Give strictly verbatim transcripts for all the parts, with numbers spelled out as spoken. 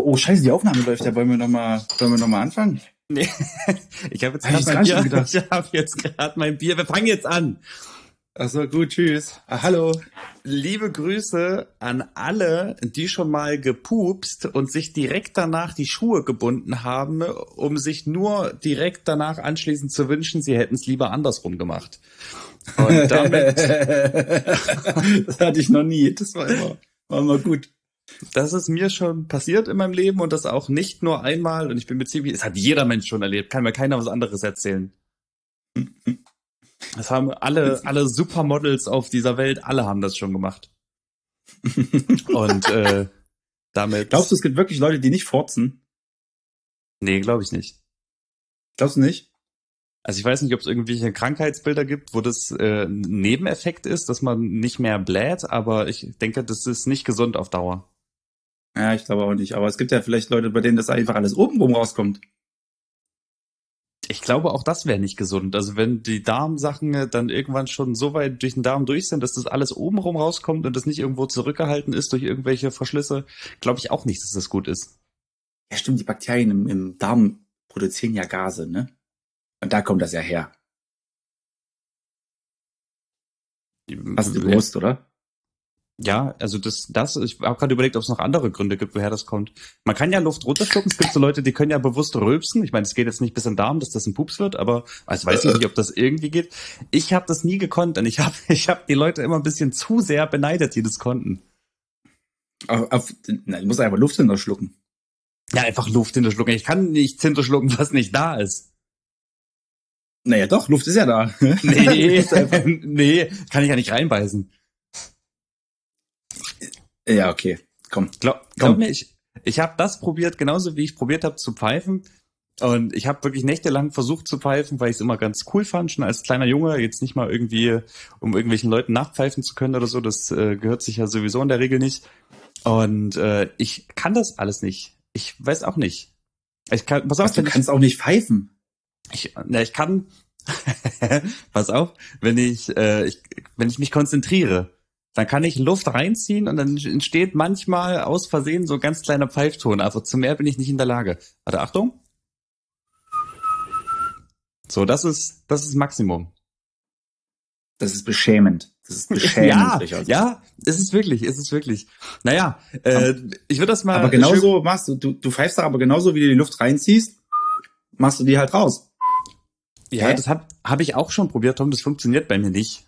oh, scheiße, die Aufnahme läuft ja. Wollen wir nochmal, wollen wir noch mal anfangen? Nee, ich habe jetzt Hab ich gerade mein gar Bier. nicht Ich habe jetzt gerade mein Bier. Wir fangen jetzt an. Ach so, gut, tschüss. Ah, hallo. Liebe Grüße an alle, die schon mal gepupst und sich direkt danach die Schuhe gebunden haben, um sich nur direkt danach anschließend zu wünschen, sie hätten es lieber andersrum gemacht. Und damit, das hatte ich noch nie. Das war immer, war immer gut. Das ist mir schon passiert in meinem Leben und das auch nicht nur einmal. Und ich bin mir ziemlich, es hat jeder Mensch schon erlebt, kann mir keiner was anderes erzählen. Das haben alle, alle Supermodels auf dieser Welt, alle haben das schon gemacht. Und äh, damit. Glaubst du, es gibt wirklich Leute, die nicht furzen? Nee, glaube ich nicht. Glaubst du nicht? Also ich weiß nicht, ob es irgendwelche Krankheitsbilder gibt, wo das äh, ein Nebeneffekt ist, dass man nicht mehr bläht, aber ich denke, das ist nicht gesund auf Dauer. Ja, ich glaube auch nicht. Aber es gibt ja vielleicht Leute, bei denen das einfach alles obenrum rauskommt. Ich glaube, auch das wäre nicht gesund. Also wenn die Darmsachen dann irgendwann schon so weit durch den Darm durch sind, dass das alles obenrum rauskommt und das nicht irgendwo zurückgehalten ist durch irgendwelche Verschlüsse, glaube ich auch nicht, dass das gut ist. Ja, stimmt, die Bakterien im, im Darm produzieren ja Gase, ne? Und da kommt das ja her. Hast du gewusst, oder? Ja, also das, das, ich habe gerade überlegt, ob es noch andere Gründe gibt, woher das kommt. Man kann ja Luft runterschlucken, es gibt so Leute, die können ja bewusst rülpsen. Ich meine, es geht jetzt nicht bis in den Darm, dass das ein Pups wird, aber also weiß ich nicht, ob das irgendwie geht. Ich habe das nie gekonnt und ich habe ich hab die Leute immer ein bisschen zu sehr beneidet, die das konnten. Auf, auf, na, du musst einfach Luft hinterschlucken. Ja, einfach Luft hinterschlucken. Ich kann nicht hinterschlucken, was nicht da ist. Naja, doch, Luft ist ja da. Nee, nee, kann ich ja nicht reinbeißen. Ja, okay. Komm. Glaub, glaub mir, ich, ich habe das probiert, genauso wie ich probiert habe zu pfeifen. Und ich habe wirklich nächtelang versucht zu pfeifen, weil ich es immer ganz cool fand, schon als kleiner Junge. Jetzt nicht mal irgendwie, um irgendwelchen Leuten nachpfeifen zu können oder so. Das äh, gehört sich ja sowieso in der Regel nicht. Und äh, ich kann das alles nicht. Ich weiß auch nicht. Ich kann, pass auf, Was, du kannst auch nicht pfeifen. Ich, na, ich kann, pass auf, wenn ich, äh, ich, wenn ich mich konzentriere, dann kann ich Luft reinziehen und dann entsteht manchmal aus Versehen so ein ganz kleiner Pfeifton. Also zu mehr bin ich nicht in der Lage. Warte, Achtung. So, das ist, das ist Maximum. Das ist beschämend. Das ist beschämend. Ja, Richard. ja, es ist wirklich, es ist wirklich. Naja, äh, ich würde das mal. Aber genauso machst du, du, du pfeifst da aber genauso, wie du die Luft reinziehst, machst du die halt raus. Ja, Hä? das habe hab ich auch schon probiert, Tom, das funktioniert bei mir nicht.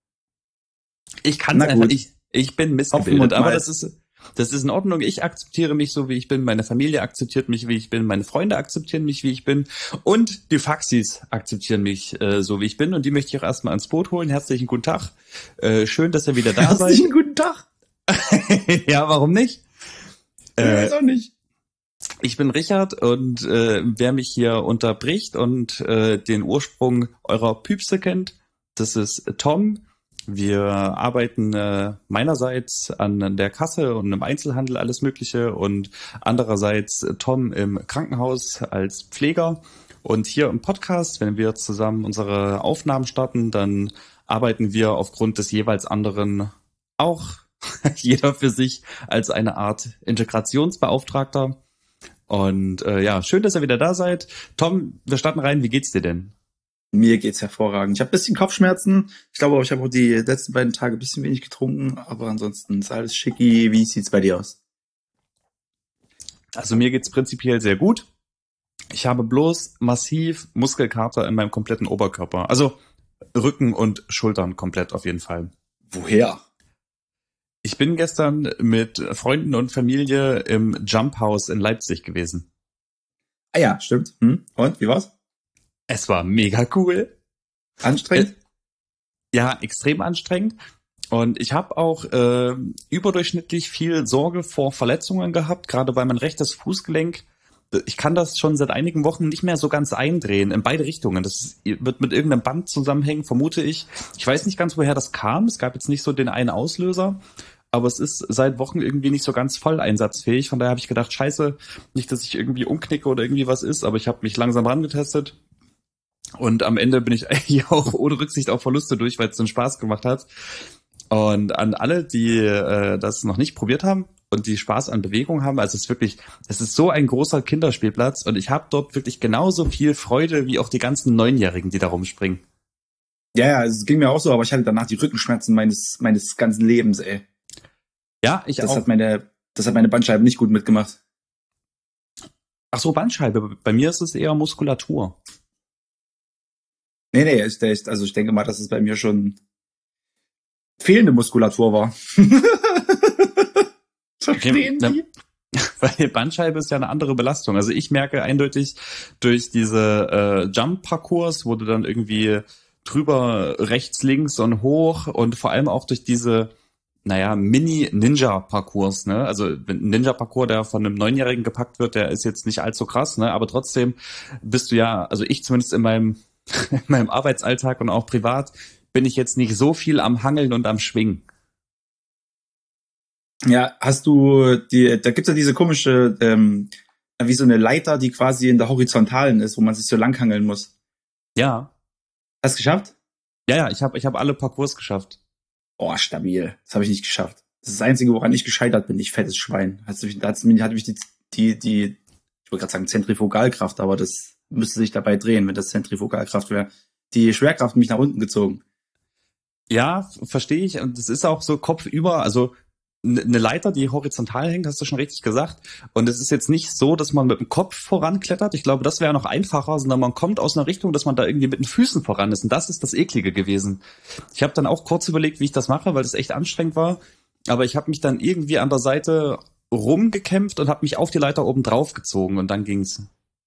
Ich kann es einfach, ich, ich bin missgebildet, aber das ist, das ist in Ordnung. Ich akzeptiere mich so, wie ich bin. Meine Familie akzeptiert mich, wie ich bin. Meine Freunde akzeptieren mich, wie ich bin. Und die Faxis akzeptieren mich äh, so, wie ich bin. Und die möchte ich auch erstmal ans Boot holen. Herzlichen guten Tag. Äh, schön, dass ihr wieder da seid. Herzlichen guten Tag. Ja, warum nicht? Ich weiß auch nicht. Ich bin Richard und äh, wer mich hier unterbricht und äh, den Ursprung eurer Püpse kennt, das ist Tom. Wir arbeiten äh, meinerseits an der Kasse und im Einzelhandel alles Mögliche und andererseits Tom im Krankenhaus als Pfleger. Und hier im Podcast, wenn wir zusammen unsere Aufnahmen starten, dann arbeiten wir aufgrund des jeweils anderen auch jeder für sich als eine Art Integrationsbeauftragter. Und äh, ja, schön, dass ihr wieder da seid. Tom, wir starten rein. Wie geht's dir denn? Mir geht's hervorragend. Ich habe ein bisschen Kopfschmerzen. Ich glaube auch, ich habe auch die letzten beiden Tage ein bisschen wenig getrunken. Aber ansonsten ist alles schicki. Wie sieht's bei dir aus? Also mir geht's prinzipiell sehr gut. Ich habe bloß massiv Muskelkater in meinem kompletten Oberkörper. Also Rücken und Schultern komplett auf jeden Fall. Woher? Ich bin gestern mit Freunden und Familie im Jump House in Leipzig gewesen. Ah ja, stimmt. Hm? Und, wie war's? Es war mega cool. Anstrengend? Äh, ja, extrem anstrengend. Und ich habe auch äh, überdurchschnittlich viel Sorge vor Verletzungen gehabt, gerade bei mein rechtes Fußgelenk. Ich kann das schon seit einigen Wochen nicht mehr so ganz eindrehen, in beide Richtungen. Das wird mit irgendeinem Band zusammenhängen, vermute ich. Ich weiß nicht ganz, woher das kam. Es gab jetzt nicht so den einen Auslöser. Aber es ist seit Wochen irgendwie nicht so ganz voll einsatzfähig. Von daher habe ich gedacht, scheiße, nicht, dass ich irgendwie umknicke oder irgendwie was ist. Aber ich habe mich langsam rangetestet. Und am Ende bin ich eigentlich auch ohne Rücksicht auf Verluste durch, weil es so einen Spaß gemacht hat. Und an alle, die äh, das noch nicht probiert haben, und die Spaß an Bewegung haben. Also es ist wirklich, es ist so ein großer Kinderspielplatz und ich habe dort wirklich genauso viel Freude wie auch die ganzen Neunjährigen, die da rumspringen. Ja, ja, es ging mir auch so, aber ich hatte danach die Rückenschmerzen meines meines ganzen Lebens, ey. Ja, ich Das auch. hat meine, das hat meine Bandscheibe nicht gut mitgemacht. Ach so, Bandscheibe. Bei mir ist es eher Muskulatur. Nee, nee, ich, ich, also ich denke mal, dass es bei mir schon fehlende Muskulatur war. Verstehen Okay, Sie? Weil Bandscheibe ist ja eine andere Belastung. Also ich merke eindeutig durch diese äh, Jump-Parcours, wo du dann irgendwie drüber rechts, links und hoch und vor allem auch durch diese, naja, Mini-Ninja-Parcours, ne? Also ein Ninja-Parcours, der von einem Neunjährigen gepackt wird, der ist jetzt nicht allzu krass, ne? Aber trotzdem bist du ja, also ich zumindest in meinem, in meinem Arbeitsalltag und auch privat, bin ich jetzt nicht so viel am Hangeln und am Schwingen. Ja, hast du die, da gibt's ja diese komische, ähm, wie so eine Leiter, die quasi in der Horizontalen ist, wo man sich so langhangeln muss. Ja. Hast du geschafft? Ja, ja, ich habe ich hab alle Parcours geschafft. Oh, stabil. Das habe ich nicht geschafft. Das ist das Einzige, woran ich gescheitert bin, ich fettes Schwein. Hat mich, da hat's mich, hat mich die, die, die, ich wollte gerade sagen Zentrifugalkraft, aber das müsste sich dabei drehen, wenn das Zentrifugalkraft wäre. Die Schwerkraft mich nach unten gezogen. Ja, verstehe ich. Und es ist auch so kopfüber, also eine Leiter, die horizontal hängt, hast du schon richtig gesagt. Und es ist jetzt nicht so, dass man mit dem Kopf voranklettert. Ich glaube, das wäre noch einfacher, sondern man kommt aus einer Richtung, dass man da irgendwie mit den Füßen voran ist. Und das ist das Eklige gewesen. Ich habe dann auch kurz überlegt, wie ich das mache, weil das echt anstrengend war. Aber ich habe mich dann irgendwie an der Seite rumgekämpft und habe mich auf die Leiter oben drauf gezogen. Und dann ging's.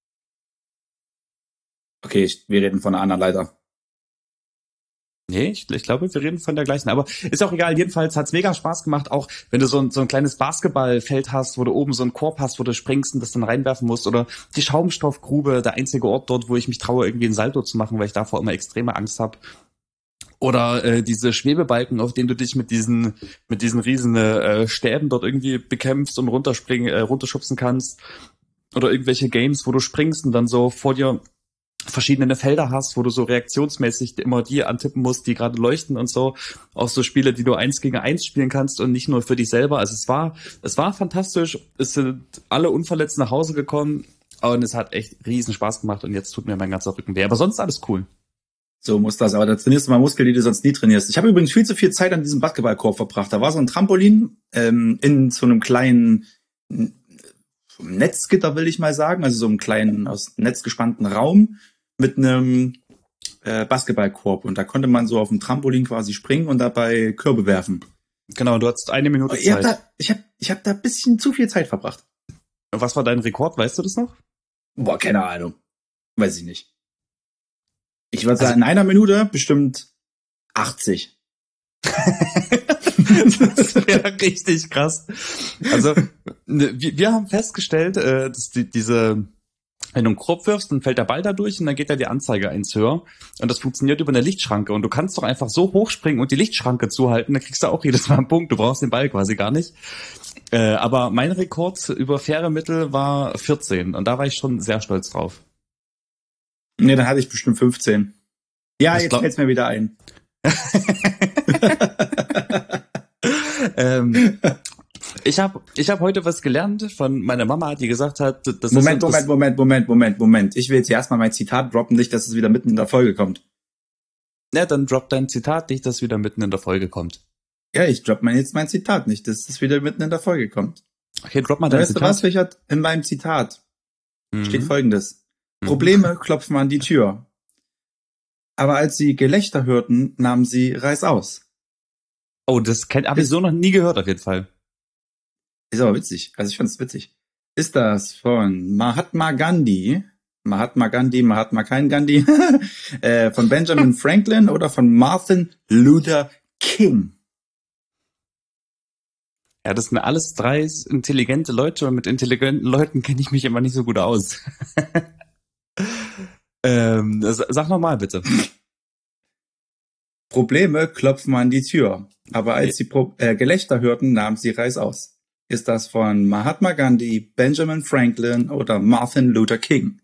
Okay, ich, wir reden von einer anderen Leiter. Nee, ich, ich glaube, wir reden von der gleichen. Aber ist auch egal. Jedenfalls hat's mega Spaß gemacht. Auch wenn du so ein, so ein kleines Basketballfeld hast, wo du oben so einen Korb hast, wo du springst und das dann reinwerfen musst. Oder die Schaumstoffgrube, der einzige Ort dort, wo ich mich traue, irgendwie ein Salto zu machen, weil ich davor immer extreme Angst habe. Oder äh, diese Schwebebalken, auf denen du dich mit diesen mit diesen riesen äh, Stäben dort irgendwie bekämpfst und runterspringen, äh, runterschubsen kannst. Oder irgendwelche Games, wo du springst und dann so vor dir verschiedene Felder hast, wo du so reaktionsmäßig immer die antippen musst, die gerade leuchten und so. Auch so Spiele, die du eins gegen eins spielen kannst und nicht nur für dich selber. Also es war, es war fantastisch. Es sind alle unverletzt nach Hause gekommen und es hat echt riesen Spaß gemacht und jetzt tut mir mein ganzer Rücken weh. Aber sonst alles cool. So muss das, aber da trainierst du mal Muskeln, die du sonst nie trainierst. Ich habe übrigens viel zu viel Zeit an diesem Basketballkorb verbracht. Da war so ein Trampolin ähm, in so einem kleinen Netzgitter, will ich mal sagen, also so einem kleinen, aus Netz gespannten Raum mit einem äh, Basketballkorb. Und da konnte man so auf dem Trampolin quasi springen und dabei Körbe werfen. Genau, du hattest eine Minute ich hab Zeit. Da, ich habe ich hab da ein bisschen zu viel Zeit verbracht. Was war dein Rekord, weißt du das noch? Boah, keine Ahnung. Weiß ich nicht. Ich würde Also, sagen, in einer Minute bestimmt achtzig. Das wäre richtig krass. Also wir, wir haben festgestellt, äh, dass die, diese, wenn du einen Korb wirfst, dann fällt der Ball da durch und dann geht ja die Anzeige eins höher. Und das funktioniert über eine Lichtschranke. Und du kannst doch einfach so hochspringen und die Lichtschranke zuhalten, dann kriegst du auch jedes Mal einen Punkt. Du brauchst den Ball quasi gar nicht. Äh, aber mein Rekord über faire Mittel war vierzehn. Und da war ich schon sehr stolz drauf. Nee, dann hatte ich bestimmt fünfzehn. Ja, Ich jetzt glaub- fällt's mir wieder ein. ähm, ich habe ich hab heute was gelernt von meiner Mama, die gesagt hat, das Moment, ist... Moment, Moment, Moment, Moment, Moment. Ich will jetzt hier erstmal mein Zitat droppen, nicht, dass es wieder mitten in der Folge kommt. Ja, dann drop dein Zitat nicht, dass wieder mitten in der Folge kommt. Ja, ich droppe mein, jetzt mein Zitat nicht, dass es wieder mitten in der Folge kommt. Okay, drop mal dein Weißt du Zitat. was, Richard? In meinem Zitat Mhm. steht Folgendes. Mhm. Probleme klopfen an die Tür. Aber als sie Gelächter hörten, nahmen sie Reißaus. Oh, das habe ich so noch nie gehört auf jeden Fall. Ist aber witzig. Also ich fand's witzig. Ist das von Mahatma Gandhi? Mahatma Gandhi, Mahatma kein Gandhi? äh, von Benjamin Franklin oder von Martin Luther King? Ja, das sind alles drei intelligente Leute und mit intelligenten Leuten kenne ich mich immer nicht so gut aus. ähm, sag nochmal bitte. Probleme klopfen an die Tür. Aber als sie Pro äh, Gelächter hörten, nahmen sie Reißaus. Ist das von Mahatma Gandhi, Benjamin Franklin oder Martin Luther King?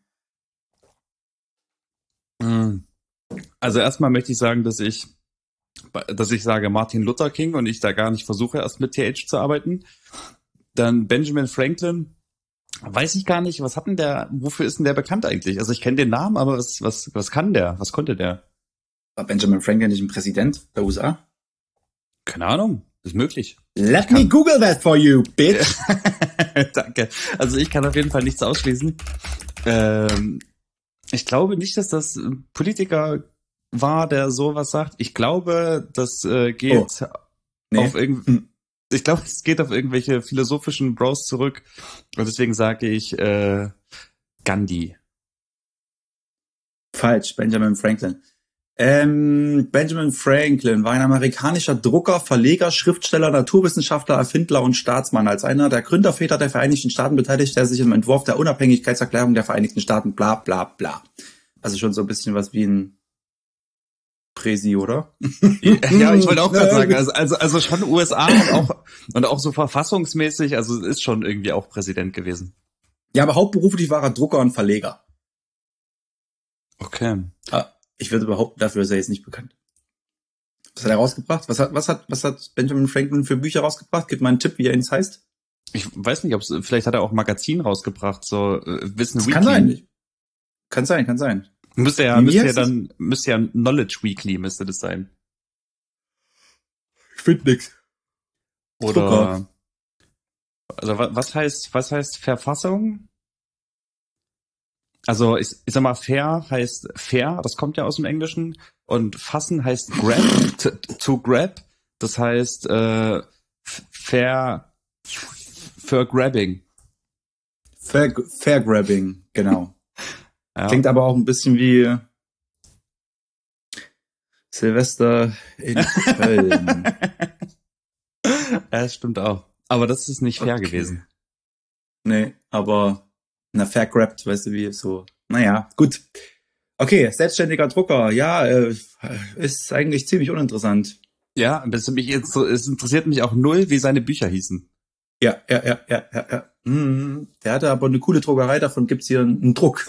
Also erstmal möchte ich sagen, dass ich, dass ich sage Martin Luther King und ich da gar nicht versuche, erst mit T H zu arbeiten. Dann Benjamin Franklin. Weiß ich gar nicht, was hat denn der, wofür ist denn der bekannt eigentlich? Also ich kenne den Namen, aber was, was, was kann der? Was konnte der? War Benjamin Franklin nicht ein Präsident der U S A? Keine Ahnung, ist möglich. Let me Google that for you, bitch. Danke. Also ich kann auf jeden Fall nichts ausschließen. Ähm, ich glaube nicht, dass das ein Politiker war, der sowas sagt. Ich glaube, das äh, geht oh. nee. auf irgendwie. Ich glaube, es geht auf irgendwelche philosophischen Bros zurück. Und deswegen sage ich äh, Gandhi. Falsch, Benjamin Franklin. Ähm, Benjamin Franklin war ein amerikanischer Drucker, Verleger, Schriftsteller, Naturwissenschaftler, Erfinder und Staatsmann. Als einer der Gründerväter der Vereinigten Staaten beteiligte er sich im Entwurf der Unabhängigkeitserklärung der Vereinigten Staaten, bla bla bla. Also schon so ein bisschen was wie ein Präsi, oder? Ja, ich wollte auch gerade sagen, also, also, also schon U S A und auch, und auch so verfassungsmäßig, also ist schon irgendwie auch Präsident gewesen. Ja, aber hauptberuflich war er Drucker und Verleger. Okay. Ich würde behaupten, dafür ist er jetzt nicht bekannt. Was hat er rausgebracht? Was hat, was hat, was hat Benjamin Franklin für Bücher rausgebracht? Gib mal einen Tipp, wie er ins heißt. Ich weiß nicht, ob es, vielleicht hat er auch Magazin rausgebracht, so äh, Wissen das Weekly. Kann sein. Kann sein, kann sein. Müsste ja, müsste ja dann, müsste ja Knowledge Weekly müsste das sein. Ich finde nix. Oder, Drucker. Also was heißt, was heißt Verfassung? Also ich, ich sag mal, fair heißt fair, das kommt ja aus dem Englischen. Und fassen heißt grab, to, to grab. Das heißt äh, fair, for grabbing. Fair, fair grabbing, genau. Ja. Klingt aber auch ein bisschen wie Silvester in Köln. Ja, das stimmt auch. Aber das ist nicht fair okay. gewesen. Nee, aber na, fair grabbed, weißt du, wie so. Naja, gut. Okay, selbstständiger Drucker. Ja, äh, ist eigentlich ziemlich uninteressant. Ja, das mich jetzt, es interessiert mich auch null, wie seine Bücher hießen. Ja, ja, ja, ja, ja, ja. Hm, der hatte aber eine coole Druckerei, davon gibt's hier einen Druck.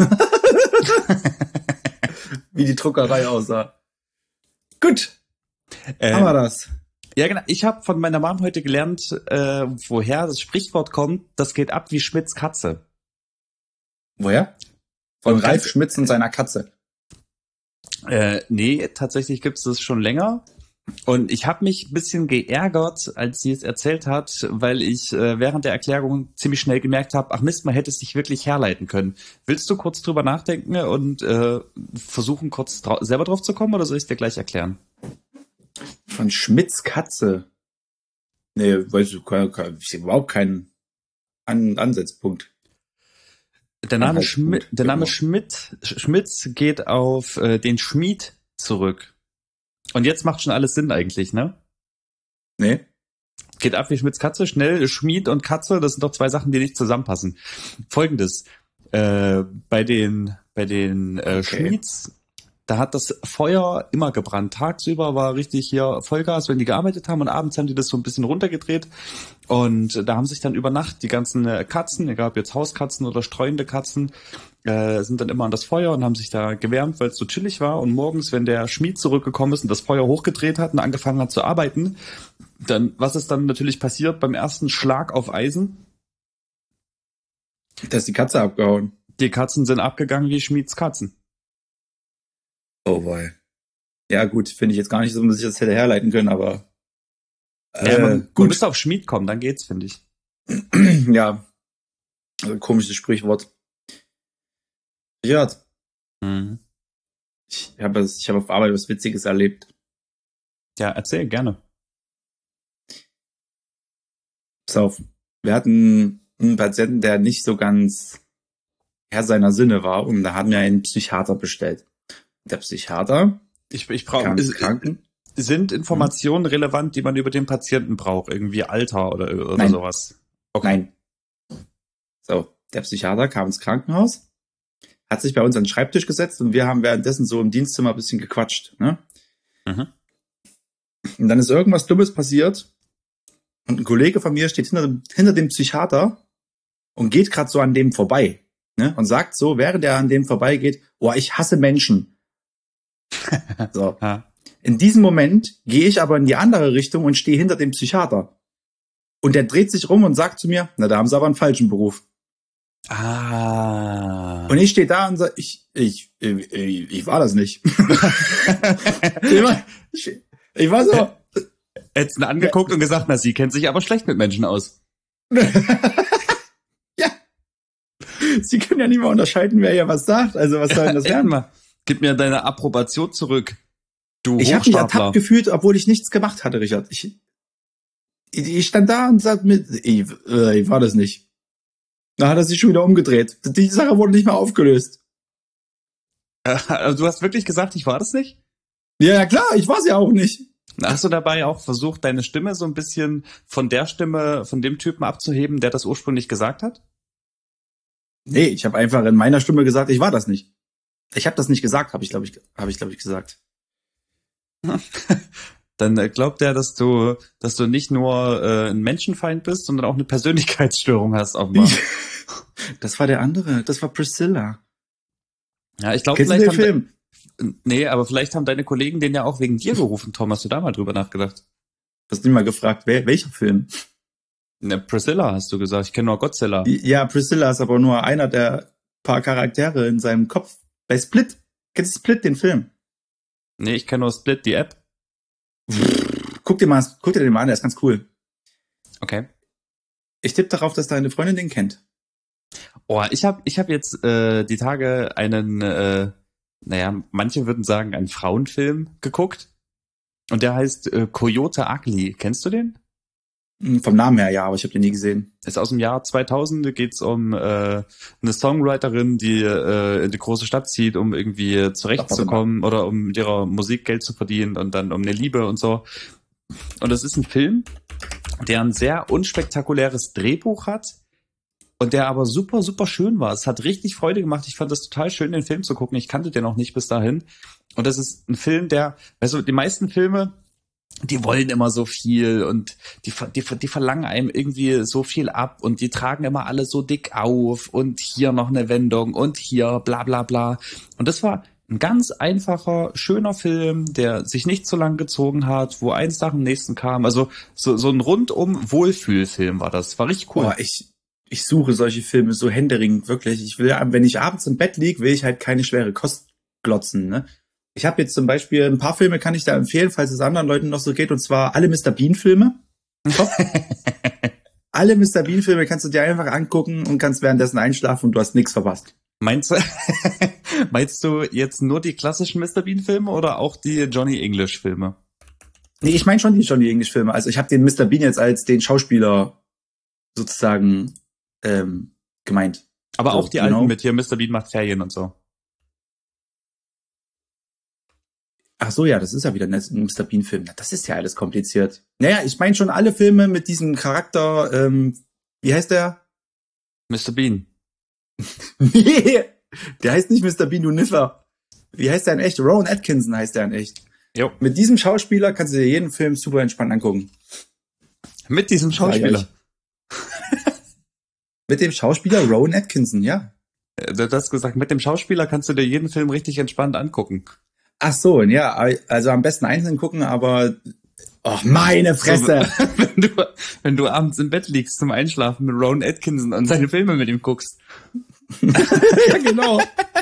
Wie die Druckerei aussah. Gut, äh, haben wir das. Ja, genau. Ich habe von meiner Mom heute gelernt, äh, woher das Sprichwort kommt, das geht ab wie Schmidts Katze. Woher? Von Ralf Schmitz und seiner Katze. Äh, nee, tatsächlich gibt's das schon länger. Und ich habe mich ein bisschen geärgert, als sie es erzählt hat, weil ich äh, während der Erklärung ziemlich schnell gemerkt habe, ach Mist, man hätte es sich wirklich herleiten können. Willst du kurz drüber nachdenken und äh, versuchen, kurz dra- selber drauf zu kommen, oder soll ich es dir gleich erklären? Von Schmidts Katze? Nee, weißt du, kein, kein, ich sehe überhaupt keinen An- Ansatzpunkt. Der Name, Schmi- der Name Schmidt, Schmitz geht auf äh, den Schmied zurück. Und jetzt macht schon alles Sinn eigentlich, ne? Nee. Geht ab wie Schmidts Katze, schnell, Schmied und Katze, das sind doch zwei Sachen, die nicht zusammenpassen. Folgendes, äh, bei den, bei den äh, okay. Schmieds, da hat das Feuer immer gebrannt. Tagsüber war richtig hier Vollgas, wenn die gearbeitet haben, und abends haben die das so ein bisschen runtergedreht. Und da haben sich dann über Nacht die ganzen Katzen, egal ob jetzt Hauskatzen oder streunende Katzen, äh, sind dann immer an das Feuer und haben sich da gewärmt, weil es so chillig war. Und morgens, wenn der Schmied zurückgekommen ist und das Feuer hochgedreht hat und angefangen hat zu arbeiten, dann, was ist dann natürlich passiert beim ersten Schlag auf Eisen? Da ist die Katze abgehauen. Die Katzen sind abgegangen wie Schmieds Katzen. Oh boy. Ja gut, finde ich jetzt gar nicht so, dass ich das hätte herleiten können, aber äh, ja, man, gut. Man müsste auf Schmied kommen, dann geht's, finde ich. Ja, also komisches Sprichwort. Ja. Mhm. Ich habe ich hab auf Arbeit was Witziges erlebt. Ja, erzähl, gerne. Pass auf, wir hatten einen Patienten, der nicht so ganz Herr seiner Sinne war, und da haben wir einen Psychiater bestellt. Der Psychiater, ich, ich brauche Kranken. Sind Informationen hm. relevant, die man über den Patienten braucht? Irgendwie Alter oder, oder Nein. sowas? Okay. Nein. So, der Psychiater kam ins Krankenhaus, hat sich bei uns an den Schreibtisch gesetzt, und wir haben währenddessen so im Dienstzimmer ein bisschen gequatscht. Ne? Mhm. Und dann ist irgendwas Dummes passiert, und ein Kollege von mir steht hinter dem, hinter dem Psychiater und geht gerade so an dem vorbei, ne? Und sagt so, während er an dem vorbeigeht, oh, ich hasse Menschen. So. Ja. In diesem Moment gehe ich aber in die andere Richtung und stehe hinter dem Psychiater. Und der dreht sich rum und sagt zu mir, na, da haben sie aber einen falschen Beruf. Ah. Und ich stehe da und sage, ich, ich, ich, ich, ich war das nicht. ich, war, ich, ich war so. Hättest ihn angeguckt ja. und gesagt, na, sie kennt sich aber schlecht mit Menschen aus. Ja. Sie können ja nicht mal unterscheiden, wer ja was sagt. Also was soll denn das werden? Mal, gib mir deine Approbation zurück. Du Ich habe mich ertappt gefühlt, obwohl ich nichts gemacht hatte, Richard. Ich, ich stand da und sagte mir, ich, äh, ich war das nicht. Da hat er sich schon wieder umgedreht. Die Sache wurde nicht mehr aufgelöst. Also du hast wirklich gesagt, ich war das nicht? Ja, ja klar, ich war es ja auch nicht. Hast du dabei auch versucht, deine Stimme so ein bisschen von der Stimme, von dem Typen abzuheben, der das ursprünglich gesagt hat? Nee, ich habe einfach in meiner Stimme gesagt, ich war das nicht. Ich habe das nicht gesagt, habe ich, glaube ich, habe ich, glaube ich, gesagt. Dann glaubt er, dass du, dass du nicht nur äh, ein Menschenfeind bist, sondern auch eine Persönlichkeitsstörung hast offenbar. Das war der andere, das war Priscilla. Ja, ich glaube, vielleicht du den haben Film? De- nee, aber vielleicht haben deine Kollegen den ja auch wegen dir gerufen, Tom. Hast du da mal drüber nachgedacht? Hast du mal gefragt, wer, welcher Film? Ne, Priscilla hast du gesagt. Ich kenne nur Godzilla. Ja, Priscilla ist aber nur einer der paar Charaktere in seinem Kopf. Bei Split. Kennst du Split, den Film? Nee, ich kenne nur Split, die App. Guck dir mal, guck dir den mal an, der ist ganz cool. Okay. Ich tippe darauf, dass deine Freundin den kennt. Oh, ich habe ich hab jetzt äh, die Tage einen, äh, naja, manche würden sagen, einen Frauenfilm geguckt. Und der heißt äh, Coyote Ugly. Kennst du den? Vom Namen her, ja, aber ich habe den nie gesehen. Ist aus dem Jahr zweitausend, da geht's um äh, eine Songwriterin, die äh, in die große Stadt zieht, um irgendwie zurechtzukommen oder um mit ihrer Musik Geld zu verdienen und dann um eine Liebe und so. Und das ist ein Film, der ein sehr unspektakuläres Drehbuch hat und der aber super, super schön war. Es hat richtig Freude gemacht. Ich fand das total schön, den Film zu gucken. Ich kannte den auch nicht bis dahin. Und das ist ein Film, der, weißt du, die meisten Filme, die wollen immer so viel und die, die, die verlangen einem irgendwie so viel ab und die tragen immer alle so dick auf und hier noch eine Wendung und hier bla bla bla. Und das war ein ganz einfacher, schöner Film, der sich nicht so lang gezogen hat, wo eins nach dem nächsten kam. Also so, so ein rundum Wohlfühlfilm war das. War richtig cool. Boah, ich, ich suche solche Filme so händeringend, wirklich. Ich will, wenn ich abends im Bett lieg, will ich halt keine schwere Kost glotzen, ne? Ich habe jetzt zum Beispiel ein paar Filme, kann ich da empfehlen, falls es anderen Leuten noch so geht, und zwar alle Mister Bean-Filme. Top. Alle Mister Bean-Filme kannst du dir einfach angucken und kannst währenddessen einschlafen und du hast nichts verpasst. Meinst du, meinst du jetzt nur die klassischen Mister Bean-Filme oder auch die Johnny English-Filme? Nee, ich meine schon die Johnny English-Filme. Also ich habe den Mister Bean jetzt als den Schauspieler sozusagen ähm, gemeint. Aber so, auch die alten know? mit hier Mister Bean macht Ferien und so. Ach so, ja, das ist ja wieder ein Mister Bean-Film. Das ist ja alles kompliziert. Naja, ich meine schon alle Filme mit diesem Charakter, ähm, wie heißt der? Mister Bean. Nee, der heißt nicht Mister Bean, du Niffer. Wie heißt der in echt? Rowan Atkinson heißt der in echt. Jo. Mit diesem Schauspieler kannst du dir jeden Film super entspannt angucken. Mit diesem Schauspieler? Mit dem Schauspieler Rowan Atkinson, ja. Du hast gesagt, mit dem Schauspieler kannst du dir jeden Film richtig entspannt angucken. Ach so, ja, also am besten einzeln gucken, aber oh, meine Fresse. So, wenn du wenn du abends im Bett liegst zum Einschlafen mit Rowan Atkinson und seine Filme mit ihm guckst. Ja, genau.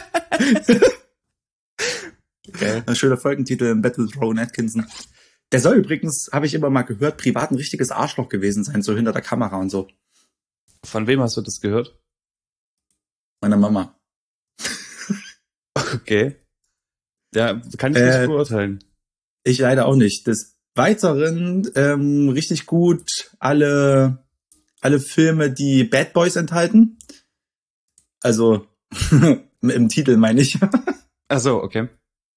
Okay. Ein schöner Folgentitel im Bett mit Rowan Atkinson. Der soll übrigens, habe ich immer mal gehört, privat ein richtiges Arschloch gewesen sein, so hinter der Kamera und so. Von wem hast du das gehört? Meiner Mama. Okay. Ja, kann ich äh, nicht beurteilen. Ich leider auch nicht. Des Weiteren ähm, richtig gut alle alle Filme, die Bad Boys enthalten. Also im Titel meine ich. Ach so, okay.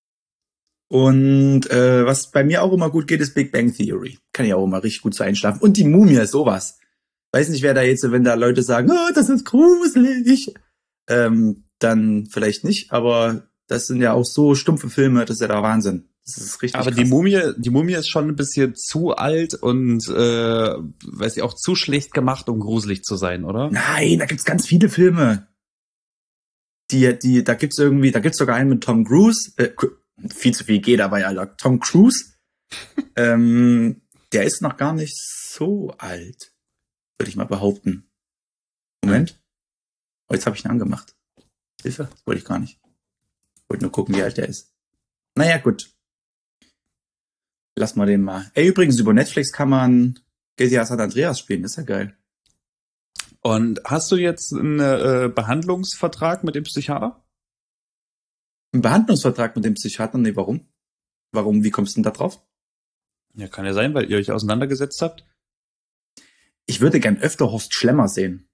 Und äh, was bei mir auch immer gut geht, ist Big Bang Theory. Kann ich auch immer richtig gut so einschlafen. Und die Mumie, sowas. Weiß nicht, wer da jetzt, wenn da Leute sagen, oh, das ist gruselig, ähm, dann vielleicht nicht, aber das sind ja auch so stumpfe Filme, das ist ja der Wahnsinn. Das ist richtig Aber krass. die Mumie, die Mumie ist schon ein bisschen zu alt und, äh, weiß ich, auch zu schlecht gemacht, um gruselig zu sein, oder? Nein, da gibt's ganz viele Filme. Die, die, da gibt's irgendwie, da gibt's sogar einen mit Tom Cruise, äh, viel zu viel geht dabei, Alter. Tom Cruise, ähm, der ist noch gar nicht so alt. Würde ich mal behaupten. Moment. Oh, jetzt habe ich ihn angemacht. Hilfe? Das wollte ich gar nicht. Ich wollte nur gucken, wie alt der ist. Naja, gut. Lass mal den mal. Ey, übrigens, über Netflix kann man G T A San Andreas spielen. Das ist ja geil. Und hast du jetzt einen äh, Behandlungsvertrag mit dem Psychiater? Ein Behandlungsvertrag mit dem Psychiater? Nee, warum? Warum? Wie kommst du denn da drauf? Ja, kann ja sein, weil ihr euch auseinandergesetzt habt. Ich würde gern öfter Horst Schlemmer sehen.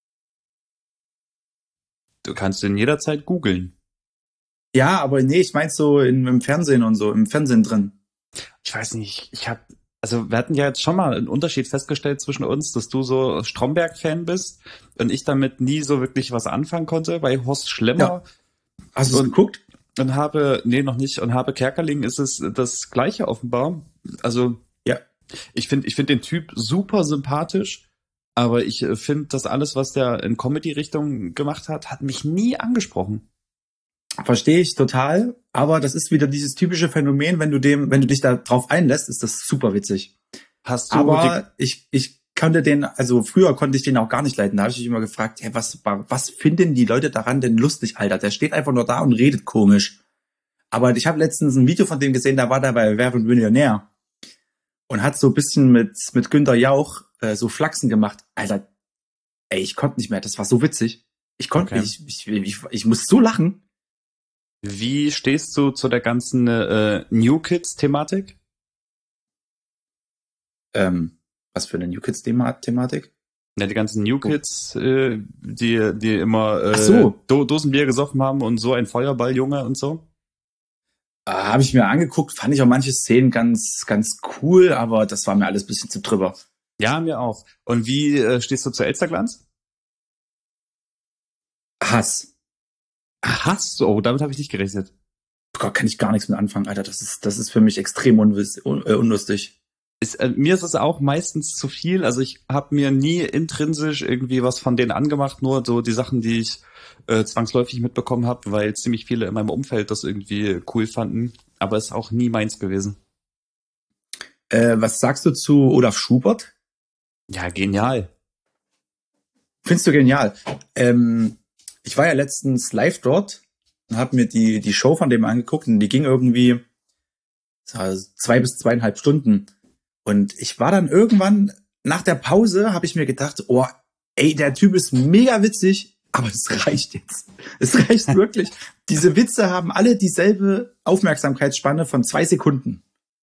Du kannst ihn jederzeit googeln. Ja, aber nee, ich mein's so in, im Fernsehen und so, im Fernsehen drin. Ich weiß nicht, ich hab, also wir hatten ja jetzt schon mal einen Unterschied festgestellt zwischen uns, dass du so Stromberg-Fan bist und ich damit nie so wirklich was anfangen konnte. Bei Horst Schlemmer. Ja. Hast du es geguckt? Und habe, nee, noch nicht, und habe Kerkeling ist es das Gleiche offenbar. Also, ja. Ich finde, ich finde den Typ super sympathisch, aber ich finde, dass alles, was der in Comedy-Richtung gemacht hat, hat mich nie angesprochen. Verstehe ich total, aber das ist wieder dieses typische Phänomen, wenn du dem, wenn du dich da drauf einlässt, ist das super witzig. Hast du aber ich, ich konnte den, also früher konnte ich den auch gar nicht leiten. Da habe ich mich immer gefragt, hey, was, was finden die Leute daran denn lustig, Alter? Der steht einfach nur da und redet komisch. Aber ich habe letztens ein Video von dem gesehen, da war der bei Wer wird Millionär und hat so ein bisschen mit, mit Günther Jauch äh, so Flachsen gemacht. Alter, ey, ich konnte nicht mehr, das war so witzig. Ich konnte Okay. nicht, ich, ich, ich, ich muss so lachen. Wie stehst du zu der ganzen äh, New Kids-Thematik? Ähm, was für eine New Kids-Thematik? Ja, die ganzen New Kids, äh, die, die immer äh, Ach so. Do- Dosenbier gesoffen haben und so ein Feuerballjunge und so. Äh, habe ich mir angeguckt, fand ich auch manche Szenen ganz, ganz cool, aber das war mir alles ein bisschen zu drüber. Ja, mir auch. Und wie äh, stehst du zu Elsterglanz? Hass. Hass? Oh, damit habe ich nicht gerechnet. Gott, kann ich gar nichts mit anfangen, Alter. Das ist, das ist für mich extrem unwiss, un, äh, unlustig. Ist, äh, mir ist es auch meistens zu viel. Also ich habe mir nie intrinsisch irgendwie was von denen angemacht, nur so die Sachen, die ich äh, zwangsläufig mitbekommen habe, weil ziemlich viele in meinem Umfeld das irgendwie cool fanden. Aber ist auch nie meins gewesen. Äh, was sagst du zu Olaf Schubert? Ja, genial. Findest du genial. Ähm, ich war ja letztens live dort und habe mir die, die Show von dem angeguckt und die ging irgendwie zwei bis zweieinhalb Stunden. Und ich war dann irgendwann, nach der Pause, habe ich mir gedacht, oh, ey, der Typ ist mega witzig, aber es reicht jetzt. Es reicht wirklich. Diese Witze haben alle dieselbe Aufmerksamkeitsspanne von zwei Sekunden.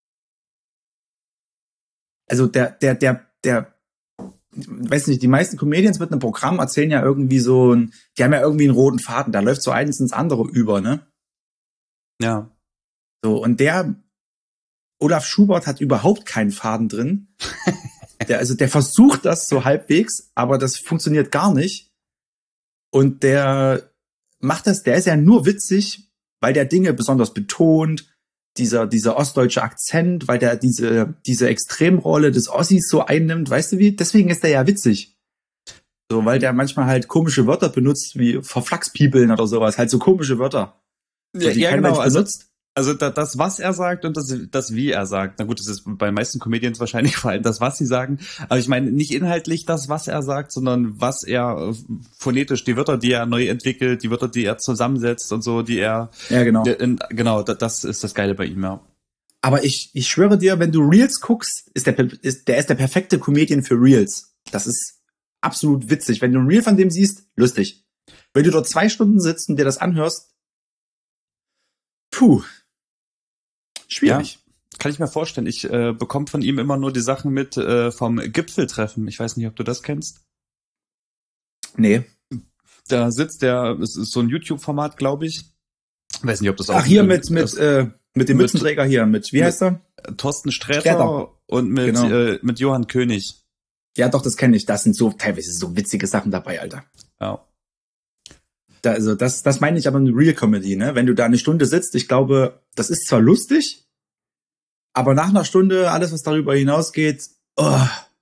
Also der, der, der, der, weiß nicht, die meisten Comedians mit einem Programm erzählen ja irgendwie so, ein, die haben ja irgendwie einen roten Faden, da läuft so eins ins andere über, ne? Ja. So, und der Olaf Schubert hat überhaupt keinen Faden drin. Der, also der versucht das so halbwegs, aber das funktioniert gar nicht. Und der macht das, der ist ja nur witzig, weil der Dinge besonders betont, dieser, dieser ostdeutsche Akzent, weil der diese, diese Extremrolle des Ossis so einnimmt, weißt du wie? Deswegen ist der ja witzig. So, weil der manchmal halt komische Wörter benutzt, wie verflachspiepeln oder sowas, halt so komische Wörter. Ja, die ja kein genau. Mensch Also, benutzt. also da, das, was er sagt und das, das, wie er sagt. Na gut, das ist bei den meisten Comedians wahrscheinlich vor allem das, was sie sagen. Aber ich meine nicht inhaltlich das, was er sagt, sondern was er äh, phonetisch, die Wörter, die er neu entwickelt, die Wörter, die er zusammensetzt und so, die er... Ja, genau. Der, in, genau, da, das ist das Geile bei ihm, ja. Aber ich, ich schwöre dir, wenn du Reels guckst, ist der, ist, der ist der perfekte Comedian für Reels. Das ist absolut witzig. Wenn du ein Reel von dem siehst, lustig. Wenn du dort zwei Stunden sitzt und dir das anhörst, puh, schwierig. Ja, kann ich mir vorstellen. Ich äh, bekomme von ihm immer nur die Sachen mit äh, vom Gipfeltreffen. Ich weiß nicht, ob du das kennst. Nee. Da sitzt der, es ist so ein YouTube-Format, glaube ich. Ich weiß nicht, ob das auch... Ach, hier mit, mit, äh, mit dem mit- Mützenträger hier, mit, wie heißt er? Thorsten Sträter, Sträter. und mit, Genau. äh, mit Johann König. Ja, doch, das kenne ich. Das sind so teilweise so witzige Sachen dabei, Alter. Ja. Da, also das, das meine ich aber eine Real Comedy, ne? Wenn du da eine Stunde sitzt, ich glaube, das ist zwar lustig, aber nach einer Stunde, alles, was darüber hinausgeht, oh,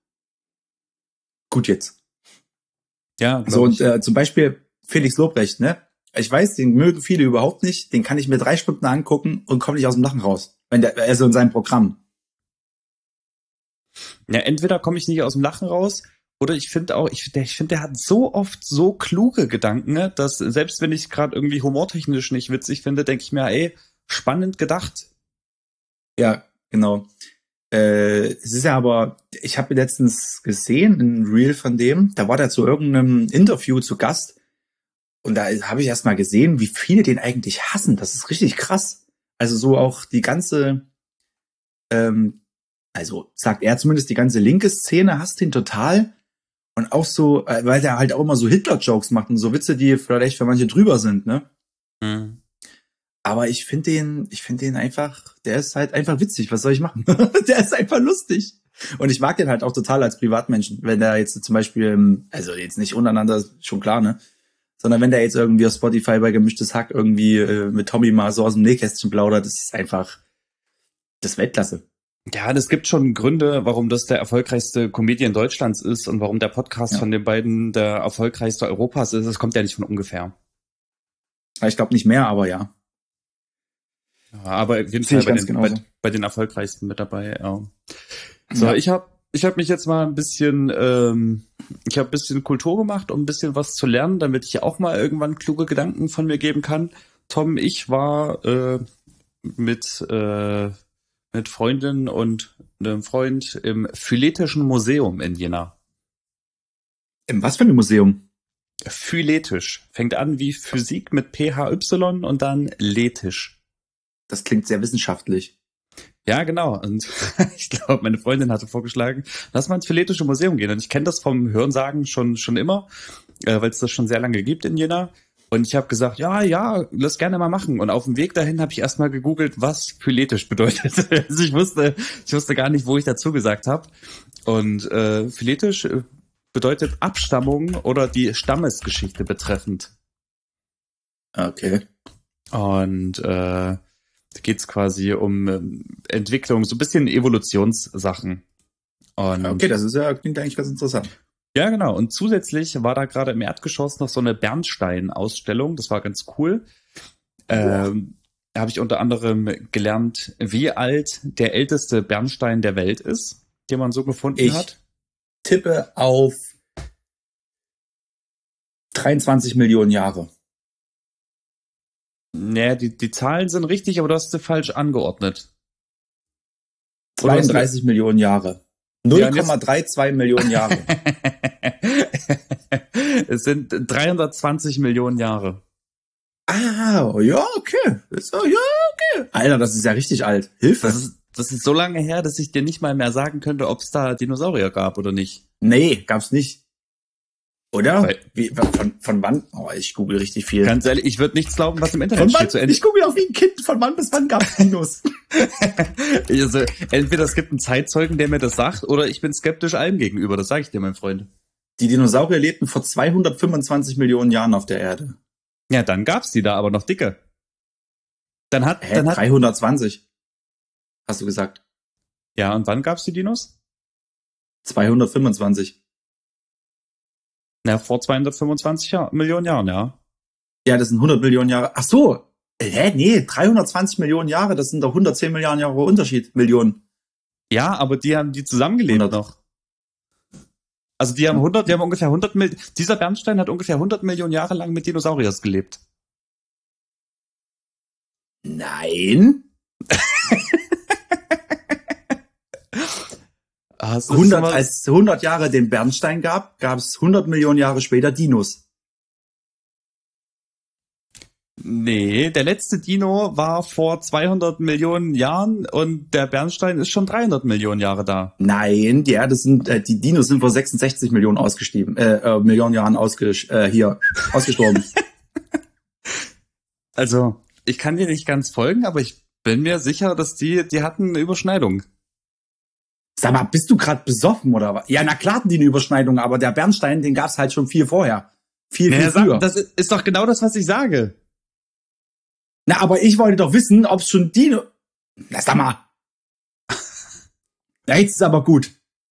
gut jetzt. Ja, glaub So, und ich. äh, zum Beispiel Felix Lobrecht, ne? Ich weiß, den mögen viele überhaupt nicht, den kann ich mir drei Stunden angucken und komme nicht aus dem Lachen raus. Wenn der, also in seinem Programm. Ja, entweder komme ich nicht aus dem Lachen raus Oder ich finde auch, ich, der, ich finde, der hat so oft so kluge Gedanken, ne, dass selbst wenn ich gerade irgendwie humortechnisch nicht witzig finde, denke ich mir, ey, spannend gedacht. Ja, genau. Äh, es ist ja aber, ich habe letztens gesehen, ein Reel von dem, da war der zu irgendeinem Interview zu Gast und da habe ich erst mal gesehen, wie viele den eigentlich hassen. Das ist richtig krass. Also so auch die ganze, ähm, also sagt er zumindest, die ganze linke Szene hasst ihn total. Und auch so, äh, weil der halt auch immer so Hitler-Jokes macht und so Witze, die vielleicht für manche drüber sind, ne? Mhm. Aber ich finde den, ich finde den einfach, der ist halt einfach witzig. Was soll ich machen? Der ist einfach lustig. Und ich mag den halt auch total als Privatmenschen. Wenn der jetzt zum Beispiel, also jetzt nicht untereinander, schon klar, ne? Sondern wenn der jetzt irgendwie auf Spotify bei Gemischtes Hack irgendwie äh, mit Tommy mal so aus dem Nähkästchen plaudert, das ist einfach, das ist Weltklasse. Ja, es gibt schon Gründe, warum das der erfolgreichste Comedian Deutschlands ist und warum der Podcast Ja. von den beiden der erfolgreichste Europas ist. Es kommt ja nicht von ungefähr. Ich glaube nicht mehr, aber ja. Ja, aber auf jeden Sehe Fall ich bei ganz den, bei, genauso. bei den erfolgreichsten mit dabei. Ja. So, Ja. ich habe ich hab mich jetzt mal ein bisschen, ähm, ich habe ein bisschen Kultur gemacht, um ein bisschen was zu lernen, damit ich auch mal irgendwann kluge Gedanken von mir geben kann. Tom, ich war äh, mit äh, mit Freundin und einem Freund im Philetischen Museum in Jena. Im was für ein Museum? Philetisch. Fängt an wie Physik mit P H Y und dann Letisch. Das klingt sehr wissenschaftlich. Ja, genau. Und ich glaube, meine Freundin hatte vorgeschlagen, lass mal ins Philetische Museum gehen. Und ich kenne das vom Hörensagen schon schon immer, äh, weil es das schon sehr lange gibt in Jena. Und ich habe gesagt, ja, ja, lass gerne mal machen. Und auf dem Weg dahin habe ich erstmal gegoogelt, was philetisch bedeutet. Also ich wusste, ich wusste gar nicht, wo ich dazu gesagt habe. Und äh, philetisch bedeutet Abstammung oder die Stammesgeschichte betreffend. Okay. Und äh, da geht's quasi um ähm, Entwicklung, so ein bisschen Evolutionssachen. Und Okay, das ist ja, klingt eigentlich ganz interessant. ja, genau. Und zusätzlich war da gerade im Erdgeschoss noch so eine Bernstein-Ausstellung. Das war ganz cool. Ähm, da habe ich unter anderem gelernt, wie alt der älteste Bernstein der Welt ist, den man so gefunden Ich hat. tippe auf dreiundzwanzig Millionen Jahre. Naja, die, die Zahlen sind richtig, aber du hast sie falsch angeordnet. Oder hast du- zweiunddreißig Millionen Jahre. null Komma zweiunddreißig Millionen Jahre. Es sind dreihundertzwanzig Millionen Jahre. Ah, ja, okay. Ist, ja, okay. Alter, das ist ja richtig alt. Hilfe. Das ist, das ist so lange her, dass ich dir nicht mal mehr sagen könnte, ob es da Dinosaurier gab oder nicht. Nee, gab's nicht. Oder? Weil- Wie, von, von wann? Oh, ich google richtig viel. Ganz ehrlich, ich würde nichts glauben, was im Internet Von steht. wann? Zu Ende. Ich google auch wie ein Kind. Von wann bis wann gab's Dinos? Also, entweder es gibt einen Zeitzeugen, der mir das sagt, oder ich bin skeptisch allem gegenüber. Das sage ich dir, mein Freund. Die Dinosaurier lebten vor zweihundertfünfundzwanzig Millionen Jahren auf der Erde. Ja, dann gab's die da, aber noch dicker. Dann hat, Hä? dann hat, dreihundertzwanzig. Hast du gesagt? ja, und wann gab's die Dinos? zweihundertfünfundzwanzig. Na, vor zweihundertfünfundzwanzig Jahr, Millionen Jahren, ja. Ja, das sind hundert Millionen Jahre. Ach so. Hä? Nee, dreihundertzwanzig Millionen Jahre, das sind doch hundertzehn Milliarden Jahre Unterschied. Millionen. Ja, aber die haben die zusammengelebt hundert. noch. Also die haben hundert, die haben ungefähr hundert Millionen, dieser Bernstein hat ungefähr hundert Millionen Jahre lang mit Dinosauriers gelebt. Nein. Hast du das hundert, mal- als es hundert Jahre den Bernstein gab, gab es hundert Millionen Jahre später Dinos. Nee, der letzte Dino war vor zweihundert Millionen Jahren und der Bernstein ist schon dreihundert Millionen Jahre da. Nein, die Erde sind, äh, die Dinos sind vor sechsundsechzig Millionen ausgestiegen, äh, äh, Millionen Jahren ausges äh, hier ausgestorben. Also, ich kann dir nicht ganz folgen, aber ich bin mir sicher, dass die, die hatten eine Überschneidung. Sag mal, bist du gerade besoffen oder was? Ja, na klar hatten die eine Überschneidung, aber der Bernstein, den gab's halt schon viel vorher. Viel, viel Naja, früher. sag, das ist doch genau das, was ich sage. Na, aber ich wollte doch wissen, ob es schon Dino... Na, sag mal. Na, jetzt ist aber gut.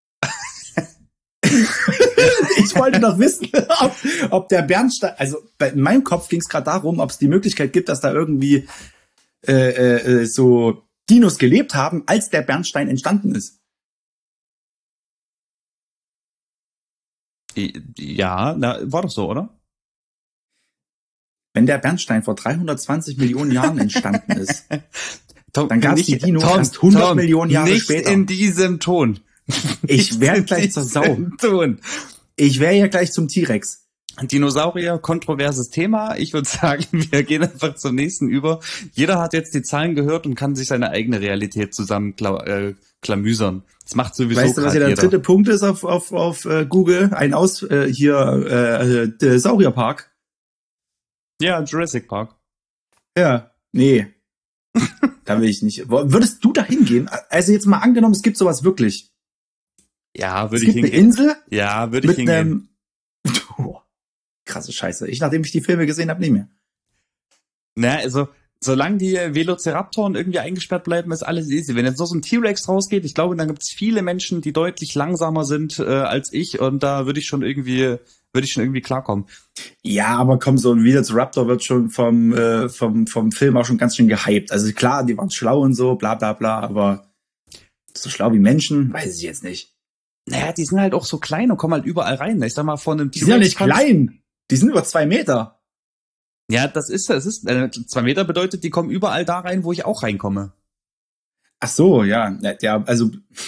Ich wollte doch wissen, ob, ob der Bernstein... Also bei, in meinem Kopf ging es gerade darum, ob es die Möglichkeit gibt, dass da irgendwie äh, äh, so Dinos gelebt haben, als der Bernstein entstanden ist. Ja, na, war doch so, oder? Wenn der Bernstein vor dreihundertzwanzig Millionen Jahren entstanden ist, Tom, dann gab es die nicht- Dinos Tom, erst hundert Tom, Millionen Jahre nicht später. in diesem Ton. Ich werde Nicht gleich in zur Sau. diesem Ton. Ich wäre ja gleich zum T-Rex. Dinosaurier, kontroverses Thema. Ich würde sagen, wir gehen einfach zum nächsten über. Jeder hat jetzt die Zahlen gehört und kann sich seine eigene Realität zusammen kla äh, klamüsern. Das macht sowieso Weißt du, was grad hier der jeder. dritte Punkt ist auf, auf, auf äh, Google? Ein Aus, äh, hier, äh, der Saurierpark. Ja, Jurassic Park. Ja. Nee. Da will ich nicht. Wo- Würdest du da hingehen? Also jetzt mal angenommen, es gibt sowas wirklich. Ja, Es würde ich gibt eine hingehen. Insel Ja, würde ich mit hingehen. einem... Oh, krasse Scheiße. Ich, nachdem ich die Filme gesehen habe, nicht mehr. Na, also, solange die Velociraptoren irgendwie eingesperrt bleiben, ist alles easy. Wenn jetzt noch so ein T-Rex rausgeht, ich glaube, dann gibt es viele Menschen, die deutlich langsamer sind äh, als ich und da würde ich schon irgendwie, würde ich schon irgendwie klarkommen. Ja, aber komm, so ein Velociraptor wird schon vom, äh, vom, vom Film auch schon ganz schön gehypt. Also klar, die waren schlau und so, bla bla bla, aber so schlau wie Menschen, weiß ich jetzt nicht. Naja, die sind halt auch so klein und kommen halt überall rein. Ich sag mal, von einem Die sind ja nicht kannst- klein. Die sind über zwei Meter. Ja, das ist, das ist, äh, zwei Meter bedeutet, die kommen überall da rein, wo ich auch reinkomme. Ach so, ja. Ja, also.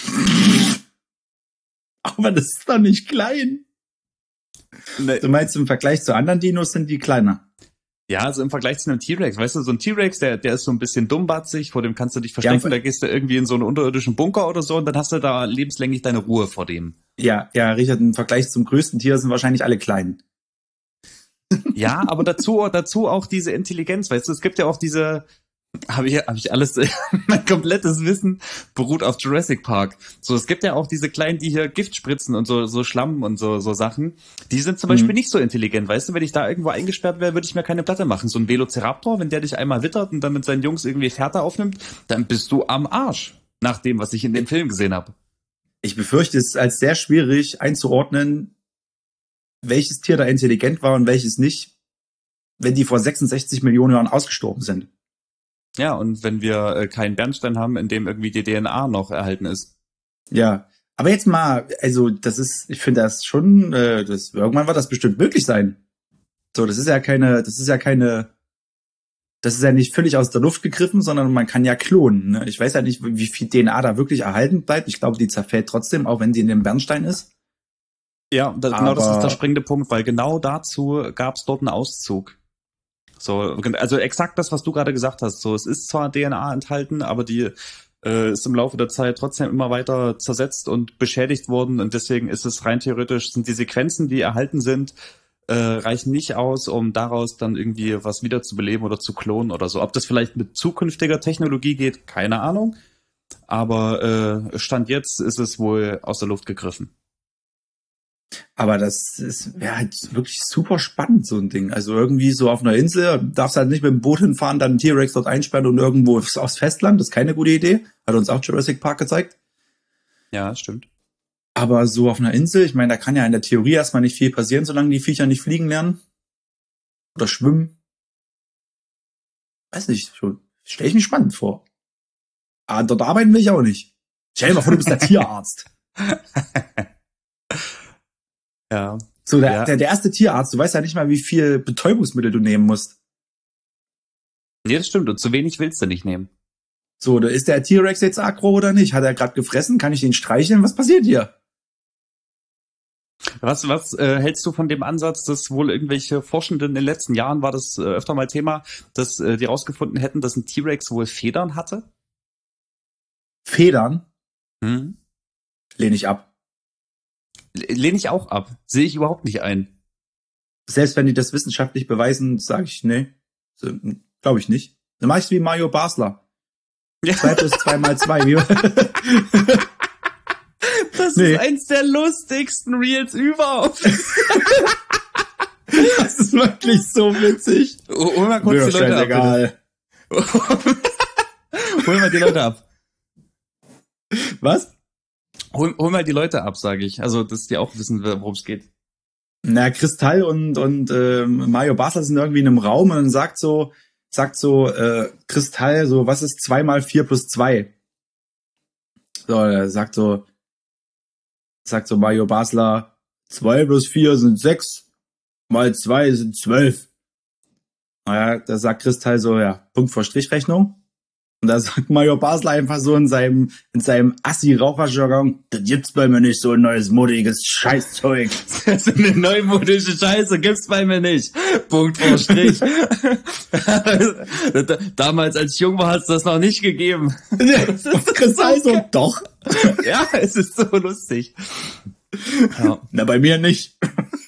Aber das ist doch nicht klein. Ne, Du meinst, im Vergleich zu anderen Dinos sind die kleiner? Ja, also im Vergleich zu einem T-Rex, weißt du, so ein T-Rex, der, der ist so ein bisschen dummbatzig, vor dem kannst du dich verstecken, Ja, da gehst du irgendwie in so einen unterirdischen Bunker oder so und dann hast du da lebenslänglich deine Ruhe vor dem. Ja, ja, Richard, im Vergleich zum größten Tier sind wahrscheinlich alle klein. Ja, aber dazu, dazu auch diese Intelligenz, weißt du, es gibt ja auch diese, habe ich, habe ich alles, mein komplettes Wissen beruht auf Jurassic Park. So, es gibt ja auch diese Kleinen, die hier Gift spritzen und so, so Schlamm und so, so Sachen. Die sind zum Beispiel Mhm. nicht so intelligent, weißt du, wenn ich da irgendwo eingesperrt wäre, würde ich mir keine Platte machen. So ein Velociraptor, wenn der dich einmal wittert und dann mit seinen Jungs irgendwie Fährte aufnimmt, dann bist du am Arsch. Nach dem, was ich in dem Film gesehen habe. Ich befürchte es als sehr schwierig einzuordnen, welches Tier da intelligent war und welches nicht, wenn die vor sechsundsechzig Millionen Jahren ausgestorben sind. Ja, und wenn wir äh, keinen Bernstein haben, in dem irgendwie die D N A noch erhalten ist. Ja, aber jetzt mal, also das ist, ich finde das schon, äh, das, irgendwann wird das bestimmt möglich sein. So, das ist ja keine, das ist ja keine, das ist ja nicht völlig aus der Luft gegriffen, sondern man kann ja klonen. Ne? Ich weiß ja nicht, wie viel D N A da wirklich erhalten bleibt. Ich glaube, die zerfällt trotzdem, auch wenn die in dem Bernstein ist. Ja, das, genau das Aber- ist der springende Punkt, weil genau dazu gab es dort einen Auszug. So, also exakt das, was du gerade gesagt hast. So, es ist zwar D N A enthalten, aber die äh, ist im Laufe der Zeit trotzdem immer weiter zersetzt und beschädigt worden und deswegen ist es rein theoretisch, sind die Sequenzen, die erhalten sind, äh, reichen nicht aus, um daraus dann irgendwie was wieder zu beleben oder zu klonen oder so. Ob das vielleicht mit zukünftiger Technologie geht, keine Ahnung. Aber äh, Stand jetzt ist es wohl aus der Luft gegriffen. Aber das ist wäre halt wirklich super spannend, so ein Ding. Also irgendwie so auf einer Insel, darfst halt nicht mit dem Boot hinfahren, dann einen T-Rex dort einsperren und irgendwo aufs Festland. Das ist keine gute Idee. Hat uns auch Jurassic Park gezeigt. Ja, stimmt. Aber so auf einer Insel, ich meine, da kann ja in der Theorie erstmal nicht viel passieren, solange die Viecher nicht fliegen lernen. Oder schwimmen. Weiß nicht, stelle ich mir spannend vor. Aber dort arbeiten will ich auch nicht. Stell dir mal vor, du bist der Tierarzt. Ja. So, der, Ja. der, der erste Tierarzt, du weißt ja nicht mal, wie viel Betäubungsmittel du nehmen musst. Nee, das stimmt. Und zu wenig willst du nicht nehmen. So, da ist der T-Rex jetzt aggro oder nicht? Hat er gerade gefressen? Kann ich den streicheln? Was passiert hier? Was, was äh, hältst du von dem Ansatz, dass wohl irgendwelche Forschenden in den letzten Jahren war das äh, öfter mal Thema, dass äh, die rausgefunden hätten, dass ein T-Rex wohl Federn hatte? Federn Hm? lehne ich ab. Lehne ich auch ab. Sehe ich überhaupt nicht ein. Selbst wenn die das wissenschaftlich beweisen, sage ich, nee, so, glaube ich nicht. Dann mach ich wie Mario Basler. Ja. Zwei plus zwei mal zwei. Wie, Das Nee. ist eins der lustigsten Reels überhaupt. das ist wirklich so witzig. Hol mal kurz Mir die doch Leute ab. scheißegal. Bitte. Hol mal die Leute ab. Was? Hol, hol mal die Leute ab, sage ich. Also, dass die auch wissen, worum es geht. Na, Kristall und, und ähm, Mario Basler sind irgendwie in einem Raum und dann sagt so, sagt so, äh, Kristall, so, was ist zwei mal vier plus zwei? So, er sagt so, sagt so Mario Basler, zwei plus vier sind sechs, mal zwei sind zwölf. Naja, da sagt Kristall so, ja, Punkt vor Strichrechnung. Und da sagt Major Basler einfach so in seinem, in seinem Assi-Raucher-Jargon, das gibt's bei mir nicht, so ein neues, modiges Scheißzeug. So eine neumodische Scheiße gibt's bei mir nicht. Punkt vor Strich. Damals, als ich jung war, hat's das noch nicht gegeben. Kristall so, doch. Ja, es ist so lustig. Ja. Na, bei mir nicht.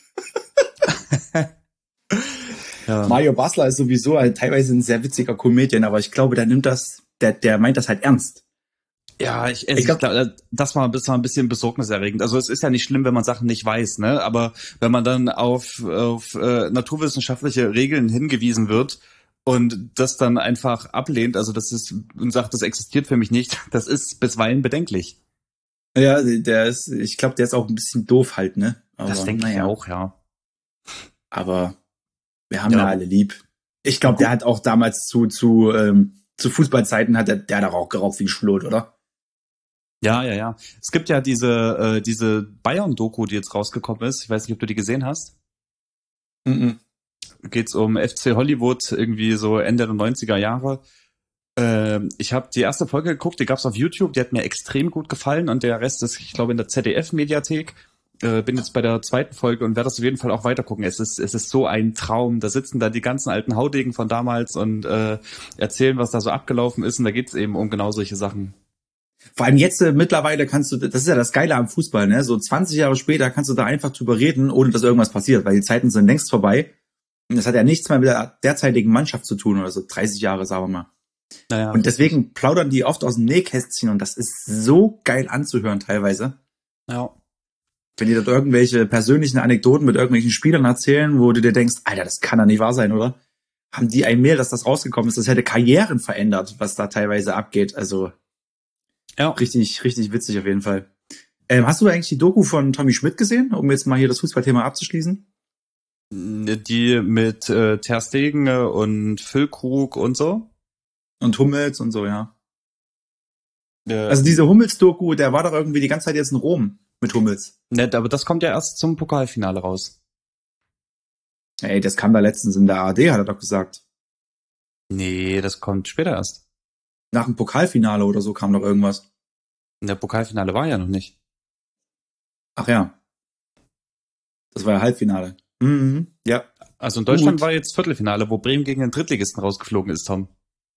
Ja. Mario Basler ist sowieso halt teilweise ein sehr witziger Comedian, aber ich glaube, der nimmt das, der, der meint das halt ernst. Ja, ich, ich, ich glaube, das war, das war ein bisschen besorgniserregend. Also es ist ja nicht schlimm, wenn man Sachen nicht weiß, ne? Aber wenn man dann auf, auf äh, naturwissenschaftliche Regeln hingewiesen wird und das dann einfach ablehnt, also das ist und sagt, das existiert für mich nicht, das ist bisweilen bedenklich. Ja, der ist, ich glaube, der ist auch ein bisschen doof halt, ne? Aber, das denke naja. ich auch, ja. Aber wir haben ja, ja alle lieb. Ich glaube, der hat auch damals zu zu ähm, zu Fußballzeiten hat der, der hat auch geraucht wie ein Schlot, oder? Ja, ja, ja. Es gibt ja diese äh, diese Bayern-Doku, die jetzt rausgekommen ist. Ich weiß nicht, ob du die gesehen hast. Mhm. Geht's um F C Hollywood, irgendwie so Ende der neunziger Jahre. Ähm, ich habe die erste Folge geguckt, die gab's auf YouTube, die hat mir extrem gut gefallen und der Rest ist, ich glaube, in der Z D F-Mediathek. Äh, bin jetzt bei der zweiten Folge und werde das auf jeden Fall auch weiter gucken. Es ist, es ist so ein Traum. Da sitzen da die ganzen alten Haudegen von damals und äh, erzählen, was da so abgelaufen ist. Und da geht's eben um genau solche Sachen. Vor allem jetzt äh, mittlerweile kannst du, das ist ja das Geile am Fußball, ne? So zwanzig Jahre später kannst du da einfach drüber reden, ohne dass irgendwas passiert, weil die Zeiten sind längst vorbei. Und das hat ja nichts mehr mit der derzeitigen Mannschaft zu tun oder so dreißig Jahre, sagen wir mal. Naja, und deswegen plaudern die oft aus dem Nähkästchen und das ist so geil anzuhören teilweise. Ja. Wenn die dort irgendwelche persönlichen Anekdoten mit irgendwelchen Spielern erzählen, wo du dir denkst, Alter, das kann doch nicht wahr sein, oder? Haben die ein Mail, dass das rausgekommen ist? Das hätte Karrieren verändert, was da teilweise abgeht. Also ja, richtig, richtig witzig auf jeden Fall. Ähm, hast du eigentlich die Doku von Tommy Schmidt gesehen, um jetzt mal hier das Fußballthema abzuschließen? Die mit äh, Ter Stegen und Füllkrug und so? Und Hummels und so, ja. ja. Also diese Hummels-Doku, der war doch irgendwie die ganze Zeit jetzt in Rom. Mit Hummels. Nett, aber das kommt ja erst zum Pokalfinale raus. Ey, das kam da letztens in der A R D, hat er doch gesagt. Nee, das kommt später erst. Nach dem Pokalfinale oder so kam doch irgendwas. Der Pokalfinale war ja noch nicht. Ach ja. Das war ja Halbfinale. Mhm, ja. Also in Deutschland Gut. war jetzt Viertelfinale, wo Bremen gegen den Drittligisten rausgeflogen ist, Tom.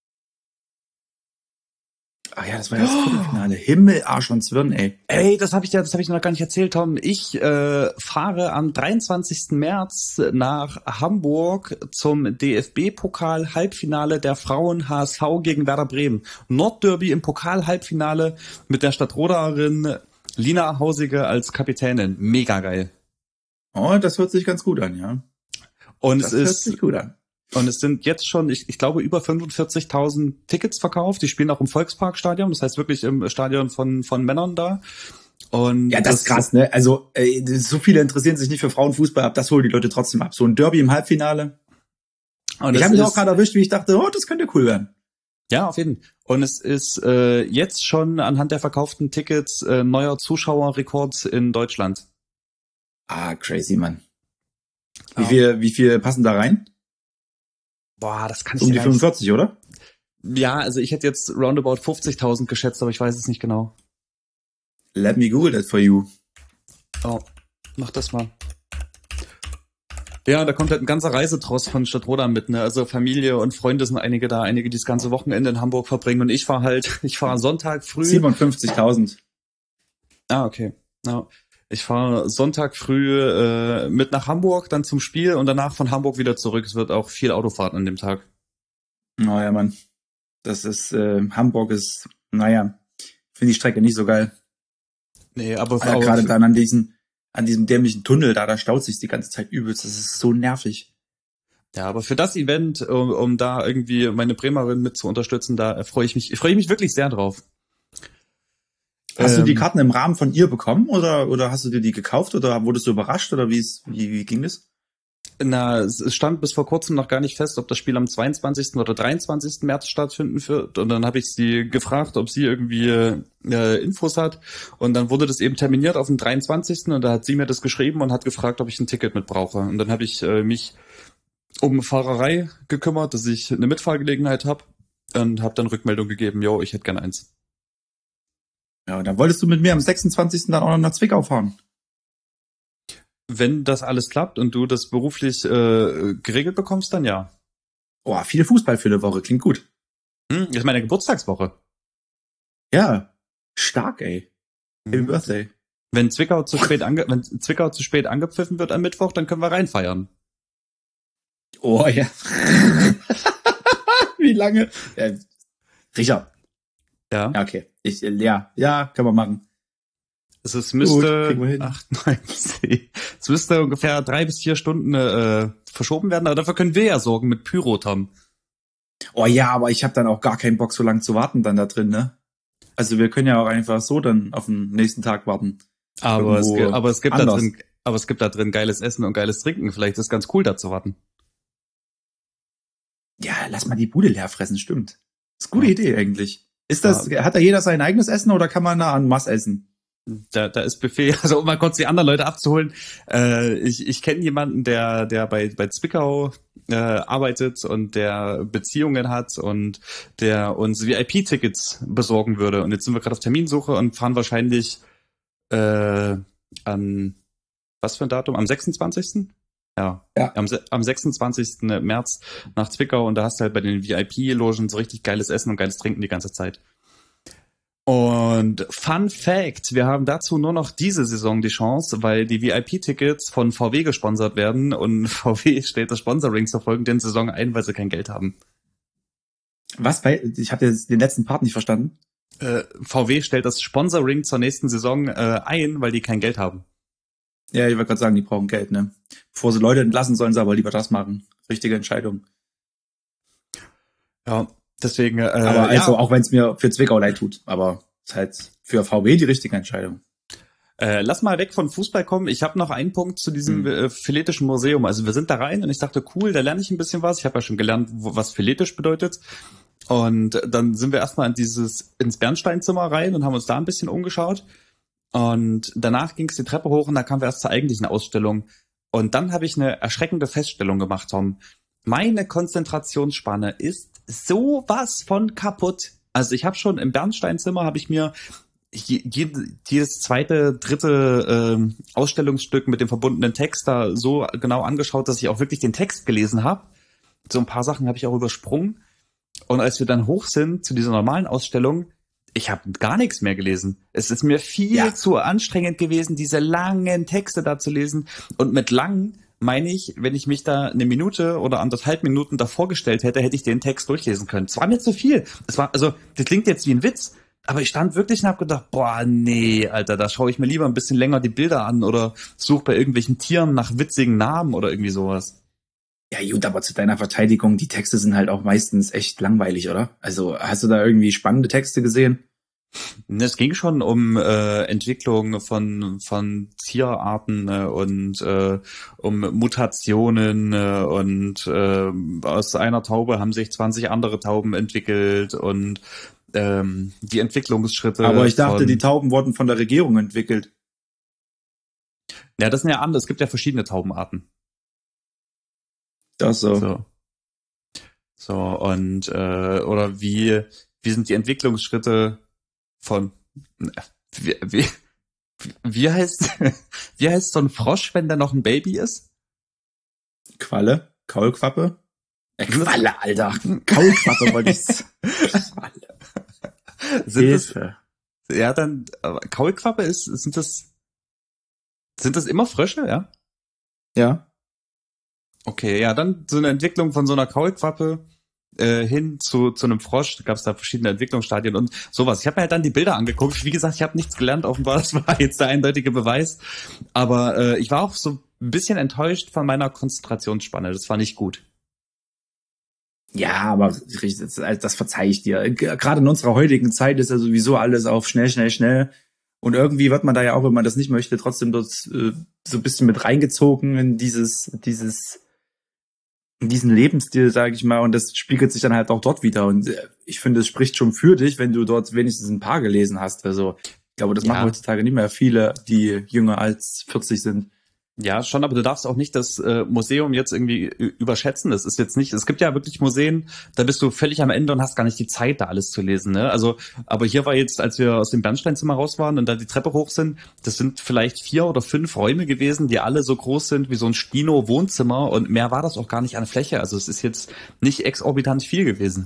Ach ja, das war ja das Viertelfinale. Himmel, Arsch und Zwirn, ey. Ey, das habe ich dir, das habe ich noch gar nicht erzählt, Tom. Ich äh, fahre am dreiundzwanzigsten März nach Hamburg zum D F B-Pokal-Halbfinale der Frauen H S V gegen Werder Bremen. Nordderby im Pokal-Halbfinale mit der Stadtroderin Lina Hausige als Kapitänin. Mega geil. Oh, das hört sich ganz gut an, ja. Und das es hört ist sich gut an. Und es sind jetzt schon, ich, ich glaube, über fünfundvierzigtausend Tickets verkauft. Die spielen auch im Volksparkstadion, das heißt wirklich im Stadion von von Männern da. Und ja, das, das ist krass, ne? Also äh, so viele interessieren sich nicht für Frauenfußball, aber das holen die Leute trotzdem ab. So ein Derby im Halbfinale. Und ich habe mich auch gerade erwischt, wie ich dachte, oh, das könnte cool werden. Ja, auf jeden Fall. Und es ist äh, jetzt schon anhand der verkauften Tickets äh, neuer Zuschauerrekord in Deutschland. Ah, crazy, Mann. Wie viel, wie viel passen da rein? Boah, das kann ich Um die fünfundvierzig, oder? Ja, also ich hätte jetzt roundabout fünfzigtausend geschätzt, aber ich weiß es nicht genau. Let me Google that for you. Oh, mach das mal. Ja, da kommt halt ein ganzer Reisetross von Stadtroda mit, ne? Also Familie und Freunde sind einige da, einige, die das ganze Wochenende in Hamburg verbringen. Und ich fahre halt, ich fahre Sonntag früh. siebenundfünfzigtausend. Ah, okay. Ja. Ich fahre Sonntag früh äh, mit nach Hamburg, dann zum Spiel und danach von Hamburg wieder zurück. Es wird auch viel Autofahrten an dem Tag. Naja, Mann. Das ist, äh, Hamburg ist, naja, finde die Strecke nicht so geil. Nee, aber ja, gerade dann an diesen, an diesem dämlichen Tunnel da, da staut sich die ganze Zeit übelst. Das ist so nervig. Ja, aber für das Event, um, um da irgendwie meine Bremerin mit zu unterstützen, da freue ich mich, freue ich mich wirklich sehr drauf. Hast ähm, du die Karten im Rahmen von ihr bekommen oder oder hast du dir die gekauft oder wurdest du überrascht oder wie ist, wie, wie ging das? Na, es stand bis vor kurzem noch gar nicht fest, ob das Spiel am zweiundzwanzigsten oder dreiundzwanzigsten März stattfinden wird. Und dann habe ich sie gefragt, ob sie irgendwie äh, Infos hat. Und dann wurde das eben terminiert auf den dreiundzwanzigsten Und da hat sie mir das geschrieben und hat gefragt, ob ich ein Ticket mit brauche. Und dann habe ich äh, mich um Fahrerei gekümmert, dass ich eine Mitfahrgelegenheit habe und habe dann Rückmeldung gegeben, jo, ich hätte gern eins. Ja, und dann wolltest du mit mir am sechsundzwanzigsten dann auch noch nach Zwickau fahren. Wenn das alles klappt und du das beruflich äh, geregelt bekommst, dann ja. Boah, viele Fußball für eine Woche, klingt gut. Hm, das ist meine Geburtstagswoche. Ja, stark, ey. Happy Mhm. Birthday. Wenn Zwickau zu spät ange wenn Zwickau zu spät angepfiffen wird am Mittwoch, dann können wir reinfeiern. Oh ja. Wie lange? Ja, Richard. Ja. Ja, okay. Ich, äh, ja, ja, können wir machen. Also es müsste kriegen wir hin. acht, neun, zehn. Es müsste ungefähr drei bis vier Stunden äh, verschoben werden, aber dafür können wir ja sorgen mit Pyro, Tom. Oh ja, aber ich habe dann auch gar keinen Bock, so lange zu warten dann da drin, ne? Also wir können ja auch einfach so dann auf den nächsten Tag warten. Aber es, Irgendwo gibt, aber es gibt da anders. drin, aber es gibt da drin geiles Essen und geiles Trinken. Vielleicht ist es ganz cool, da zu warten. Ja, lass mal die Bude leer fressen, stimmt. Das ist eine gute Ja. Idee eigentlich. Ist das, hat da jeder sein eigenes Essen oder kann man da an Mass essen? Da, da ist Buffet, also um mal kurz die anderen Leute abzuholen. Äh, ich ich kenne jemanden, der der bei bei Zwickau äh, arbeitet und der Beziehungen hat und der uns V I P-Tickets besorgen würde. Und jetzt sind wir gerade auf Terminsuche und fahren wahrscheinlich äh, an was für ein Datum? Am sechsundzwanzigsten Ja, Ja. Am, se- am sechsundzwanzigsten März nach Zwickau und da hast du halt bei den V I P-Logen so richtig geiles Essen und geiles Trinken die ganze Zeit. Und Fun Fact, wir haben dazu nur noch diese Saison die Chance, weil die V I P-Tickets von V W gesponsert werden und V W stellt das Sponsoring zur folgenden Saison ein, weil sie kein Geld haben. Was? Bei, ich habe jetzt den letzten Part nicht verstanden. Äh, V W stellt das Sponsoring zur nächsten Saison äh, ein, weil die kein Geld haben. Ja, ich wollte gerade sagen, die brauchen Geld, ne? Bevor sie Leute entlassen, sollen sie aber lieber das machen. Richtige Entscheidung. Ja, deswegen. Äh, Aber also, ja. auch wenn es mir für Zwickau leid tut. Aber es ist halt für V W die richtige Entscheidung. Äh, lass mal weg von Fußball kommen. Ich habe noch einen Punkt zu diesem Hm. äh, philetischen Museum. Also wir sind da rein und ich dachte, cool, da lerne ich ein bisschen was. Ich habe ja schon gelernt, wo, was philetisch bedeutet. Und dann sind wir erstmal in dieses ins Bernsteinzimmer rein und haben uns da ein bisschen umgeschaut. Und danach ging es die Treppe hoch und da kamen wir erst zur eigentlichen Ausstellung. Und dann habe ich eine erschreckende Feststellung gemacht, Tom. Meine Konzentrationsspanne ist sowas von kaputt. Also ich habe schon im Bernsteinzimmer, habe ich mir je, jedes zweite, dritte ähm, Ausstellungsstück mit dem verbundenen Text da so genau angeschaut, dass ich auch wirklich den Text gelesen habe. So ein paar Sachen habe ich auch übersprungen. Und als wir dann hoch sind zu dieser normalen Ausstellung, ich habe gar nichts mehr gelesen. Es ist mir viel Ja. zu anstrengend gewesen, diese langen Texte da zu lesen. Und mit lang meine ich, wenn ich mich da eine Minute oder anderthalb Minuten davor gestellt hätte, hätte ich den Text durchlesen können. Es war mir zu viel. Es war, also, das klingt jetzt wie ein Witz, aber ich stand wirklich und habe gedacht, boah, nee, Alter, da schaue ich mir lieber ein bisschen länger die Bilder an oder suche bei irgendwelchen Tieren nach witzigen Namen oder irgendwie sowas. Ja, gut, aber zu deiner Verteidigung, die Texte sind halt auch meistens echt langweilig, oder? Also, hast du da irgendwie spannende Texte gesehen? Es ging schon um äh, Entwicklung von von Tierarten äh, und äh, um Mutationen äh, und äh, aus einer Taube haben sich zwanzig andere Tauben entwickelt und ähm, die Entwicklungsschritte. Aber ich dachte, von, die Tauben wurden von der Regierung entwickelt. Ja, das sind ja andere. Es gibt ja verschiedene Taubenarten. Das so. So, so und äh, oder wie wie sind die Entwicklungsschritte von wie, wie, wie heißt wie heißt so ein Frosch, wenn der noch ein Baby ist? Qualle? Kaulquappe? Äh, Qualle, Alter. Kaulquappe wollte ich. Qualle. Sind das, Hilfe. ja, dann aber Kaulquappe ist sind das sind das immer Frösche, ja? Ja. Okay, ja, dann so eine Entwicklung von so einer Kaulquappe äh, hin zu zu einem Frosch. Da gab es da verschiedene Entwicklungsstadien und sowas. Ich habe mir halt dann die Bilder angeguckt. Wie gesagt, ich habe nichts gelernt. Offenbar, das war jetzt der eindeutige Beweis. Aber äh, ich war auch so ein bisschen enttäuscht von meiner Konzentrationsspanne. Das war nicht gut. Ja, aber das, das verzeihe ich dir. Gerade in unserer heutigen Zeit ist ja sowieso alles auf schnell, schnell, schnell. Und irgendwie wird man da ja auch, wenn man das nicht möchte, trotzdem dort äh, so ein bisschen mit reingezogen in dieses, dieses diesen Lebensstil, sage ich mal, und das spiegelt sich dann halt auch dort wieder. Und ich finde, es spricht schon für dich, wenn du dort wenigstens ein paar gelesen hast. Also ich glaube, das Ja. machen heutzutage nicht mehr viele, die jünger als vierzig sind. Ja, schon, aber du darfst auch nicht das äh, Museum jetzt irgendwie ü- überschätzen. Das ist jetzt nicht, es gibt ja wirklich Museen, da bist du völlig am Ende und hast gar nicht die Zeit, da alles zu lesen, ne? Also, aber hier war jetzt, als wir aus dem Bernsteinzimmer raus waren und da die Treppe hoch sind, das sind vielleicht vier oder fünf Räume gewesen, die alle so groß sind wie so ein Stino-Wohnzimmer und mehr war das auch gar nicht an Fläche. Also es ist jetzt nicht exorbitant viel gewesen.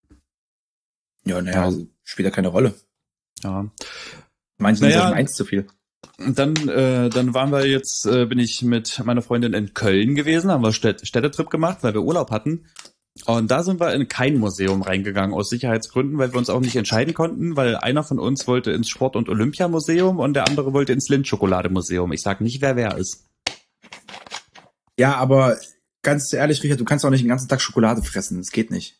Ja, naja, also, spielt ja keine Rolle. Ja. Manchen Naja, ist schon eins zu viel. Und dann, äh, dann waren wir jetzt, äh, bin ich mit meiner Freundin in Köln gewesen, haben wir Städt Städtetrip gemacht, weil wir Urlaub hatten. Und da sind wir in kein Museum reingegangen, aus Sicherheitsgründen, weil wir uns auch nicht entscheiden konnten, weil einer von uns wollte ins Sport- und Olympiamuseum und der andere wollte ins Lindt-Schokolademuseum. Ich sag nicht, wer wer ist. Ja, aber ganz ehrlich, Richard, du kannst auch nicht den ganzen Tag Schokolade fressen. Das geht nicht.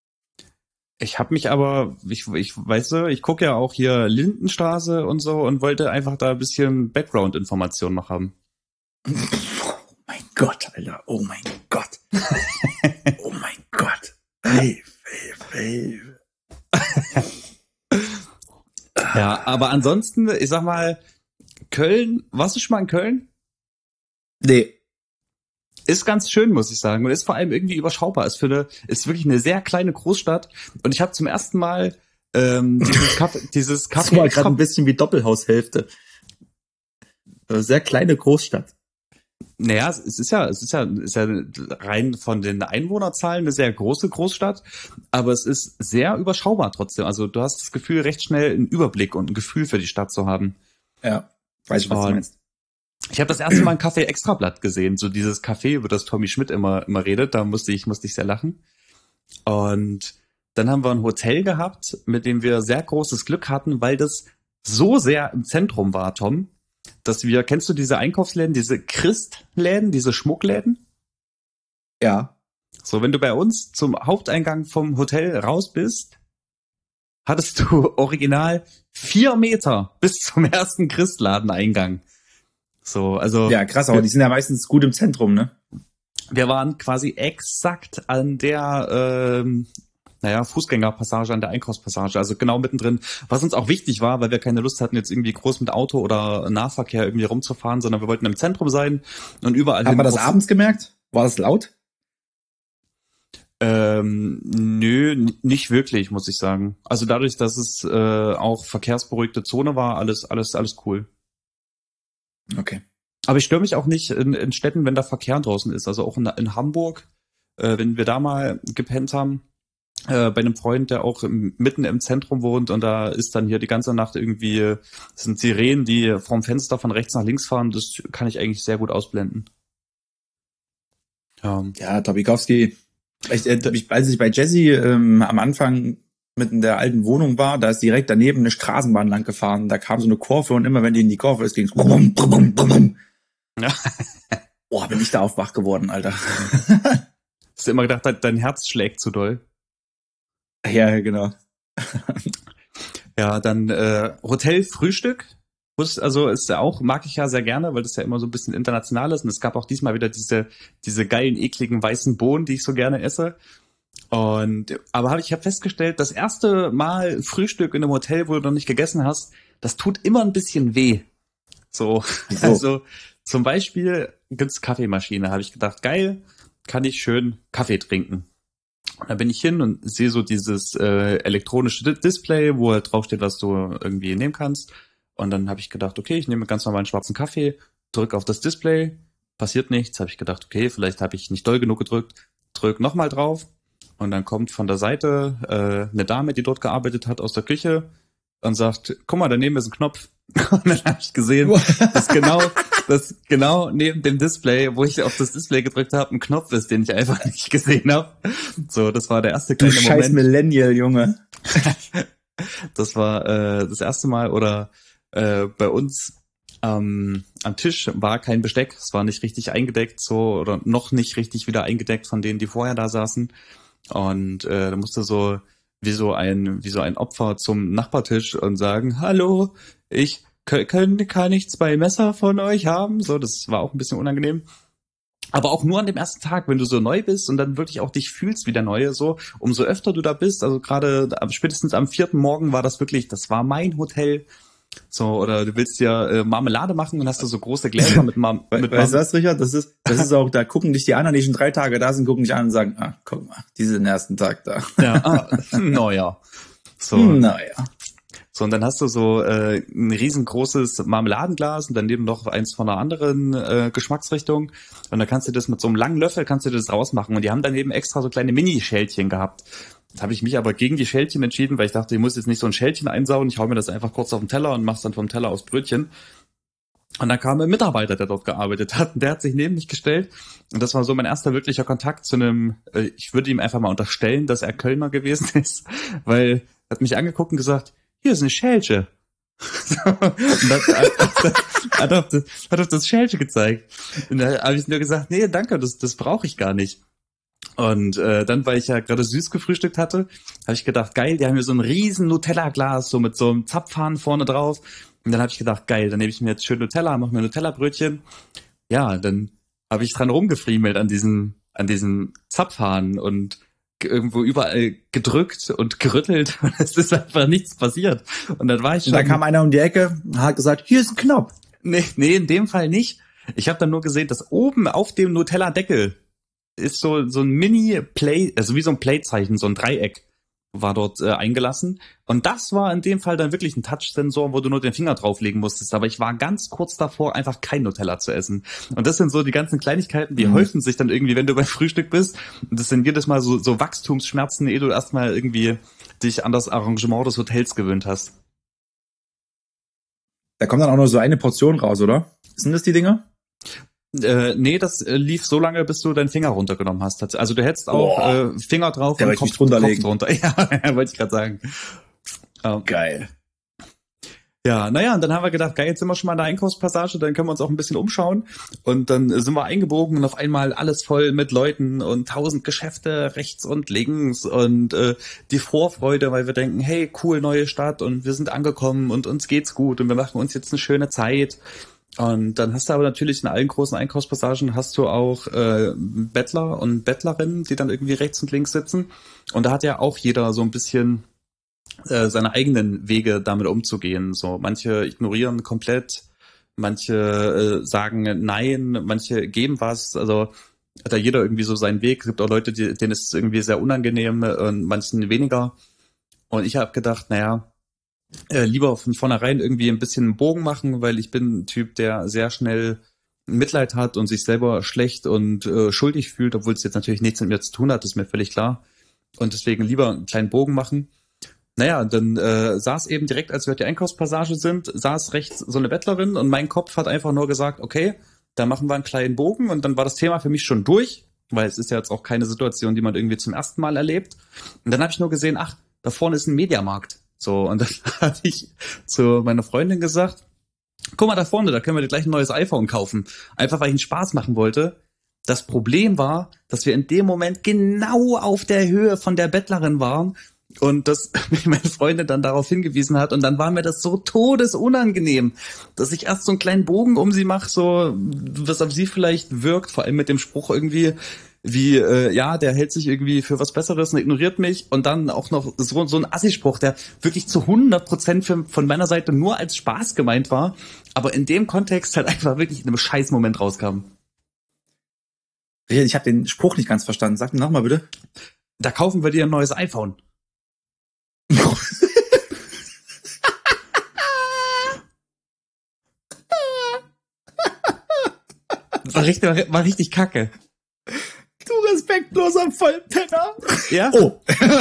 Ich habe mich aber, ich, ich weißt du, ich gucke ja auch hier Lindenstraße und so und wollte einfach da ein bisschen Background-Information noch haben. Oh mein Gott, Alter. Oh mein Gott. Oh mein Gott. Hey, hey, hey. Ja, aber ansonsten, ich sag mal, Köln, warst du schon mal in Köln? Nee. Ist ganz schön, muss ich sagen. Und ist vor allem irgendwie überschaubar. Ist für eine, ist wirklich eine sehr kleine Großstadt. Und ich habe zum ersten Mal ähm, dieses Kaffee, dieses Das Kaffee war gerade ein bisschen wie Doppelhaushälfte. Eine sehr kleine Großstadt. Naja, es ist ja, es ist ja, es ist ja rein von den Einwohnerzahlen eine sehr große Großstadt, aber es ist sehr überschaubar trotzdem. Also du hast das Gefühl, recht schnell einen Überblick und ein Gefühl für die Stadt zu haben. Ja, weiß ich, was Und du meinst. ich habe das erste Mal ein Café Extrablatt gesehen, so dieses Café, über das Tommy Schmidt immer immer redet. Da musste ich musste ich sehr lachen. Und dann haben wir ein Hotel gehabt, mit dem wir sehr großes Glück hatten, weil das so sehr im Zentrum war, Tom, dass wir, kennst du diese Einkaufsläden, diese Christläden, diese Schmuckläden? Ja. So, wenn du bei uns zum Haupteingang vom Hotel raus bist, hattest du original vier Meter bis zum ersten Christladeneingang. So, also. Ja, krass, aber die sind ja meistens gut im Zentrum, ne? Wir waren quasi exakt an der, ähm, naja, Fußgängerpassage, an der Einkaufspassage, also genau mittendrin, was uns auch wichtig war, weil wir keine Lust hatten, jetzt irgendwie groß mit Auto oder Nahverkehr irgendwie rumzufahren, sondern wir wollten im Zentrum sein und überall. Haben wir das abends gemerkt? War das laut? Ähm, nö, n- nicht wirklich, muss ich sagen. Also dadurch, dass es äh, auch verkehrsberuhigte Zone war, alles, alles, alles cool. Okay. Aber ich störe mich auch nicht in, in Städten, wenn da Verkehr draußen ist. Also auch in, in Hamburg, äh, wenn wir da mal gepennt haben, äh, bei einem Freund, der auch im, mitten im Zentrum wohnt und da ist dann hier die ganze Nacht irgendwie, äh, das sind Sirenen, die vorm Fenster von rechts nach links fahren. Das kann ich eigentlich sehr gut ausblenden. Ja, Ja, Tobikowski. Ich, äh, ich, als ich bei Jesse ähm, am Anfang mit in der alten Wohnung war, da ist direkt daneben eine Straßenbahn lang gefahren. Da kam so eine Kurve und immer wenn die in die Kurve ist, ging's brumm, brumm, brumm. ja. Boah, bin ich da auf wach geworden, Alter. Hast du immer gedacht, dein- dein Herz schlägt zu doll? Ja, genau. Ja, dann äh, Hotelfrühstück. Muss- Also ist ja auch, mag ich ja sehr gerne, weil das ja immer so ein bisschen international ist. Und es gab auch diesmal wieder diese, diese geilen, ekligen weißen Bohnen, die ich so gerne esse. Und aber habe ich habe festgestellt, das erste Mal Frühstück in einem Hotel, wo du noch nicht gegessen hast, das tut immer ein bisschen weh. So, Wieso? also zum Beispiel gibt's Kaffeemaschine. Habe ich gedacht, geil, kann ich schön Kaffee trinken. Und dann bin ich hin und sehe so dieses äh, elektronische Di- Display, wo halt draufsteht, was du irgendwie nehmen kannst. Und dann habe ich gedacht, okay, ich nehme ganz normal einen schwarzen Kaffee, drücke auf das Display, passiert nichts. Habe ich gedacht, okay, vielleicht habe ich nicht doll genug gedrückt, drück nochmal drauf. Und dann kommt von der Seite äh, eine Dame, die dort gearbeitet hat, aus der Küche und sagt, guck mal, daneben ist ein Knopf. Und dann habe ich gesehen, dass genau, dass genau neben dem Display, wo ich auf das Display gedrückt habe, ein Knopf ist, den ich einfach nicht gesehen habe. So, das war der erste Du kleine scheiß Moment. Millennial, Junge. Das war äh, das erste Mal oder äh, bei uns ähm, am Tisch war kein Besteck, es war nicht richtig eingedeckt so oder noch nicht richtig wieder eingedeckt von denen, die vorher da saßen. Und äh, da musste so wie so ein wie so ein Opfer zum Nachbartisch und sagen, hallo, ich kö- können kann ich zwei Messer von euch haben? So, das war auch ein bisschen unangenehm. Aber auch nur an dem ersten Tag, wenn du so neu bist und dann wirklich auch dich fühlst wie der Neue, so, umso öfter du da bist, also gerade spätestens am vierten Morgen war das wirklich, das war mein Hotel. So, oder du willst dir äh, Marmelade machen und hast du so große Gläser mit Marmelade. We weißt du was, Richard? Das ist, das ist auch, da gucken dich die anderen, die schon drei Tage da sind, gucken dich an und sagen, ah, guck mal, die sind den ersten Tag da. Ja, ah, naja. So. Naja. So, und dann hast du so äh, ein riesengroßes Marmeladenglas und daneben noch eins von einer anderen äh, Geschmacksrichtung. Und dann kannst du das mit so einem langen Löffel, kannst du das rausmachen. Und die haben daneben extra so kleine Mini-Schälchen gehabt. Jetzt habe ich mich aber gegen die Schälchen entschieden, weil ich dachte, ich muss jetzt nicht so ein Schälchen einsauen. Ich hau mir das einfach kurz auf den Teller und mach's dann vom Teller aufs Brötchen. Und dann kam ein Mitarbeiter, der dort gearbeitet hat. Und der hat sich neben mich gestellt. Und das war so mein erster wirklicher Kontakt zu einem, äh, ich würde ihm einfach mal unterstellen, dass er Kölner gewesen ist. Weil er hat mich angeguckt und gesagt, hier ist eine Schälche. Und das, hat, hat, auf das, hat auf das Schälche gezeigt. Und da habe ich nur gesagt, nee, danke, das, das brauche ich gar nicht. Und äh, dann, weil ich ja gerade süß gefrühstückt hatte, habe ich gedacht, geil, die haben hier so ein riesen Nutella-Glas, so mit so einem Zapfhahn vorne drauf. Und dann habe ich gedacht, geil, dann nehme ich mir jetzt schön Nutella, mache mir Nutella-Brötchen. Ja, dann habe ich dran rumgefriemelt an diesem, an diesem Zapfhahn und irgendwo überall gedrückt und gerüttelt und es ist einfach nichts passiert. Und dann war ich schon... Und da kam einer um die Ecke und hat gesagt, hier ist ein Knopf. Nee, nee, in dem Fall nicht. Ich habe dann nur gesehen, dass oben auf dem Nutella-Deckel ist so so ein Mini-Play, also wie so ein Play-Zeichen, so ein Dreieck war dort äh, eingelassen. Und das war in dem Fall dann wirklich ein Touch-Sensor, wo du nur den Finger drauflegen musstest. Aber ich war ganz kurz davor, einfach kein Nutella zu essen. Und das sind so die ganzen Kleinigkeiten, die mhm. häufen sich dann irgendwie, wenn du beim Frühstück bist. Und das sind jedes Mal so, so Wachstumsschmerzen, ehe du erstmal irgendwie dich an das Arrangement des Hotels gewöhnt hast. Da kommt dann auch nur so eine Portion raus, oder? Sind das die Dinger? Äh, nee, das äh, lief so lange, bis du deinen Finger runtergenommen hast. Also du hättest auch äh, Finger drauf und Kopf, drunter Kopf legen. drunter. Ja, wollte ich gerade sagen. Ähm, Geil. Ja, naja, und dann haben wir gedacht, geil, jetzt sind wir schon mal in der Einkaufspassage, dann können wir uns auch ein bisschen umschauen. Und dann sind wir eingebogen und auf einmal alles voll mit Leuten und tausend Geschäfte rechts und links und äh, die Vorfreude, weil wir denken, hey, cool, neue Stadt und wir sind angekommen und uns geht's gut und wir machen uns jetzt eine schöne Zeit. Und dann hast du aber natürlich in allen großen Einkaufspassagen hast du auch äh, Bettler und Bettlerinnen, die dann irgendwie rechts und links sitzen. Und da hat ja auch jeder so ein bisschen äh, seine eigenen Wege damit umzugehen. So manche ignorieren komplett, manche äh, sagen nein, manche geben was. Also hat da jeder irgendwie so seinen Weg. Es gibt auch Leute, die, denen ist es irgendwie sehr unangenehm und manchen weniger. Und ich habe gedacht, naja, Äh, lieber von vornherein irgendwie ein bisschen einen Bogen machen, weil ich bin ein Typ, der sehr schnell Mitleid hat und sich selber schlecht und äh, schuldig fühlt, obwohl es jetzt natürlich nichts mit mir zu tun hat, ist mir völlig klar. Und deswegen lieber einen kleinen Bogen machen. Naja, dann äh, saß eben direkt, als wir auf die Einkaufspassage sind, saß rechts so eine Bettlerin und mein Kopf hat einfach nur gesagt, okay, da machen wir einen kleinen Bogen und dann war das Thema für mich schon durch, weil es ist ja jetzt auch keine Situation, die man irgendwie zum ersten Mal erlebt. Und dann habe ich nur gesehen, ach, da vorne ist ein Mediamarkt. So, und dann hatte ich zu meiner Freundin gesagt, guck mal da vorne, da können wir dir gleich ein neues iPhone kaufen. Einfach, weil ich einen Spaß machen wollte. Das Problem war, dass wir in dem Moment genau auf der Höhe von der Bettlerin waren und dass mich meine Freundin dann darauf hingewiesen hat und dann war mir das so todesunangenehm, dass ich erst so einen kleinen Bogen um sie mache, so was auf sie vielleicht wirkt, vor allem mit dem Spruch irgendwie, wie, äh, ja, der hält sich irgendwie für was Besseres und ignoriert mich und dann auch noch so, so ein Assi-Spruch, der wirklich zu hundert Prozent für, von meiner Seite nur als Spaß gemeint war, aber in dem Kontext halt einfach wirklich in einem Scheißmoment rauskam. Ich habe den Spruch nicht ganz verstanden. Sag ihn nochmal bitte. Da kaufen wir dir ein neues iPhone. War richtig, war richtig kacke. Du respektloser Vollpenner. Ja? Oh.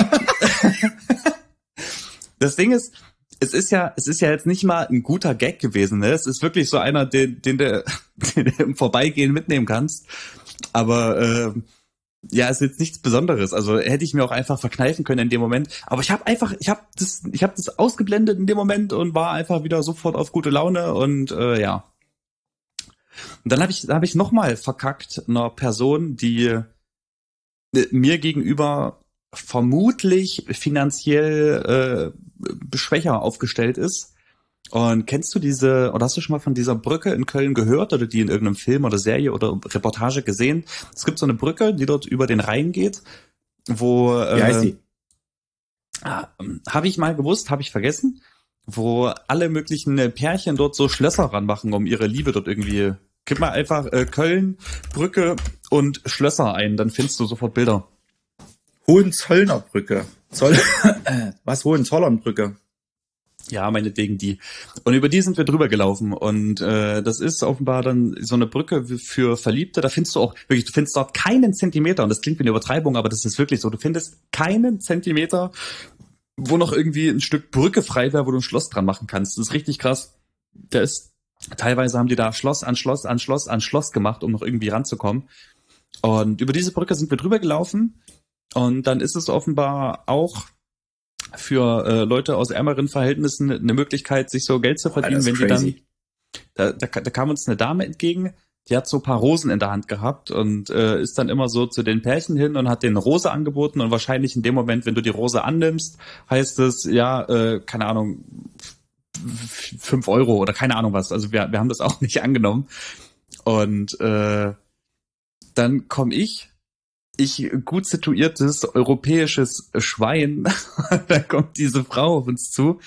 Das Ding ist, es ist ja, es ist ja jetzt nicht mal ein guter Gag gewesen, ne? Es ist wirklich so einer, den, den du, den du im Vorbeigehen mitnehmen kannst. Aber äh, ja, ist jetzt nichts Besonderes. Also hätte ich mir auch einfach verkneifen können in dem Moment. Aber ich habe einfach, ich habe das, ich habe das ausgeblendet in dem Moment und war einfach wieder sofort auf gute Laune und äh, ja. Und dann habe ich, habe ich nochmal verkackt einer Person, die mir gegenüber vermutlich finanziell äh, schwächer aufgestellt ist. Und kennst du diese, oder hast du schon mal von dieser Brücke in Köln gehört oder die in irgendeinem Film oder Serie oder Reportage gesehen? Es gibt so eine Brücke, die dort über den Rhein geht, wo, Wie heißt äh, die? ah, habe ich mal gewusst, habe ich vergessen, wo alle möglichen äh, Pärchen dort so Schlösser ranmachen, um ihre Liebe dort irgendwie. Gib mal einfach äh, Köln, Brücke und Schlösser ein, dann findest du sofort Bilder. Hohenzollner Brücke. Zoll Was, Hohenzollernbrücke? Ja, meinetwegen die. Und über die sind wir drüber gelaufen. Und äh, das ist offenbar dann so eine Brücke für Verliebte. Da findest du auch, wirklich, du findest dort keinen Zentimeter, und das klingt wie eine Übertreibung, aber das ist wirklich so, du findest keinen Zentimeter, wo noch irgendwie ein Stück Brücke frei wäre, wo du ein Schloss dran machen kannst. Das ist richtig krass. Da ist, teilweise haben die da Schloss an Schloss an Schloss an Schloss gemacht, um noch irgendwie ranzukommen. Und über diese Brücke sind wir drüber gelaufen. Und dann ist es offenbar auch für äh, Leute aus ärmeren Verhältnissen eine Möglichkeit, sich so Geld zu verdienen, Alter, wenn die crazy. dann, da, da, da kam uns eine Dame entgegen, die hat so ein paar Rosen in der Hand gehabt und äh, ist dann immer so zu den Pärchen hin und hat denen eine Rose angeboten, und wahrscheinlich in dem Moment, wenn du die Rose annimmst, heißt es, ja, äh, keine Ahnung, fünf Euro oder keine Ahnung was. Also wir, wir haben das auch nicht angenommen. Und äh, dann komme ich, ich gut situiertes europäisches Schwein, da kommt diese Frau auf uns zu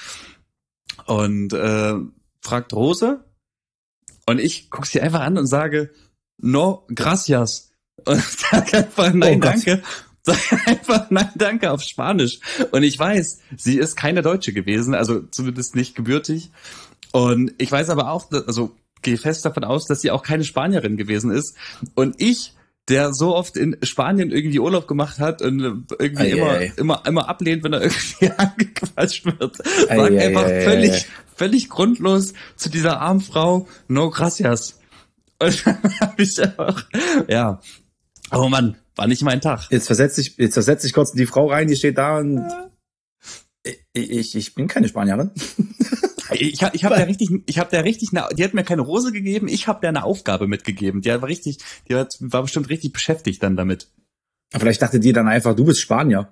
und äh, fragt Rose, und ich gucke sie einfach an und sage no gracias und sage einfach nein, Oh Gott. danke. Sag einfach nein, danke auf Spanisch. Und ich weiß, sie ist keine Deutsche gewesen, also zumindest nicht gebürtig. Und ich weiß aber auch, also gehe fest davon aus, dass sie auch keine Spanierin gewesen ist. Und ich, der so oft in Spanien irgendwie Urlaub gemacht hat und irgendwie Ei, immer, ei. immer, immer ablehnt, wenn er irgendwie angequatscht wird, Ei, sagt ei, einfach ei, völlig, ei. völlig grundlos zu dieser armen Frau, no gracias. Und dann hab ich auch, ja, oh Mann, war nicht mein Tag. Jetzt versetz dich, jetzt versetz dich kurz in die Frau rein, die steht da und ich, ich, ich bin keine Spanierin. Ich, ich habe der richtig, ich habe der richtig, eine, die hat mir keine Rose gegeben, ich habe der eine Aufgabe mitgegeben. Die war richtig, die war, war bestimmt richtig beschäftigt dann damit. Vielleicht dachte die dann einfach, du bist Spanier.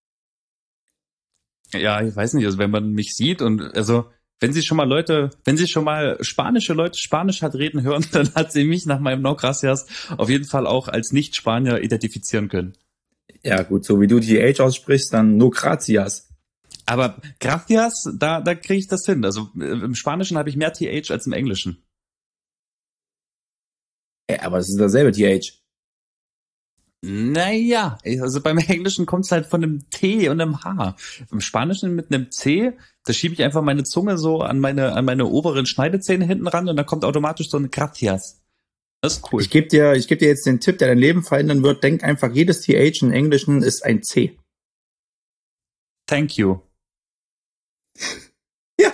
Ja, ich weiß nicht, also wenn man mich sieht und also wenn sie schon mal Leute, wenn sie schon mal spanische Leute Spanisch hat reden hören, dann hat sie mich nach meinem No Gracias auf jeden Fall auch als Nicht-Spanier identifizieren können. Ja gut, so wie du die H aussprichst, dann no gracias. Aber Gracias, da, da kriege ich das hin. Also äh, im Spanischen habe ich mehr T H als im Englischen. Ja, aber es ist dasselbe T H. Naja, also beim Englischen kommt es halt von einem T und einem H. Im Spanischen mit einem C, da schiebe ich einfach meine Zunge so an meine, an meine oberen Schneidezähne hinten ran und dann kommt automatisch so ein Gracias. Das ist cool. Ich gebe dir, ich gebe dir jetzt den Tipp, der dein Leben verändern wird. Denk einfach, jedes T H im Englischen ist ein C. Thank you. Ja.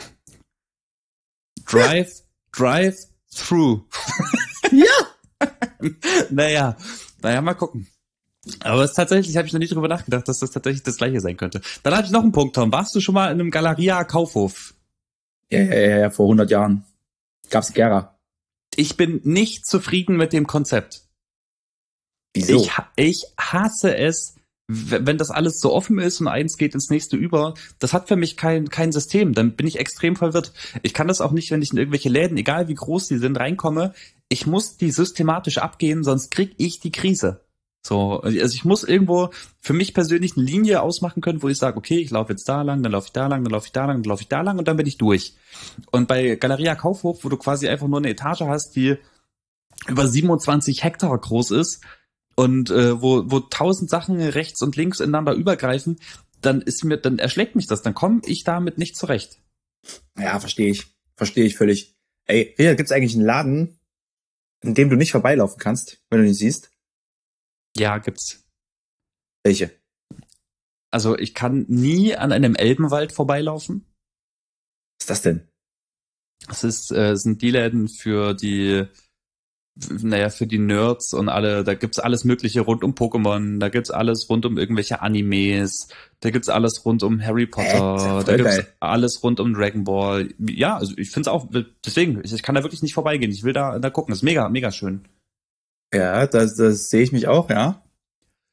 Drive, drive through. Ja. Naja, naja, mal gucken. Aber es tatsächlich habe ich noch nie drüber nachgedacht, dass das tatsächlich das Gleiche sein könnte. Dann habe ich noch einen Punkt, Tom. Warst du schon mal in einem Galeria-Kaufhof? Ja, ja, ja, ja, vor hundert Jahren gab's Gera. Ich bin nicht zufrieden mit dem Konzept. Wieso? Ich, ich hasse es, wenn das alles so offen ist und eins geht ins nächste über. Das hat für mich kein, kein System. Dann bin ich extrem verwirrt. Ich kann das auch nicht, wenn ich in irgendwelche Läden, egal wie groß die sind, reinkomme. Ich muss die systematisch abgehen, sonst krieg ich die Krise. So, also ich muss irgendwo für mich persönlich eine Linie ausmachen können, wo ich sage, okay, ich laufe jetzt da lang, dann laufe ich da lang, dann laufe ich da lang, dann laufe ich da lang und dann bin ich durch. Und bei Galeria Kaufhof, wo du quasi einfach nur eine Etage hast, die über siebenundzwanzig Hektar groß ist und äh, wo wo tausend Sachen rechts und links ineinander übergreifen, dann ist mir, dann erschlägt mich das, dann komme ich damit nicht zurecht. Ja, verstehe ich. Verstehe ich völlig. Ey, hier gibt's eigentlich einen Laden, in dem du nicht vorbeilaufen kannst, wenn du ihn siehst? Ja, gibt's. Welche? Also ich kann nie an einem Elbenwald vorbeilaufen. Was ist das denn? Das ist, äh, sind die Läden für die, naja, für die Nerds und alle, da gibt's alles Mögliche rund um Pokémon, da gibt's alles rund um irgendwelche Animes, da gibt's alles rund um Harry Potter, Äh, ist ja voll da gibt's geil. alles rund um Dragon Ball. Ja, also ich find's auch, deswegen, ich, ich kann da wirklich nicht vorbeigehen, ich will da, da gucken, das ist mega, mega schön. Ja, das, das sehe ich mich auch, ja.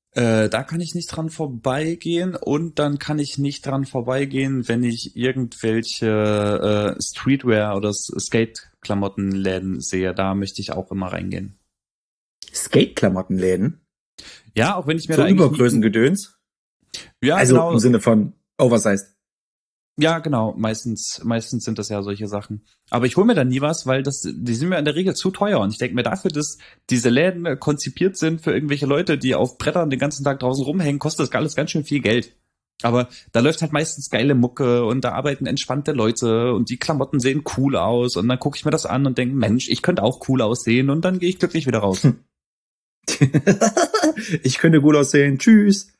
Äh, da kann ich nicht dran vorbeigehen und dann kann ich nicht dran vorbeigehen, wenn ich irgendwelche äh, Streetwear oder S- Skate-Klamottenläden sehe. Da möchte ich auch immer reingehen. Skate-Klamottenläden? Ja, auch wenn ich mir da So eigentlich nie, Übergrößengedöns? ja, Also im genau, Sinne von oversized. ja, genau, meistens, meistens sind das ja solche Sachen. Aber ich hole mir dann nie was, weil das, die sind mir in der Regel zu teuer. Und ich denke mir dafür, dass diese Läden äh, konzipiert sind für irgendwelche Leute, die auf Brettern den ganzen Tag draußen rumhängen, kostet das alles ganz schön viel Geld. Aber da läuft halt meistens geile Mucke und da arbeiten entspannte Leute und die Klamotten sehen cool aus und dann gucke ich mir das an und denke, Mensch, ich könnte auch cool aussehen und dann gehe ich glücklich wieder raus. Ich könnte gut aussehen. Tschüss.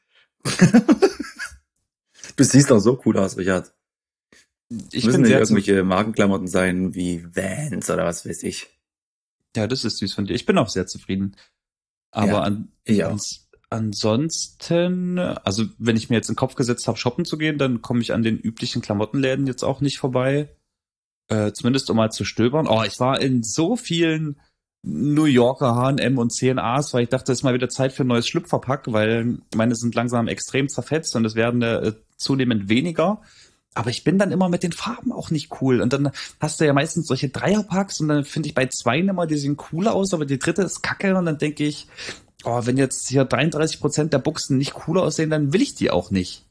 Du siehst auch so cool aus, Richard. Ich Müssen bin nicht sehr zu, irgendwelche Markenklamotten sein, wie Vans oder was weiß ich. ja, das ist süß von dir. Ich bin auch sehr zufrieden. Aber Ja, an, ich auch. ans, ansonsten, also wenn ich mir jetzt in den Kopf gesetzt habe, shoppen zu gehen, dann komme ich an den üblichen Klamottenläden jetzt auch nicht vorbei. Äh, zumindest um mal zu stöbern. Oh, ich war in so vielen New Yorker H und M und C und A's, weil ich dachte, es ist mal wieder Zeit für ein neues Schlüpferpack, weil meine sind langsam extrem zerfetzt und es werden äh, zunehmend weniger. Aber ich bin dann immer mit den Farben auch nicht cool. Und dann hast du ja meistens solche Dreierpacks und dann finde ich bei zwei immer, die sehen cool aus, aber die dritte ist kacke und dann denke ich, oh, wenn jetzt hier dreiunddreißig Prozent der Buchsen nicht cool aussehen, dann will ich die auch nicht.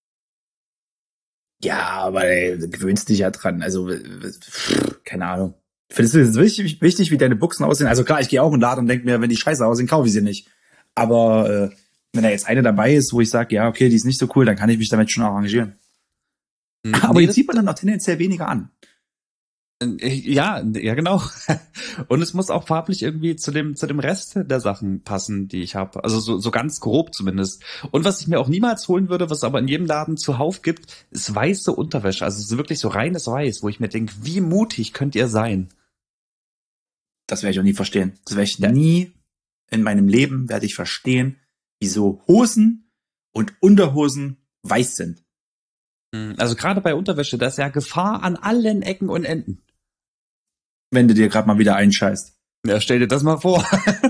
Ja, aber ey, du gewöhnst dich ja dran. Also, pff, keine Ahnung. Findest du es wichtig, wichtig, wie deine Buchsen aussehen? Also klar, ich gehe auch in den Laden und denke mir, wenn die scheiße aussehen, kaufe ich sie nicht. Aber äh, wenn da jetzt eine dabei ist, wo ich sage, ja, okay, die ist nicht so cool, dann kann ich mich damit schon arrangieren. Hm, Aber nee, die das, zieht man dann auch tendenziell weniger an. äh, ja, ja, genau. Und es muss auch farblich irgendwie zu dem, zu dem Rest der Sachen passen, die ich habe. Also so, so ganz grob zumindest. Und was ich mir auch niemals holen würde, was es aber in jedem Laden zuhauf gibt, ist weiße Unterwäsche. Also so wirklich so reines Weiß, wo ich mir denke, wie mutig könnt ihr sein? Das werde ich auch nie verstehen. Das werde ich Ja. nie in meinem Leben werde ich verstehen, wieso Hosen und Unterhosen weiß sind. Hm, also gerade bei Unterwäsche, da ist ja Gefahr an allen Ecken und Enden. Wenn du dir gerade mal wieder einscheißt. Ja, stell dir das mal vor.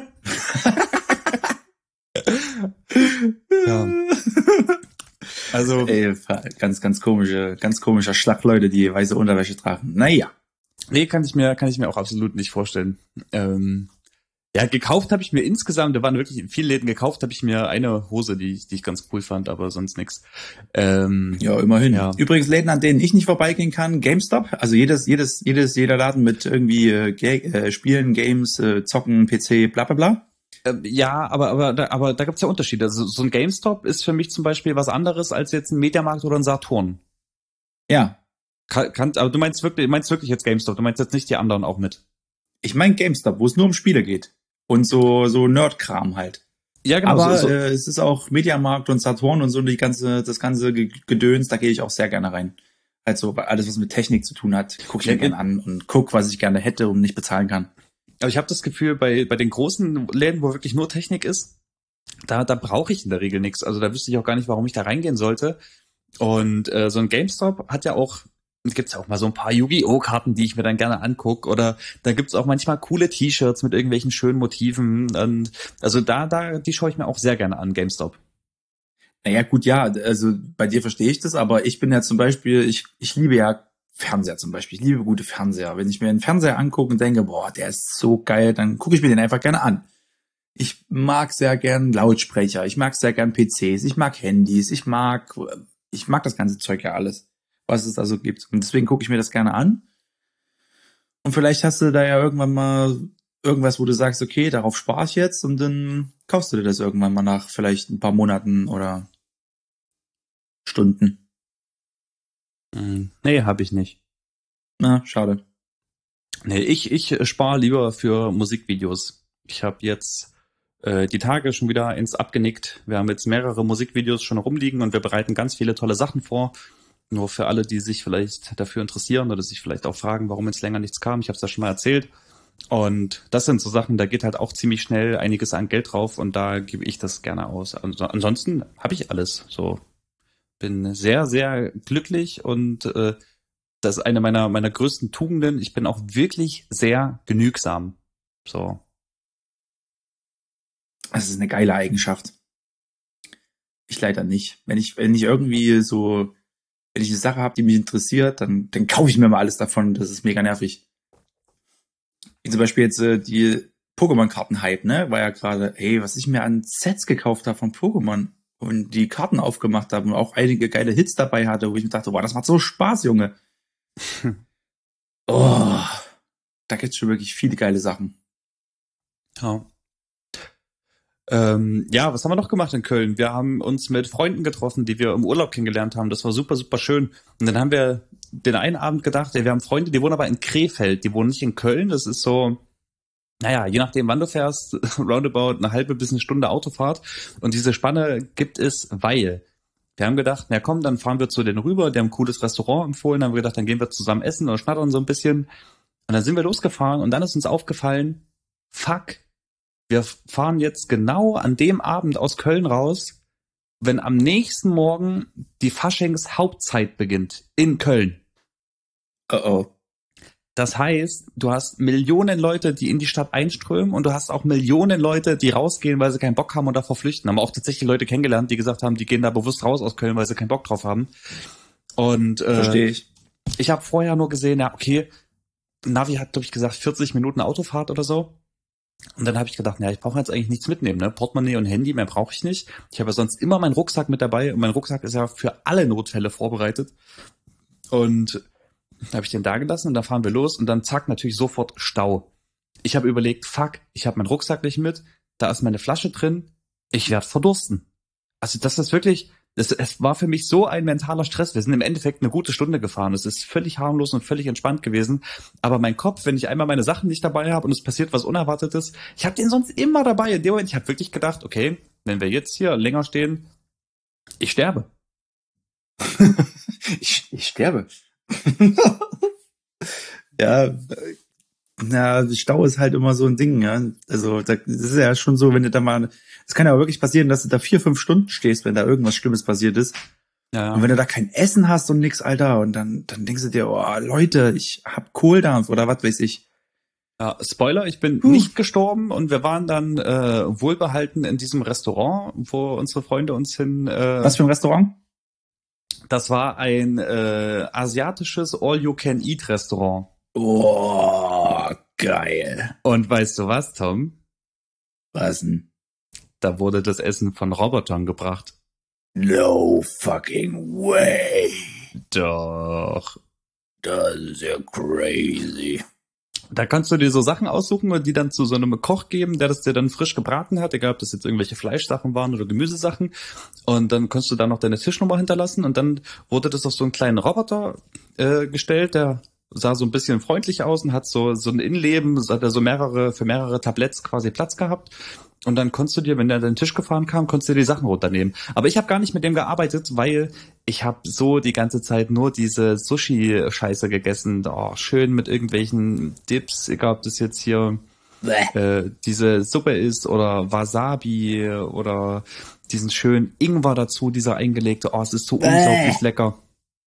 Ja. Also, Ey, ganz, ganz komische, ganz komischer Schlag Leute, die weiße Unterwäsche tragen. Naja. nee, kann ich mir, kann ich mir auch absolut nicht vorstellen. Ähm, ja, gekauft habe ich mir insgesamt, da waren wirklich in vielen Läden gekauft, habe ich mir eine Hose, die, ich- die ich ganz cool fand, aber sonst nix. Ähm, Ja, immerhin. ja. Übrigens Läden, an denen ich nicht vorbeigehen kann, GameStop. Also jedes, jedes, jedes, jeder Laden mit irgendwie äh, Ga- äh, Spielen, Games, äh, Zocken, P C, bla bla bla. Ähm, ja, aber, aber, da, aber da gibt's ja Unterschiede. Also so ein GameStop ist für mich zum Beispiel was anderes als jetzt ein Mediamarkt oder ein Saturn. Ja. Kann, kann, aber du meinst wirklich, du meinst wirklich jetzt GameStop, du meinst jetzt nicht die anderen auch mit. Ich meine GameStop, wo es nur um Spiele geht. Und so, so Nerd-Kram halt. Ja, genau, so, Aber so, äh, es ist auch Mediamarkt und Saturn und so die ganze, das ganze Ge- Gedöns, da gehe ich auch sehr gerne rein. Also alles, was mit Technik zu tun hat, gucke ich Ja, mir gerne an und guck, was ich gerne hätte und nicht bezahlen kann. aber ich habe das Gefühl, bei, bei den großen Läden, wo wirklich nur Technik ist, da, da brauche ich in der Regel nichts. Also da wüsste ich auch gar nicht, warum ich da reingehen sollte. Und äh, so ein GameStop hat ja auch, gibt's ja auch mal so ein paar Yu-Gi-Oh! Karten, die ich mir dann gerne angucke. Oder da gibt's auch manchmal coole T-Shirts mit irgendwelchen schönen Motiven. Und also da, da, die schaue ich mir auch sehr gerne an, GameStop. Naja, gut, ja, also bei dir verstehe ich das, aber ich bin ja zum Beispiel, ich, ich liebe ja Fernseher zum Beispiel. Ich liebe gute Fernseher. Wenn ich mir einen Fernseher angucke und denke, boah, der ist so geil, dann gucke ich mir den einfach gerne an. Ich mag sehr gern Lautsprecher, ich mag sehr gern P Cs, ich mag Handys, ich mag, ich mag das ganze Zeug ja alles, was es da so gibt. Und deswegen gucke ich mir das gerne an. Und vielleicht hast du da ja irgendwann mal irgendwas, wo du sagst, okay, darauf spare ich jetzt und dann kaufst du dir das irgendwann mal nach vielleicht ein paar Monaten oder Stunden. Hm, nee, habe ich nicht. Na, schade. Nee, ich, ich spare lieber für Musikvideos. Ich habe jetzt äh, die Tage schon wieder ins abgenickt. Wir haben jetzt mehrere Musikvideos schon rumliegen und wir bereiten ganz viele tolle Sachen vor. Nur für alle, die sich vielleicht dafür interessieren oder sich vielleicht auch fragen, warum jetzt länger nichts kam. Ich habe es ja schon mal erzählt. Und das sind so Sachen, da geht halt auch ziemlich schnell einiges an Geld drauf und da gebe ich das gerne aus. Also, ansonsten habe ich alles. So bin sehr, sehr glücklich und äh, das ist eine meiner meiner größten Tugenden. Ich bin auch wirklich sehr genügsam. So. Das ist eine geile Eigenschaft. Ich leider nicht. Wenn ich, wenn ich irgendwie so, wenn ich eine Sache habe, die mich interessiert, dann, dann kaufe ich mir mal alles davon. Das ist mega nervig. Wie zum Beispiel jetzt äh, die Pokémon-Karten-Hype, ne? War ja gerade, ey, was ich mir an Sets gekauft habe von Pokémon und die Karten aufgemacht habe und auch einige geile Hits dabei hatte, wo ich mir dachte, boah, das macht so Spaß, Junge. Oh, da gibt's schon wirklich viele geile Sachen. Ja. Ähm, ja, was haben wir noch gemacht in Köln? Wir haben uns mit Freunden getroffen, die wir im Urlaub kennengelernt haben. Das war super, super schön. Und dann haben wir den einen Abend gedacht, ey, wir haben Freunde, die wohnen aber in Krefeld, die wohnen nicht in Köln. Das ist so, naja, je nachdem, wann du fährst, roundabout eine halbe bis eine Stunde Autofahrt. Und diese Spanne gibt es, weil wir haben gedacht, na komm, dann fahren wir zu denen rüber. Die haben ein cooles Restaurant empfohlen. Dann haben wir gedacht, dann gehen wir zusammen essen oder schnattern so ein bisschen. Und dann sind wir losgefahren und dann ist uns aufgefallen, fuck, wir fahren jetzt genau an dem Abend aus Köln raus, wenn am nächsten Morgen die Faschings-Hauptzeit beginnt in Köln. Oh oh. Das heißt, du hast Millionen Leute, die in die Stadt einströmen und du hast auch Millionen Leute, die rausgehen, weil sie keinen Bock haben und davor flüchten. Haben auch tatsächlich Leute kennengelernt, die gesagt haben, die gehen da bewusst raus aus Köln, weil sie keinen Bock drauf haben. Und äh, verstehe ich. Ich habe vorher nur gesehen, ja okay, Navi hat, glaube ich, gesagt, vierzig Minuten Autofahrt oder so. Und dann habe ich gedacht, ja, ich brauche jetzt eigentlich nichts mitnehmen, ne? Portemonnaie und Handy, mehr brauche ich nicht. Ich habe ja sonst immer meinen Rucksack mit dabei und mein Rucksack ist ja für alle Notfälle vorbereitet. Und da habe ich den da gelassen und dann fahren wir los und dann zack, natürlich sofort Stau. Ich habe überlegt, fuck, ich habe meinen Rucksack nicht mit, da ist meine Flasche drin, ich werde verdursten. Also das ist wirklich, es, es war für mich so ein mentaler Stress. Wir sind im Endeffekt eine gute Stunde gefahren. Es ist völlig harmlos und völlig entspannt gewesen. Aber mein Kopf, wenn ich einmal meine Sachen nicht dabei habe und es passiert was Unerwartetes, ich habe den sonst immer dabei. In dem Moment, ich habe wirklich gedacht, okay, wenn wir jetzt hier länger stehen, ich sterbe. ich, ich sterbe. Ja, na, Stau ist halt immer so ein Ding, ja. Also das ist ja schon so, wenn du da mal, es kann ja wirklich passieren, dass du da vier, fünf Stunden stehst, wenn da irgendwas Schlimmes passiert ist. Ja. Und wenn du da kein Essen hast und nix, Alter, und dann, dann denkst du dir, oh Leute, ich hab Kohldampf oder was weiß ich. Ja, Spoiler, ich bin huh. nicht gestorben und wir waren dann äh, wohlbehalten in diesem Restaurant, wo unsere Freunde uns hin... Äh, was für ein Restaurant? Das war ein äh, asiatisches All-You-Can-Eat-Restaurant. Oh, geil. Und weißt du was, Tom? Was denn? Da wurde das Essen von Robotern gebracht. No fucking way. Doch. Das ist ja crazy. Da kannst du dir so Sachen aussuchen und die dann zu so einem Koch geben, der das dir dann frisch gebraten hat, egal ob das jetzt irgendwelche Fleischsachen waren oder Gemüsesachen. Und dann kannst du da noch deine Tischnummer hinterlassen und dann wurde das auf so einen kleinen Roboter äh, gestellt, der sah so ein bisschen freundlich aus und hat so so ein Innenleben, hat er so mehrere für mehrere Tabletts quasi Platz gehabt. Und dann konntest du dir, wenn der an den Tisch gefahren kam, konntest du dir die Sachen runternehmen. Aber ich habe gar nicht mit dem gearbeitet, weil ich habe so die ganze Zeit nur diese Sushi-Scheiße gegessen. Oh, schön mit irgendwelchen Dips, egal ob das jetzt hier äh, diese Suppe ist oder Wasabi oder diesen schönen Ingwer dazu, dieser eingelegte. Oh, es ist so unglaublich lecker.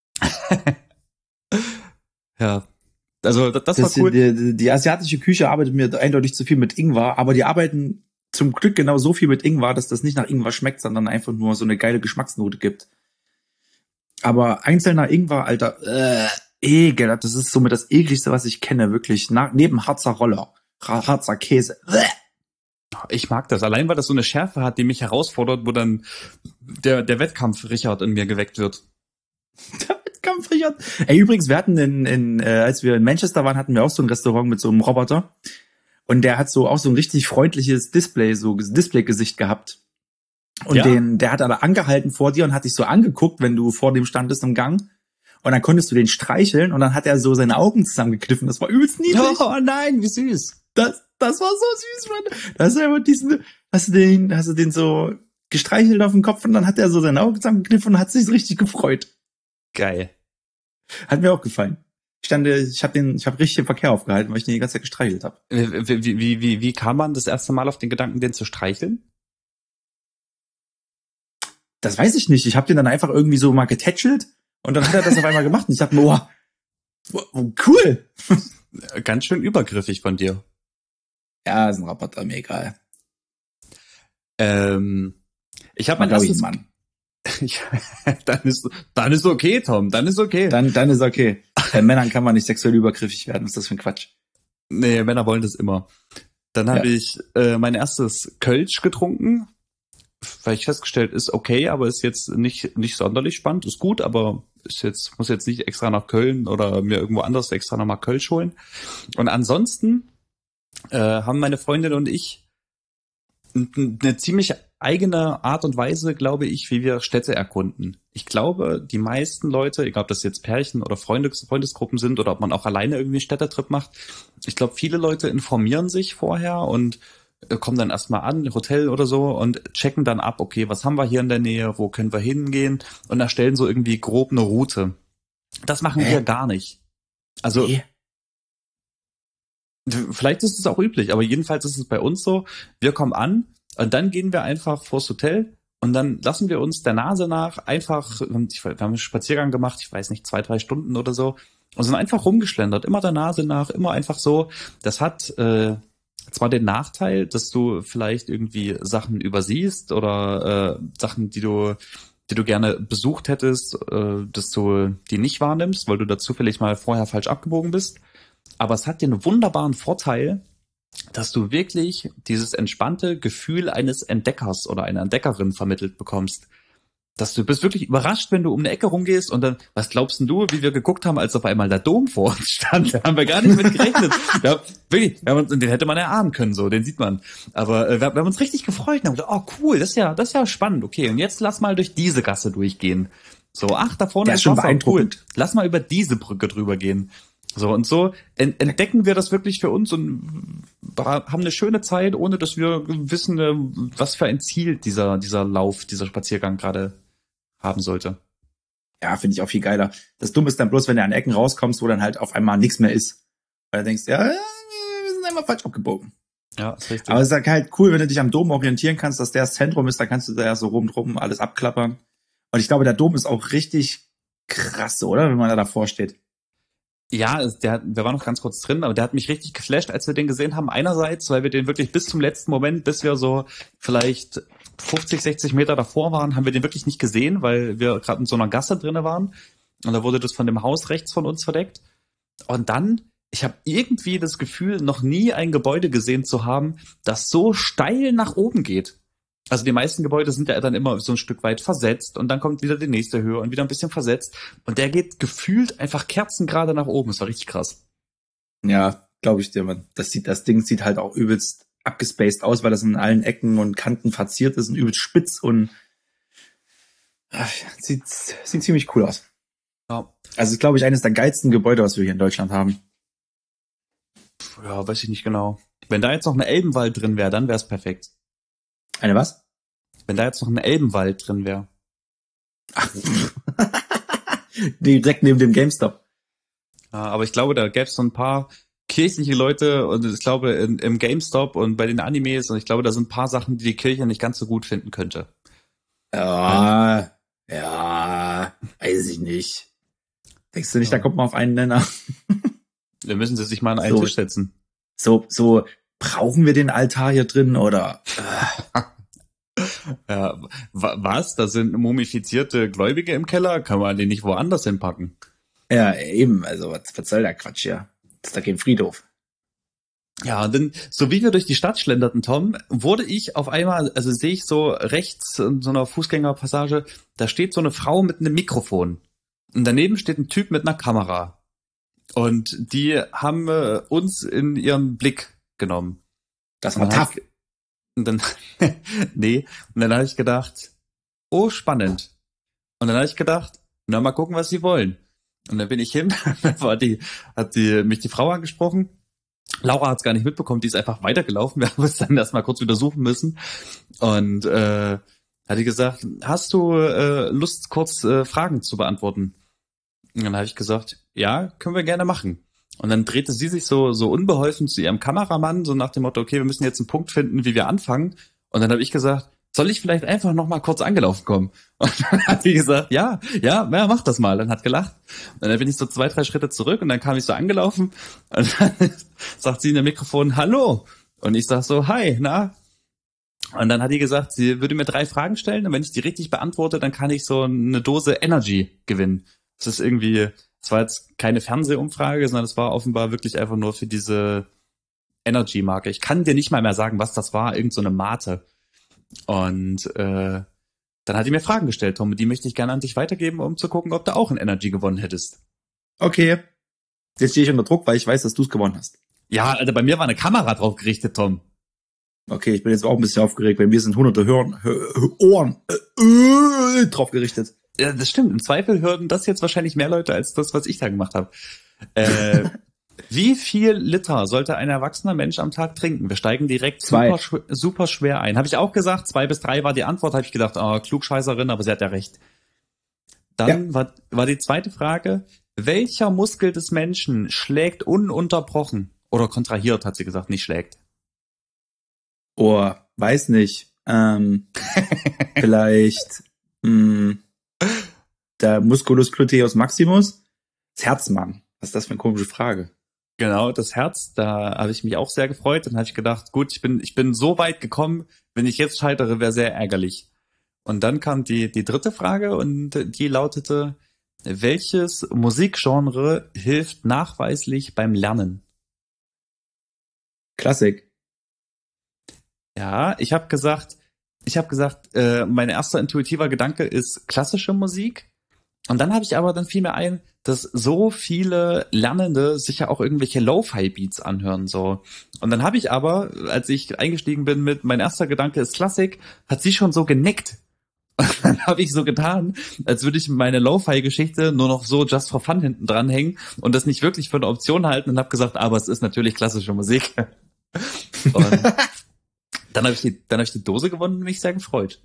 Ja. Also das, das, das war cool. Die, die asiatische Küche arbeitet mir eindeutig zu viel mit Ingwer, aber die arbeiten zum Glück genau so viel mit Ingwer, dass das nicht nach Ingwer schmeckt, sondern einfach nur so eine geile Geschmacksnote gibt. Aber einzelner Ingwer, Alter, äh, ekel, das ist somit das ekligste, was ich kenne, wirklich. Na, neben Harzer Roller, Harzer Käse. Äh. Ich mag das, allein weil das so eine Schärfe hat, die mich herausfordert, wo dann der, der Wettkampf Richard in mir geweckt wird. Der Wettkampf Richard. Ey, übrigens, wir hatten in, in äh, als wir in Manchester waren, hatten wir auch so ein Restaurant mit so einem Roboter. Und der hat so auch so ein richtig freundliches Display, so Display-Gesicht gehabt. Und ja. den, der hat aber angehalten vor dir und hat dich so angeguckt, wenn du vor dem standest im Gang. Und dann konntest du den streicheln und dann hat er so seine Augen zusammengekniffen. Das war übelst niedlich. Oh nein, wie süß. Das, das war so süß, Mann. Da hast du einfach diesen, hast du den, hast du den so gestreichelt auf den Kopf und dann hat er so seine Augen zusammengekniffen und hat sich richtig gefreut. Geil. Hat mir auch gefallen. Ich stand, ich habe den, ich habe richtig den Verkehr aufgehalten, weil ich den die ganze Zeit gestreichelt habe. Wie, wie, wie, wie kam man das erste Mal auf den Gedanken, den zu streicheln? Das weiß ich nicht. Ich habe den dann einfach irgendwie so mal getätschelt und dann hat er das auf einmal gemacht und ich dachte mir, oh, oh, cool. Ganz schön übergriffig von dir. Ja, ist ein Roboter, mir egal. Ähm, ich habe mein erstes, Ich, dann ist, dann ist okay, Tom, dann ist okay. Dann, dann ist okay. Bei Männern kann man nicht sexuell übergriffig werden. Was ist das für ein Quatsch? Nee, Männer wollen das immer. Dann habe Ja. ich äh, mein erstes Kölsch getrunken, weil ich festgestellt, ist okay, aber ist jetzt nicht nicht sonderlich spannend, ist gut, aber ist jetzt muss jetzt nicht extra nach Köln oder mir irgendwo anders extra nochmal Kölsch holen. Und ansonsten äh, haben meine Freundin und ich n- eine ziemlich eigene Art und Weise, glaube ich, wie wir Städte erkunden. Ich glaube, die meisten Leute, egal ob das jetzt Pärchen oder Freundes Freundesgruppen sind oder ob man auch alleine irgendwie einen Städtetrip macht, ich glaube, viele Leute informieren sich vorher und äh, kommen dann erstmal an, Hotel oder so und checken dann ab, okay, was haben wir hier in der Nähe, wo können wir hingehen und erstellen so irgendwie grob eine Route. Das machen Hä? wir gar nicht. Also Nee. vielleicht ist es auch üblich, aber jedenfalls ist es bei uns so, wir kommen an und dann gehen wir einfach vors Hotel und dann lassen wir uns der Nase nach einfach, ich, wir haben einen Spaziergang gemacht, ich weiß nicht, zwei, drei Stunden oder so und sind einfach rumgeschlendert, immer der Nase nach, immer einfach so. Das hat äh, zwar den Nachteil, dass du vielleicht irgendwie Sachen übersiehst oder äh, Sachen, die du die du gerne besucht hättest, äh, dass du die nicht wahrnimmst, weil du da zufällig mal vorher falsch abgebogen bist. Aber es hat den wunderbaren Vorteil, dass du wirklich dieses entspannte Gefühl eines Entdeckers oder einer Entdeckerin vermittelt bekommst. Dass du bist wirklich überrascht, wenn du um eine Ecke rumgehst und dann, was glaubst denn du, wie wir geguckt haben, als auf einmal der Dom vor uns stand? Da haben wir gar nicht mit gerechnet. Ja, wirklich, wir haben uns, den hätte man erahnen können, so, den sieht man. Aber äh, wir, wir haben uns richtig gefreut und haben gedacht, oh cool, das ist ja, das ist ja spannend. Okay, und jetzt lass mal durch diese Gasse durchgehen. So, ach, da vorne Der ist schon Wasser, beeindruckend. cool. Lass mal über diese Brücke drüber gehen. So, und so ent- entdecken wir das wirklich für uns und haben eine schöne Zeit, ohne dass wir wissen, äh, was für ein Ziel dieser, dieser Lauf, dieser Spaziergang gerade haben sollte. Ja, finde ich auch viel geiler. Das Dumme ist dann bloß, wenn du an Ecken rauskommst, wo dann halt auf einmal nichts mehr ist. Weil du denkst, ja, wir sind einfach falsch abgebogen. Ja, ist richtig. Aber es ist halt cool, wenn du dich am Dom orientieren kannst, dass der das Zentrum ist, dann kannst du da ja so rumdrum alles abklappern. Und ich glaube, der Dom ist auch richtig krass, oder? Wenn man da davor steht. Ja, es- der, wir waren noch ganz kurz drin, aber der hat mich richtig geflasht, als wir den gesehen haben. Einerseits, weil wir den wirklich bis zum letzten Moment, bis wir so vielleicht fünfzig, sechzig Meter davor waren, haben wir den wirklich nicht gesehen, weil wir gerade in so einer Gasse drinne waren. Und da wurde das von dem Haus rechts von uns verdeckt. Und dann, ich habe irgendwie das Gefühl, noch nie ein Gebäude gesehen zu haben, das so steil nach oben geht. Also die meisten Gebäude sind ja dann immer so ein Stück weit versetzt und dann kommt wieder die nächste Höhe und wieder ein bisschen versetzt. Und der geht gefühlt einfach kerzengerade nach oben. Das war richtig krass. Ja, glaube ich dir, Mann. Das sieht, das Ding sieht halt auch übelst abgespaced aus, weil das in allen Ecken und Kanten verziert ist und übelst spitz und ach, sieht, sieht ziemlich cool aus. Ja. Also ist, glaube ich, eines der geilsten Gebäude, was wir hier in Deutschland haben. Ja, weiß ich nicht genau. Wenn da jetzt noch ein Elbenwald drin wäre, dann wäre es perfekt. Eine was? Wenn da jetzt noch ein Elbenwald drin wäre. Direkt neben dem GameStop. Ja, aber ich glaube, da gäbe es so ein paar kirchliche Leute und ich glaube in, im GameStop und bei den Animes und ich glaube, da sind ein paar Sachen, die die Kirche nicht ganz so gut finden könnte. Ja, ja, weiß ich nicht. Denkst du nicht, Ja. da kommt man auf einen Nenner? Da müssen sie sich mal an einen So. Tisch setzen. So, so, brauchen wir den Altar hier drin oder? Ja, wa- was? Da sind mumifizierte Gläubige im Keller? Kann man den nicht woanders hinpacken? Ja, eben, also was, was soll der Quatsch hier? Das ist doch kein Friedhof. Ja, und dann, so wie wir durch die Stadt schlenderten, Tom, wurde ich auf einmal, also sehe ich so rechts in so einer Fußgängerpassage, da steht so eine Frau mit einem Mikrofon. Und daneben steht ein Typ mit einer Kamera. Und die haben äh, uns in ihren Blick genommen. Das Und war dann hab tough. ich- Und dann, nee, und dann habe ich gedacht, oh, spannend. Und dann habe ich gedacht, na, mal gucken, was sie wollen. Und dann bin ich hin, dann war die, hat die, mich die Frau angesprochen. Laura hat es gar nicht mitbekommen, die ist einfach weitergelaufen. Wir haben es dann erstmal kurz wieder suchen müssen. Und äh, hat die gesagt, hast du äh, Lust, kurz äh, Fragen zu beantworten? Und dann habe ich gesagt, ja, können wir gerne machen. Und dann drehte sie sich so so unbeholfen zu ihrem Kameramann, so nach dem Motto, okay, wir müssen jetzt einen Punkt finden, wie wir anfangen. Und dann habe ich gesagt, soll ich vielleicht einfach noch mal kurz angelaufen kommen? Und dann hat sie gesagt, ja, ja, ja, mach das mal. Dann hat gelacht. Und dann bin ich so zwei, drei Schritte zurück und dann kam ich so angelaufen und dann sagt sie in dem Mikrofon, hallo. Und ich sag so, hi, na? Und dann hat die gesagt, sie würde mir drei Fragen stellen und wenn ich die richtig beantworte, dann kann ich so eine Dose Energy gewinnen. Das ist irgendwie, das war jetzt keine Fernsehumfrage, sondern es war offenbar wirklich einfach nur für diese Energy-Marke. Ich kann dir nicht mal mehr sagen, was das war, irgend so eine Mate. Und äh, dann hat die mir Fragen gestellt, Tom, und die möchte ich gerne an dich weitergeben, um zu gucken, ob du auch ein Energy gewonnen hättest. Okay. Jetzt stehe ich unter Druck, weil ich weiß, dass du es gewonnen hast. Ja, Alter, bei mir war eine Kamera drauf gerichtet, Tom. Okay, ich bin jetzt auch ein bisschen aufgeregt, bei mir sind hunderte Hören, Hör, Ohren äh, äh, drauf gerichtet. Ja, das stimmt. Im Zweifel hören das jetzt wahrscheinlich mehr Leute als das, was ich da gemacht habe. Äh, wie viel Liter sollte ein erwachsener Mensch am Tag trinken? Wir steigen direkt super, schw- super schwer ein. Habe ich auch gesagt, zwei bis drei war die Antwort. Habe ich gedacht, oh, Klugscheißerin, aber sie hat ja recht. Dann ja. war, war die zweite Frage, welcher Muskel des Menschen schlägt ununterbrochen? Oder kontrahiert, hat sie gesagt, nicht schlägt. Oh, weiß nicht. Ähm, vielleicht mh, der Musculus gluteus maximus? Das Herz, Mann. Was ist das für eine komische Frage? Genau, das Herz, da habe ich mich auch sehr gefreut. Dann habe ich gedacht, gut, ich bin ich bin so weit gekommen, wenn ich jetzt scheitere, wäre sehr ärgerlich. Und dann kam die die dritte Frage und die lautete, welches Musikgenre hilft nachweislich beim Lernen? Klassik. Ja, ich habe gesagt, ich habe gesagt, äh, mein erster intuitiver Gedanke ist klassische Musik. Und dann habe ich aber, dann fiel mir ein, dass so viele Lernende sich ja auch irgendwelche Lo-Fi-Beats anhören, so. Und dann habe ich aber, als ich eingestiegen bin mit, mein erster Gedanke ist Klassik, hat sie schon so genickt. Und dann habe ich so getan, als würde ich meine Lo-Fi-Geschichte nur noch so just for fun hinten dranhängen und das nicht wirklich für eine Option halten und habe gesagt, aber es ist natürlich klassische Musik. Und dann habe ich die, dann habe ich die Dose gewonnen und mich sehr gefreut.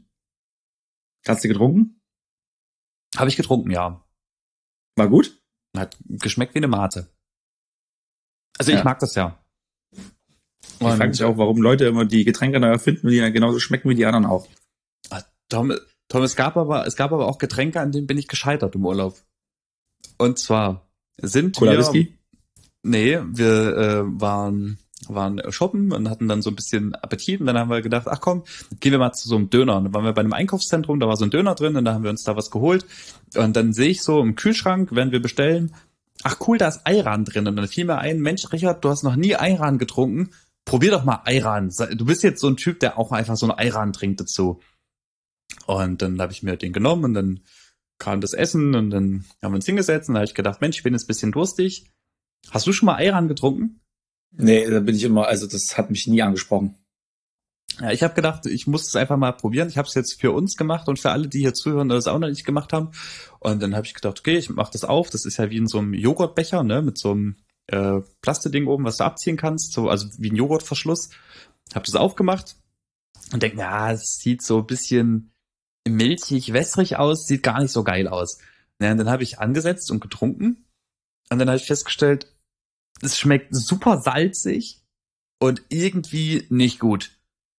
Hast du getrunken? Habe ich getrunken, ja. War gut? Hat geschmeckt wie eine Mate. Also ja. ich mag das ja. Ich frage mich auch, warum Leute immer die Getränke neu erfinden, die dann genauso schmecken wie die anderen auch. Tom, Tom, es gab aber, es gab aber auch Getränke, an denen bin ich gescheitert im Urlaub. Und zwar sind Cola wir, Whisky? Nee, wir äh, waren waren shoppen und hatten dann so ein bisschen Appetit und dann haben wir gedacht, ach komm, gehen wir mal zu so einem Döner. Und dann waren wir bei einem Einkaufszentrum, da war so ein Döner drin und da haben wir uns da was geholt. Und dann sehe ich so im Kühlschrank, während wir bestellen, ach cool, da ist Ayran drin. Und dann fiel mir ein, Mensch, Richard, du hast noch nie Ayran getrunken. Probier doch mal Ayran. Du bist jetzt so ein Typ, der auch einfach so einen Ayran trinkt dazu. Und dann habe ich mir den genommen und dann kam das Essen und dann haben wir uns hingesetzt und da habe ich gedacht, Mensch, ich bin jetzt ein bisschen durstig. Hast du schon mal Ayran getrunken? Nee, da bin ich immer, also das hat mich nie angesprochen. Ja, ich habe gedacht, ich muss es einfach mal probieren. Ich habe es jetzt für uns gemacht und für alle, die hier zuhören, das auch noch nicht gemacht haben. Und dann habe ich gedacht, okay, ich mache das auf. Das ist ja wie in so einem Joghurtbecher, ne, mit so einem äh, Plastikding oben, was du abziehen kannst, so also wie ein Joghurtverschluss. Habe das aufgemacht und denke, ja, es sieht so ein bisschen milchig, wässrig aus, sieht gar nicht so geil aus. Ja, und dann habe ich angesetzt und getrunken und dann habe ich festgestellt, es schmeckt super salzig und irgendwie nicht gut.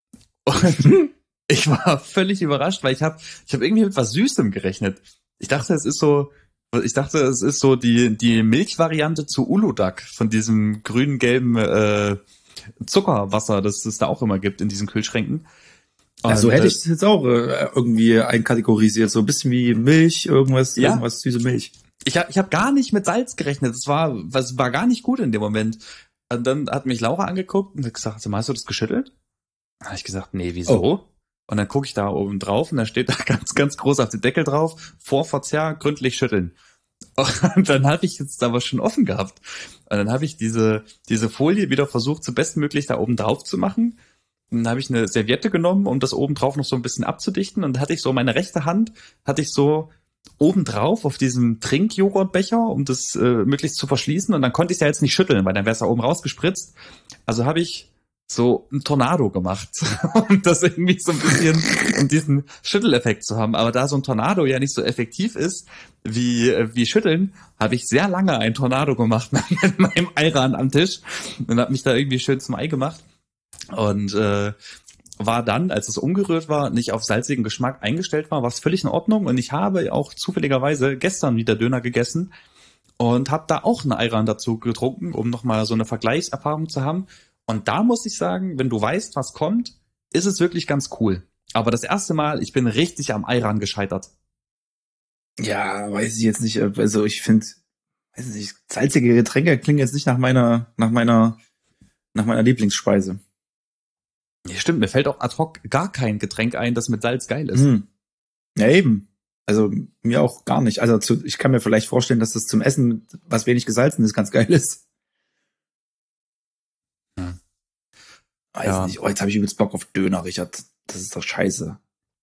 Und ich war völlig überrascht, weil ich habe ich habe irgendwie mit was Süßem gerechnet. Ich dachte, es ist so, ich dachte, es ist so die die Milchvariante zu Uludag von diesem grün-gelben äh, Zuckerwasser, das es da auch immer gibt in diesen Kühlschränken. Und, ja, so hätte ich das jetzt auch äh, irgendwie einkategorisiert, so ein bisschen wie Milch, irgendwas, ja. irgendwas süße Milch. Ich habe ich hab gar nicht mit Salz gerechnet. Es war, was war gar nicht gut in dem Moment. Und dann hat mich Laura angeguckt und hat gesagt, hast du das geschüttelt? Dann habe ich gesagt, nee, wieso? Oh. Und dann gucke ich da oben drauf und da steht da ganz, ganz groß auf dem Deckel drauf, vor Verzehr gründlich schütteln. Und dann habe ich jetzt aber schon offen gehabt. Und dann habe ich diese diese Folie wieder versucht, so bestmöglich da oben drauf zu machen. Und dann habe ich eine Serviette genommen, um das oben drauf noch so ein bisschen abzudichten. Und dann hatte ich so meine rechte Hand, hatte ich so obendrauf auf diesem Trinkjoghurtbecher, um das äh, möglichst zu verschließen. Und dann konnte ich es ja jetzt nicht schütteln, weil dann wäre es da oben rausgespritzt. Also habe ich so ein Tornado gemacht, um das irgendwie so ein bisschen, um diesen Schütteleffekt zu haben. Aber da so ein Tornado ja nicht so effektiv ist wie wie Schütteln, habe ich sehr lange ein Tornado gemacht mit meinem Ayran am Tisch und habe mich da irgendwie schön zum Ei gemacht. Und äh, war dann, als es umgerührt war, nicht auf salzigen Geschmack eingestellt war, war es völlig in Ordnung. Und ich habe auch zufälligerweise gestern wieder Döner gegessen und habe da auch einen Ayran dazu getrunken, um nochmal so eine Vergleichserfahrung zu haben. Und da muss ich sagen, wenn du weißt, was kommt, ist es wirklich ganz cool. Aber das erste Mal, ich bin richtig am Ayran gescheitert. Ja, weiß ich jetzt nicht. Also ich finde, weiß nicht, salzige Getränke klingen jetzt nicht nach meiner, nach meiner, nach meiner Lieblingsspeise. Ja, stimmt, mir fällt auch ad hoc gar kein Getränk ein, das mit Salz geil ist. Hm. Ja, eben. Also mir auch gar nicht. Also zu, ich kann mir vielleicht vorstellen, dass das zum Essen, was wenig gesalzen ist, ganz geil ist. Hm. Weiß Ja. nicht. Oh, jetzt habe ich übelst Bock auf Döner, Richard. Das ist doch scheiße.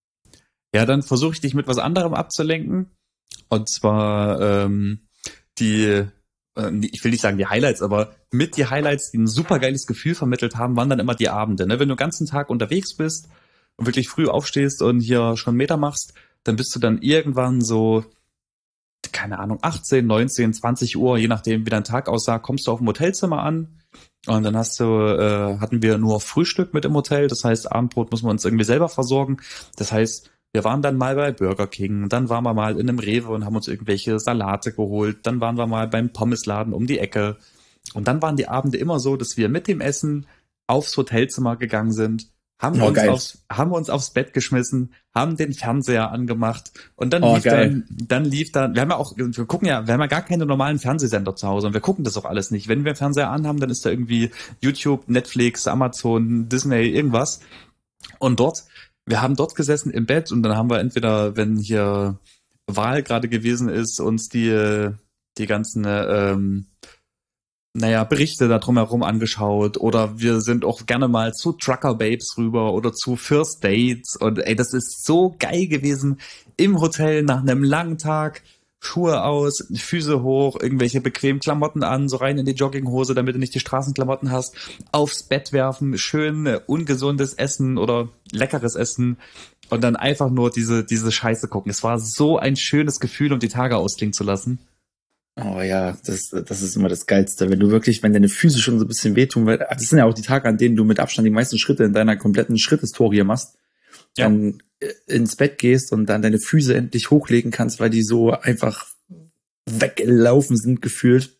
Ja, dann versuche ich dich mit was anderem abzulenken. Und zwar ähm, die, äh, ich will nicht sagen die Highlights, aber mit die Highlights, die ein super geiles Gefühl vermittelt haben, waren dann immer die Abende. Ne? Wenn du den ganzen Tag unterwegs bist und wirklich früh aufstehst und hier schon Meter machst, dann bist du dann irgendwann so, keine Ahnung, achtzehn, neunzehn, zwanzig Uhr, je nachdem wie dein Tag aussah, kommst du auf dem Hotelzimmer an und dann hast du, äh, hatten wir nur Frühstück mit im Hotel, das heißt Abendbrot muss man uns irgendwie selber versorgen, das heißt, wir waren dann mal bei Burger King, dann waren wir mal in einem Rewe und haben uns irgendwelche Salate geholt, dann waren wir mal beim Pommesladen um die Ecke und dann waren die Abende immer so, dass wir mit dem Essen aufs Hotelzimmer gegangen sind, haben, Oh, uns geil. aufs, haben uns aufs Bett geschmissen, haben den Fernseher angemacht und dann Oh, lief geil. dann, dann lief dann, wir haben ja auch, wir gucken ja, wir haben ja gar keine normalen Fernsehsender zu Hause und wir gucken das auch alles nicht. Wenn wir einen Fernseher anhaben, dann ist da irgendwie YouTube, Netflix, Amazon, Disney, irgendwas. Und dort, wir haben dort gesessen im Bett und dann haben wir entweder, wenn hier Wahl gerade gewesen ist, uns die, die ganzen, ähm, naja, Berichte da drumherum angeschaut oder wir sind auch gerne mal zu Trucker Babes rüber oder zu First Dates und ey, das ist so geil gewesen im Hotel nach einem langen Tag, Schuhe aus, Füße hoch, irgendwelche bequemen Klamotten an, so rein in die Jogginghose, damit du nicht die Straßenklamotten hast, aufs Bett werfen, schön äh, ungesundes Essen oder leckeres Essen und dann einfach nur diese, diese Scheiße gucken. Es war so ein schönes Gefühl, um die Tage ausklingen zu lassen. Oh ja, das, das ist immer das Geilste, wenn du wirklich, wenn deine Füße schon so ein bisschen wehtun, weil das sind ja auch die Tage, an denen du mit Abstand die meisten Schritte in deiner kompletten Schritthistorie machst, Ja. dann äh, ins Bett gehst und dann deine Füße endlich hochlegen kannst, weil die so einfach weggelaufen sind gefühlt.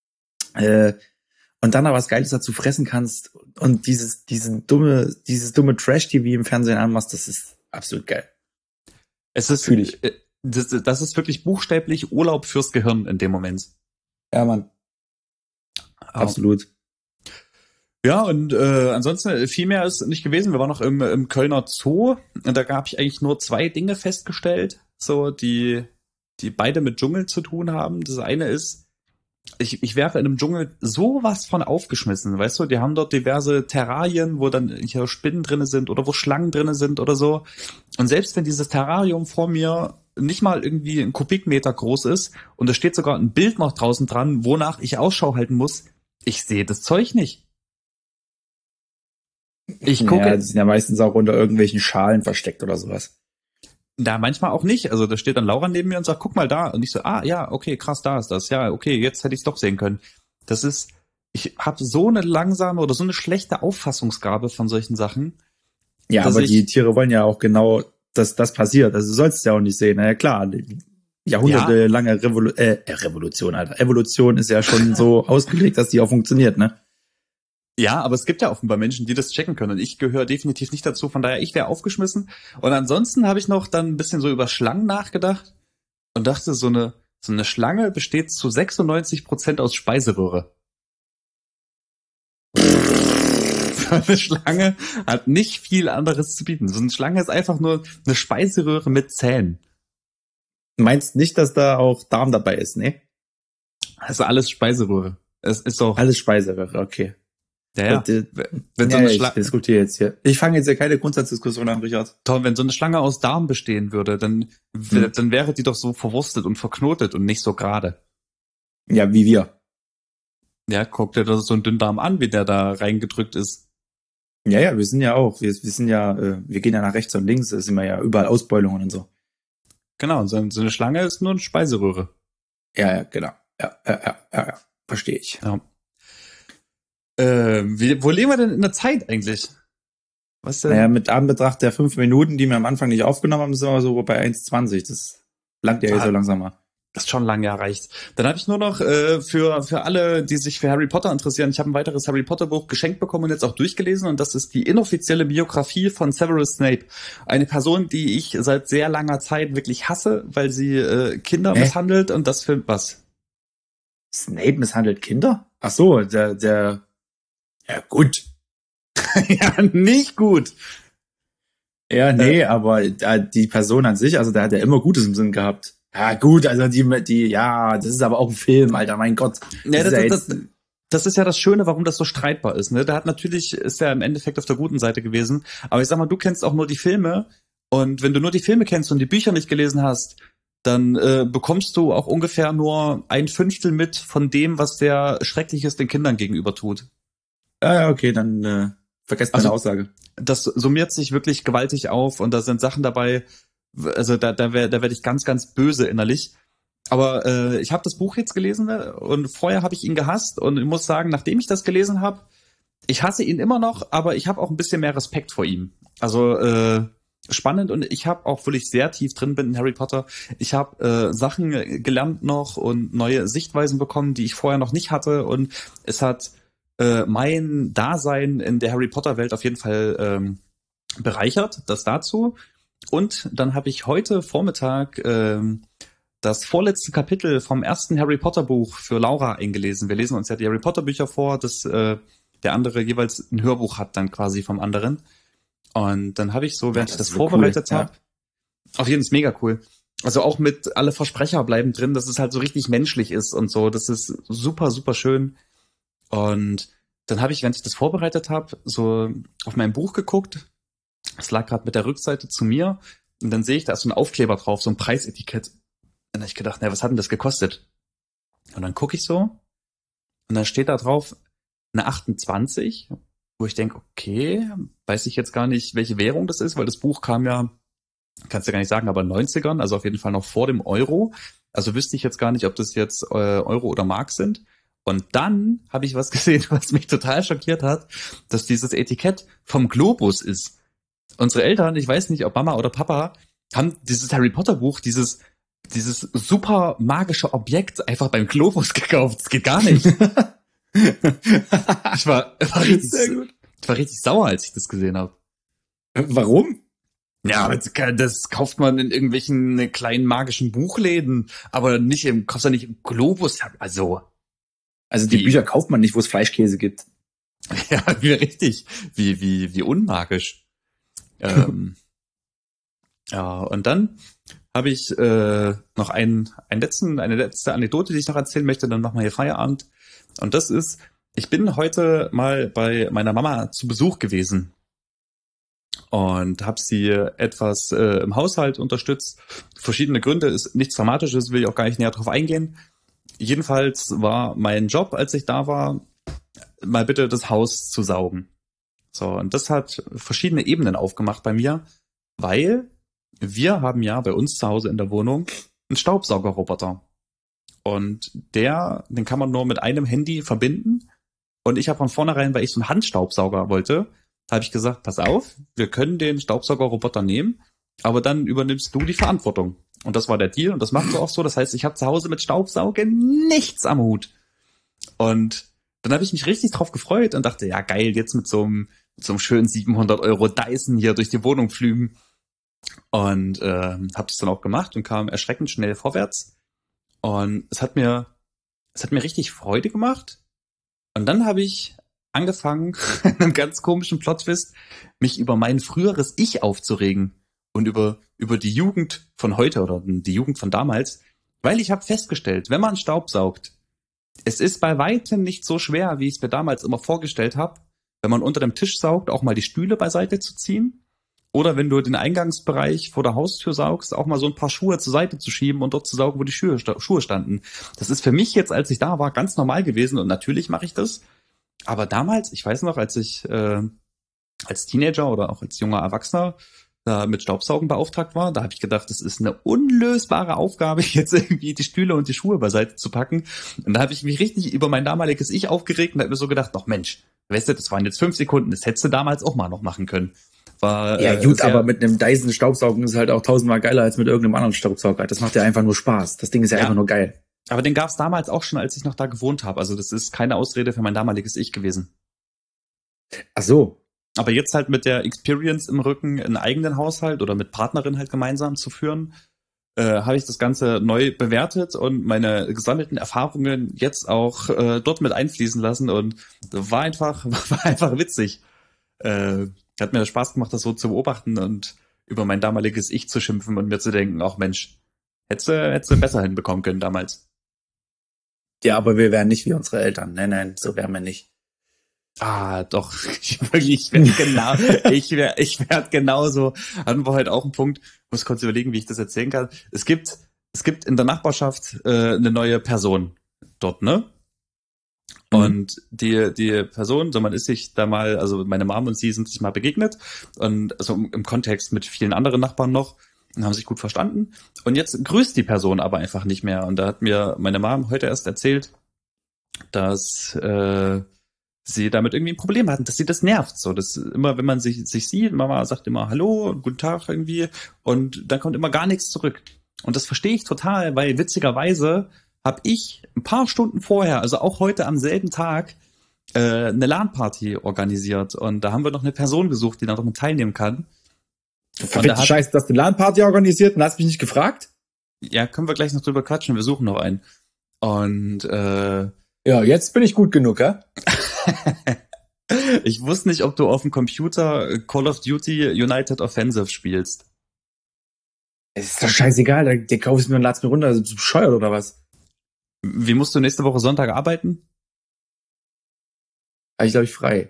Äh, und dann aber was Geiles dazu fressen kannst und dieses, diesen dumme, dieses dumme Trash-T V im Fernsehen anmachst, das ist absolut geil. Es ist, Fühl ich. äh, das, das ist wirklich buchstäblich Urlaub fürs Gehirn in dem Moment. Ja, Mann. Absolut. Ja, und äh, ansonsten viel mehr ist nicht gewesen. Wir waren noch im, im Kölner Zoo und da habe ich eigentlich nur zwei Dinge festgestellt, so die, die beide mit Dschungel zu tun haben. Das eine ist, ich, ich wäre in einem Dschungel sowas von aufgeschmissen, weißt du, die haben dort diverse Terrarien, wo dann hier Spinnen drinne sind oder wo Schlangen drinne sind oder so. Und selbst wenn dieses Terrarium vor mir nicht mal irgendwie ein Kubikmeter groß ist und es steht sogar ein Bild noch draußen dran, wonach ich Ausschau halten muss, ich sehe das Zeug nicht. Ich gucke. Ja, die sind ja meistens auch unter irgendwelchen Schalen versteckt oder sowas. Da manchmal auch nicht. Also da steht dann Laura neben mir und sagt, guck mal da. Und ich so, ah ja, okay, krass, da ist das. Ja, okay, jetzt hätte ich es doch sehen können. Das ist, ich habe so eine langsame oder so eine schlechte Auffassungsgabe von solchen Sachen. Ja, dass aber ich- die Tiere wollen ja auch genau, dass das passiert. Also du sollst es ja auch nicht sehen. Na ja, klar, jahrhundertelange Revolu äh, Revolution, Alter. Evolution ist ja schon so ausgelegt, dass die auch funktioniert, ne? Ja, aber es gibt ja offenbar Menschen, die das checken können. Und ich gehöre definitiv nicht dazu. Von daher, ich wäre aufgeschmissen. Und ansonsten habe ich noch dann ein bisschen so über Schlangen nachgedacht und dachte, so eine, so eine Schlange besteht zu sechsundneunzig Prozent aus Speiseröhre. So eine Schlange hat nicht viel anderes zu bieten. So eine Schlange ist einfach nur eine Speiseröhre mit Zähnen. Meinst nicht, dass da auch Darm dabei ist, ne? Also alles Speiseröhre. Es ist doch, Alles Speiseröhre, okay. ja, ja. Und, äh, Wenn so ja, eine ich Schlange, diskutiere jetzt hier. Ich fange jetzt hier keine Grundsatzdiskussion an, Richard. Tom, wenn so eine Schlange aus Darm bestehen würde, dann, w- Hm. dann wäre die doch so verwurstet und verknotet und nicht so gerade. Ja, wie wir. Ja, guck dir das so einen Dünndarm an, wie der da reingedrückt ist. Ja, ja, wir sind ja auch. Wir, wir sind ja, äh, wir gehen ja nach rechts und links, da sind wir ja überall Ausbeulungen und so. Genau, so so eine Schlange ist nur eine Speiseröhre. Ja, ja, genau. Ja, ja, ja, ja, ja. Verstehe ich. Ja. Äh, wie, wo leben wir denn in der Zeit eigentlich? Was denn? Naja, mit Anbetracht der fünf Minuten, die wir am Anfang nicht aufgenommen haben, sind wir so bei eins zwanzig. Das langt ja jetzt Ah. so langsam mal. Das ist schon lange erreicht. Dann habe ich nur noch äh, für für alle, die sich für Harry Potter interessieren, ich habe ein weiteres Harry Potter Buch geschenkt bekommen und jetzt auch durchgelesen und das ist die inoffizielle Biografie von Severus Snape. Eine Person, die ich seit sehr langer Zeit wirklich hasse, weil sie äh, Kinder Hä? misshandelt und das für was? Snape misshandelt Kinder? Ach so, der, der, ja gut. Ja, nicht gut. Ja, nee, äh, aber äh, die Person an sich, also der hat ja immer Gutes im Sinn gehabt. Ja, gut, also die, die, ja, das ist aber auch ein Film, Alter, mein Gott. Das, ja, das, ist, ja das, das, das ist ja das Schöne, warum das so streitbar ist. Ne? Der hat natürlich, ist ja im Endeffekt auf der guten Seite gewesen, aber ich sag mal, du kennst auch nur die Filme und wenn du nur die Filme kennst und die Bücher nicht gelesen hast, dann äh, bekommst du auch ungefähr nur ein Fünftel mit von dem, was der Schreckliches den Kindern gegenüber tut. Ja, okay, dann äh, vergesst meine also, Aussage. Das summiert sich wirklich gewaltig auf und da sind Sachen dabei, also da, da, wär, da werde ich ganz, ganz böse innerlich. Aber äh, ich habe das Buch jetzt gelesen und vorher habe ich ihn gehasst und ich muss sagen, nachdem ich das gelesen habe, ich hasse ihn immer noch, aber ich habe auch ein bisschen mehr Respekt vor ihm. Also äh, spannend und ich habe auch, obwohl ich sehr tief drin bin in Harry Potter, ich habe äh, Sachen gelernt noch und neue Sichtweisen bekommen, die ich vorher noch nicht hatte und es hat äh, mein Dasein in der Harry Potter Welt auf jeden Fall ähm, bereichert, das dazu. Und dann habe ich heute Vormittag ähm, das vorletzte Kapitel vom ersten Harry Potter Buch für Laura eingelesen. Wir lesen uns ja die Harry Potter Bücher vor, dass äh, der andere jeweils ein Hörbuch hat dann quasi vom anderen. Und dann habe ich so, während ja, das ich das vorbereitet cool, habe, ja. Auf jeden Fall mega cool. Also auch mit alle Versprecher bleiben drin, dass es halt so richtig menschlich ist und so. Das ist super, super schön. Und dann habe ich, während ich das vorbereitet habe, so auf mein Buch geguckt. Es lag gerade mit der Rückseite zu mir und dann sehe ich, da ist so ein Aufkleber drauf, so ein Preisetikett. Und dann habe ich gedacht, na, was hat denn das gekostet? Und dann gucke ich so und dann steht da drauf eine achtundzwanzig, wo ich denke, okay, weiß ich jetzt gar nicht, welche Währung das ist, weil das Buch kam ja, kannst du gar nicht sagen, aber in den neunzigern, also auf jeden Fall noch vor dem Euro. Also wüsste ich jetzt gar nicht, ob das jetzt äh, Euro oder Mark sind. Und dann habe ich was gesehen, was mich total schockiert hat, dass dieses Etikett vom Globus ist. Unsere Eltern, ich weiß nicht, ob Mama oder Papa, haben dieses Harry Potter Buch, dieses dieses super magische Objekt einfach beim Globus gekauft. Das geht gar nicht. ich war, war richtig, sehr gut. Ich war richtig sauer, als ich das gesehen habe. Warum? Ja, das, das kauft man in irgendwelchen kleinen magischen Buchläden, aber nicht im, kaufst du nicht im Globus. Also, also die wie, Bücher kauft man nicht, wo es Fleischkäse gibt. Ja, wie richtig, wie wie wie unmagisch. ähm, ja, und dann habe ich äh, noch einen, einen letzten, eine letzte Anekdote, die ich noch erzählen möchte, dann machen wir hier Feierabend. Und das ist, ich bin heute mal bei meiner Mama zu Besuch gewesen und habe sie etwas äh, im Haushalt unterstützt. Verschiedene Gründe, ist nichts Dramatisches, will ich auch gar nicht näher drauf eingehen. Jedenfalls war mein Job, als ich da war, mal bitte das Haus zu saugen. So, und das hat verschiedene Ebenen aufgemacht bei mir, weil wir haben ja bei uns zu Hause in der Wohnung einen Staubsaugerroboter. Und der, den kann man nur mit einem Handy verbinden. Und ich habe von vornherein, weil ich so einen Handstaubsauger wollte, habe ich gesagt, pass auf, wir können den Staubsaugerroboter nehmen, aber dann übernimmst du die Verantwortung. Und das war der Deal und das macht so auch so. Das heißt, ich habe zu Hause mit Staubsaugen nichts am Hut. Und dann habe ich mich richtig drauf gefreut und dachte, ja geil, jetzt mit so einem, mit so einem schönen siebenhundert Euro Dyson hier durch die Wohnung flügen. Und äh, habe das dann auch gemacht und kam erschreckend schnell vorwärts. Und es hat mir, es hat mir richtig Freude gemacht. Und dann habe ich angefangen, einen ganz komischen Plot-Twist, mich über mein früheres Ich aufzuregen und über über die Jugend von heute oder die Jugend von damals, weil ich habe festgestellt, wenn man Staub saugt, es ist bei weitem nicht so schwer, wie ich es mir damals immer vorgestellt habe, wenn man unter dem Tisch saugt, auch mal die Stühle beiseite zu ziehen. Oder wenn du den Eingangsbereich vor der Haustür saugst, auch mal so ein paar Schuhe zur Seite zu schieben und dort zu saugen, wo die Schuhe, Schuhe standen. Das ist für mich jetzt, als ich da war, ganz normal gewesen und natürlich mache ich das. Aber damals, ich weiß noch, als ich äh, als Teenager oder auch als junger Erwachsener äh, mit Staubsaugen beauftragt war, da habe ich gedacht, das ist eine unlösbare Aufgabe, jetzt irgendwie die Stühle und die Schuhe beiseite zu packen. Und da habe ich mich richtig über mein damaliges Ich aufgeregt und habe mir so gedacht, doch Mensch, weißt du, das waren jetzt fünf Sekunden, das hättest du damals auch mal noch machen können. War, Ja äh, gut, sehr, aber mit einem Dyson Staubsaugen ist halt auch tausendmal geiler als mit irgendeinem anderen Staubsauger. Das macht ja einfach nur Spaß. Das Ding ist ja, ja. einfach nur geil. Aber den gab's damals auch schon, als ich noch da gewohnt habe. Also das ist keine Ausrede für mein damaliges Ich gewesen. Ach so. Aber jetzt halt mit der Experience im Rücken, einen eigenen Haushalt oder mit Partnerin halt gemeinsam zu führen, äh, habe ich das Ganze neu bewertet und meine gesammelten Erfahrungen jetzt auch äh, dort mit einfließen lassen und war einfach, war einfach witzig. Äh, hat mir Spaß gemacht, das so zu beobachten und über mein damaliges Ich zu schimpfen und mir zu denken, ach Mensch, hättest du, hättest du besser hinbekommen können damals. Ja, aber wir wären nicht wie unsere Eltern. Nein, nein, so wären wir nicht. Ah, doch, ich, ich werde genau, ich werde, ich werde genauso. Hatten wir heute auch einen Punkt, muss kurz überlegen, wie ich das erzählen kann. Es gibt, es gibt in der Nachbarschaft äh, eine neue Person dort, ne? Mhm. Und die, die Person, so man ist sich da mal, also meine Mom und sie sind sich mal begegnet und also im Kontext mit vielen anderen Nachbarn noch und haben sich gut verstanden. Und jetzt grüßt die Person aber einfach nicht mehr. Und da hat mir meine Mom heute erst erzählt, dass äh, sie damit irgendwie ein Problem hatten, dass sie das nervt. So, dass immer, wenn man sich, sich sieht, Mama sagt immer Hallo und guten Tag irgendwie und dann kommt immer gar nichts zurück. Und das verstehe ich total, weil witzigerweise habe ich ein paar Stunden vorher, also auch heute am selben Tag, äh, eine LAN-Party organisiert und da haben wir noch eine Person gesucht, die da noch teilnehmen kann. Verfickte Scheiße, dass du eine LAN-Party organisiert und hast mich nicht gefragt? Ja, können wir gleich noch drüber quatschen, wir suchen noch einen. Und äh, ja, jetzt bin ich gut genug, ja? Ich wusste nicht, ob du auf dem Computer Call of Duty United Offensive spielst. Es ist doch scheißegal, der, der kauf ich mir und lad's mir runter, also bist du bescheuert oder was? Wie musst du nächste Woche Sonntag arbeiten? Ich glaube, ich frei.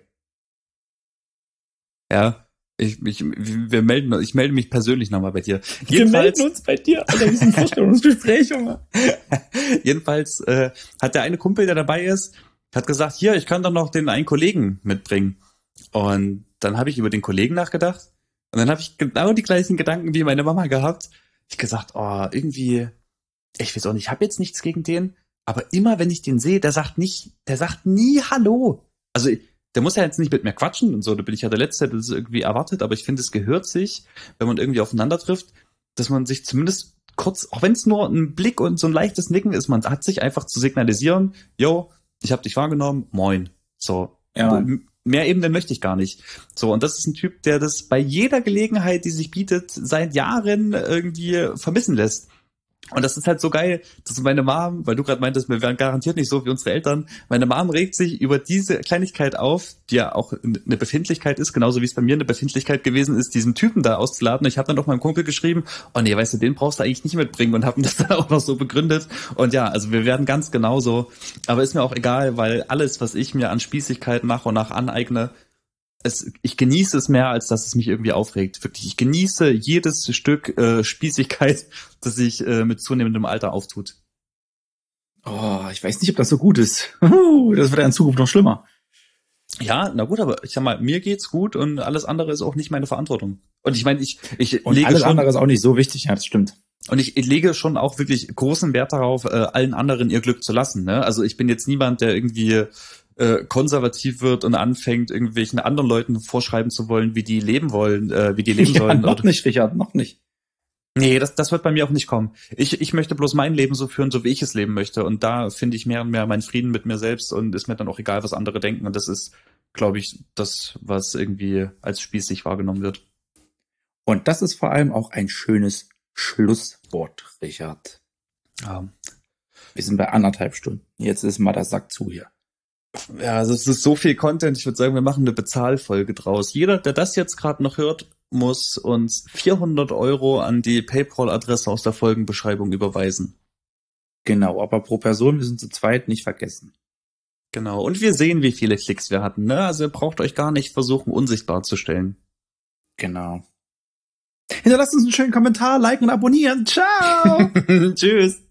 Ja, ich, ich, wir melden, ich melde mich persönlich nochmal bei dir. Wir melden uns bei dir, Alter, wir sind ein Vorstellungsgespräch, Junge. Jedenfalls äh, hat der eine Kumpel, der dabei ist, hat gesagt, hier, ich kann doch noch den einen Kollegen mitbringen. Und dann habe ich über den Kollegen nachgedacht und dann habe ich genau die gleichen Gedanken wie meine Mama gehabt. Ich gesagt, oh, irgendwie, ich weiß auch nicht, ich habe jetzt nichts gegen den, aber immer wenn ich den sehe, der sagt nicht, der sagt nie Hallo. Also der muss ja jetzt nicht mit mir quatschen und so, da bin ich ja der Letzte, der das irgendwie erwartet, aber ich finde, es gehört sich, wenn man irgendwie aufeinander trifft, dass man sich zumindest kurz, auch wenn es nur ein Blick und so ein leichtes Nicken ist, man hat sich einfach zu signalisieren, yo, ich habe dich wahrgenommen, moin. So, ja, mehr Ebenen möchte ich gar nicht. So, und das ist ein Typ, der das bei jeder Gelegenheit, die sich bietet, seit Jahren irgendwie vermissen lässt. Und das ist halt so geil, dass meine Mom, weil du gerade meintest, wir wären garantiert nicht so wie unsere Eltern, meine Mom regt sich über diese Kleinigkeit auf, die ja auch eine Befindlichkeit ist, genauso wie es bei mir eine Befindlichkeit gewesen ist, diesen Typen da auszuladen. Ich habe dann auch meinem Kumpel geschrieben, oh nee, weißt du, den brauchst du eigentlich nicht mitbringen und haben das dann auch noch so begründet. Und ja, also wir werden ganz genauso, aber ist mir auch egal, weil alles, was ich mir an Spießigkeit nach und nach aneigne, Es, ich genieße es mehr, als dass es mich irgendwie aufregt. Wirklich, ich genieße jedes Stück äh, Spießigkeit, das sich äh, mit zunehmendem Alter auftut. Oh, ich weiß nicht, ob das so gut ist. Das wird ja in Zukunft noch schlimmer. Ja, na gut, aber ich sag mal, mir geht's gut und alles andere ist auch nicht meine Verantwortung. Und ich meine, ich, ich und lege alles schon, andere ist auch nicht so wichtig, ja, das stimmt. Und ich, ich lege schon auch wirklich großen Wert darauf, äh, allen anderen ihr Glück zu lassen. Ne? Also ich bin jetzt niemand, der irgendwie äh, konservativ wird und anfängt, irgendwelchen anderen Leuten vorschreiben zu wollen, wie die leben wollen, äh, wie die leben ja, sollen. Noch nicht, Richard, noch nicht. Nee, das, das wird bei mir auch nicht kommen. Ich, ich möchte bloß mein Leben so führen, so wie ich es leben möchte. Und da finde ich mehr und mehr meinen Frieden mit mir selbst und ist mir dann auch egal, was andere denken. Und das ist, glaube ich, das, was irgendwie als spießig wahrgenommen wird. Und das ist vor allem auch ein schönes Schlusswort, Richard. Ja. Wir sind bei anderthalb Stunden. Jetzt ist mal der Sack zu hier. Ja, also es ist so viel Content. Ich würde sagen, wir machen eine Bezahlfolge draus. Jeder, der das jetzt gerade noch hört, muss uns vierhundert Euro an die PayPal-Adresse aus der Folgenbeschreibung überweisen. Genau, aber pro Person, wir sind zu zweit, nicht vergessen. Genau, und wir sehen, wie viele Klicks wir hatten. Ne? Also ihr braucht euch gar nicht versuchen, unsichtbar zu stellen. Genau. Hinterlasst uns einen schönen Kommentar, liken und abonnieren. Ciao! Tschüss!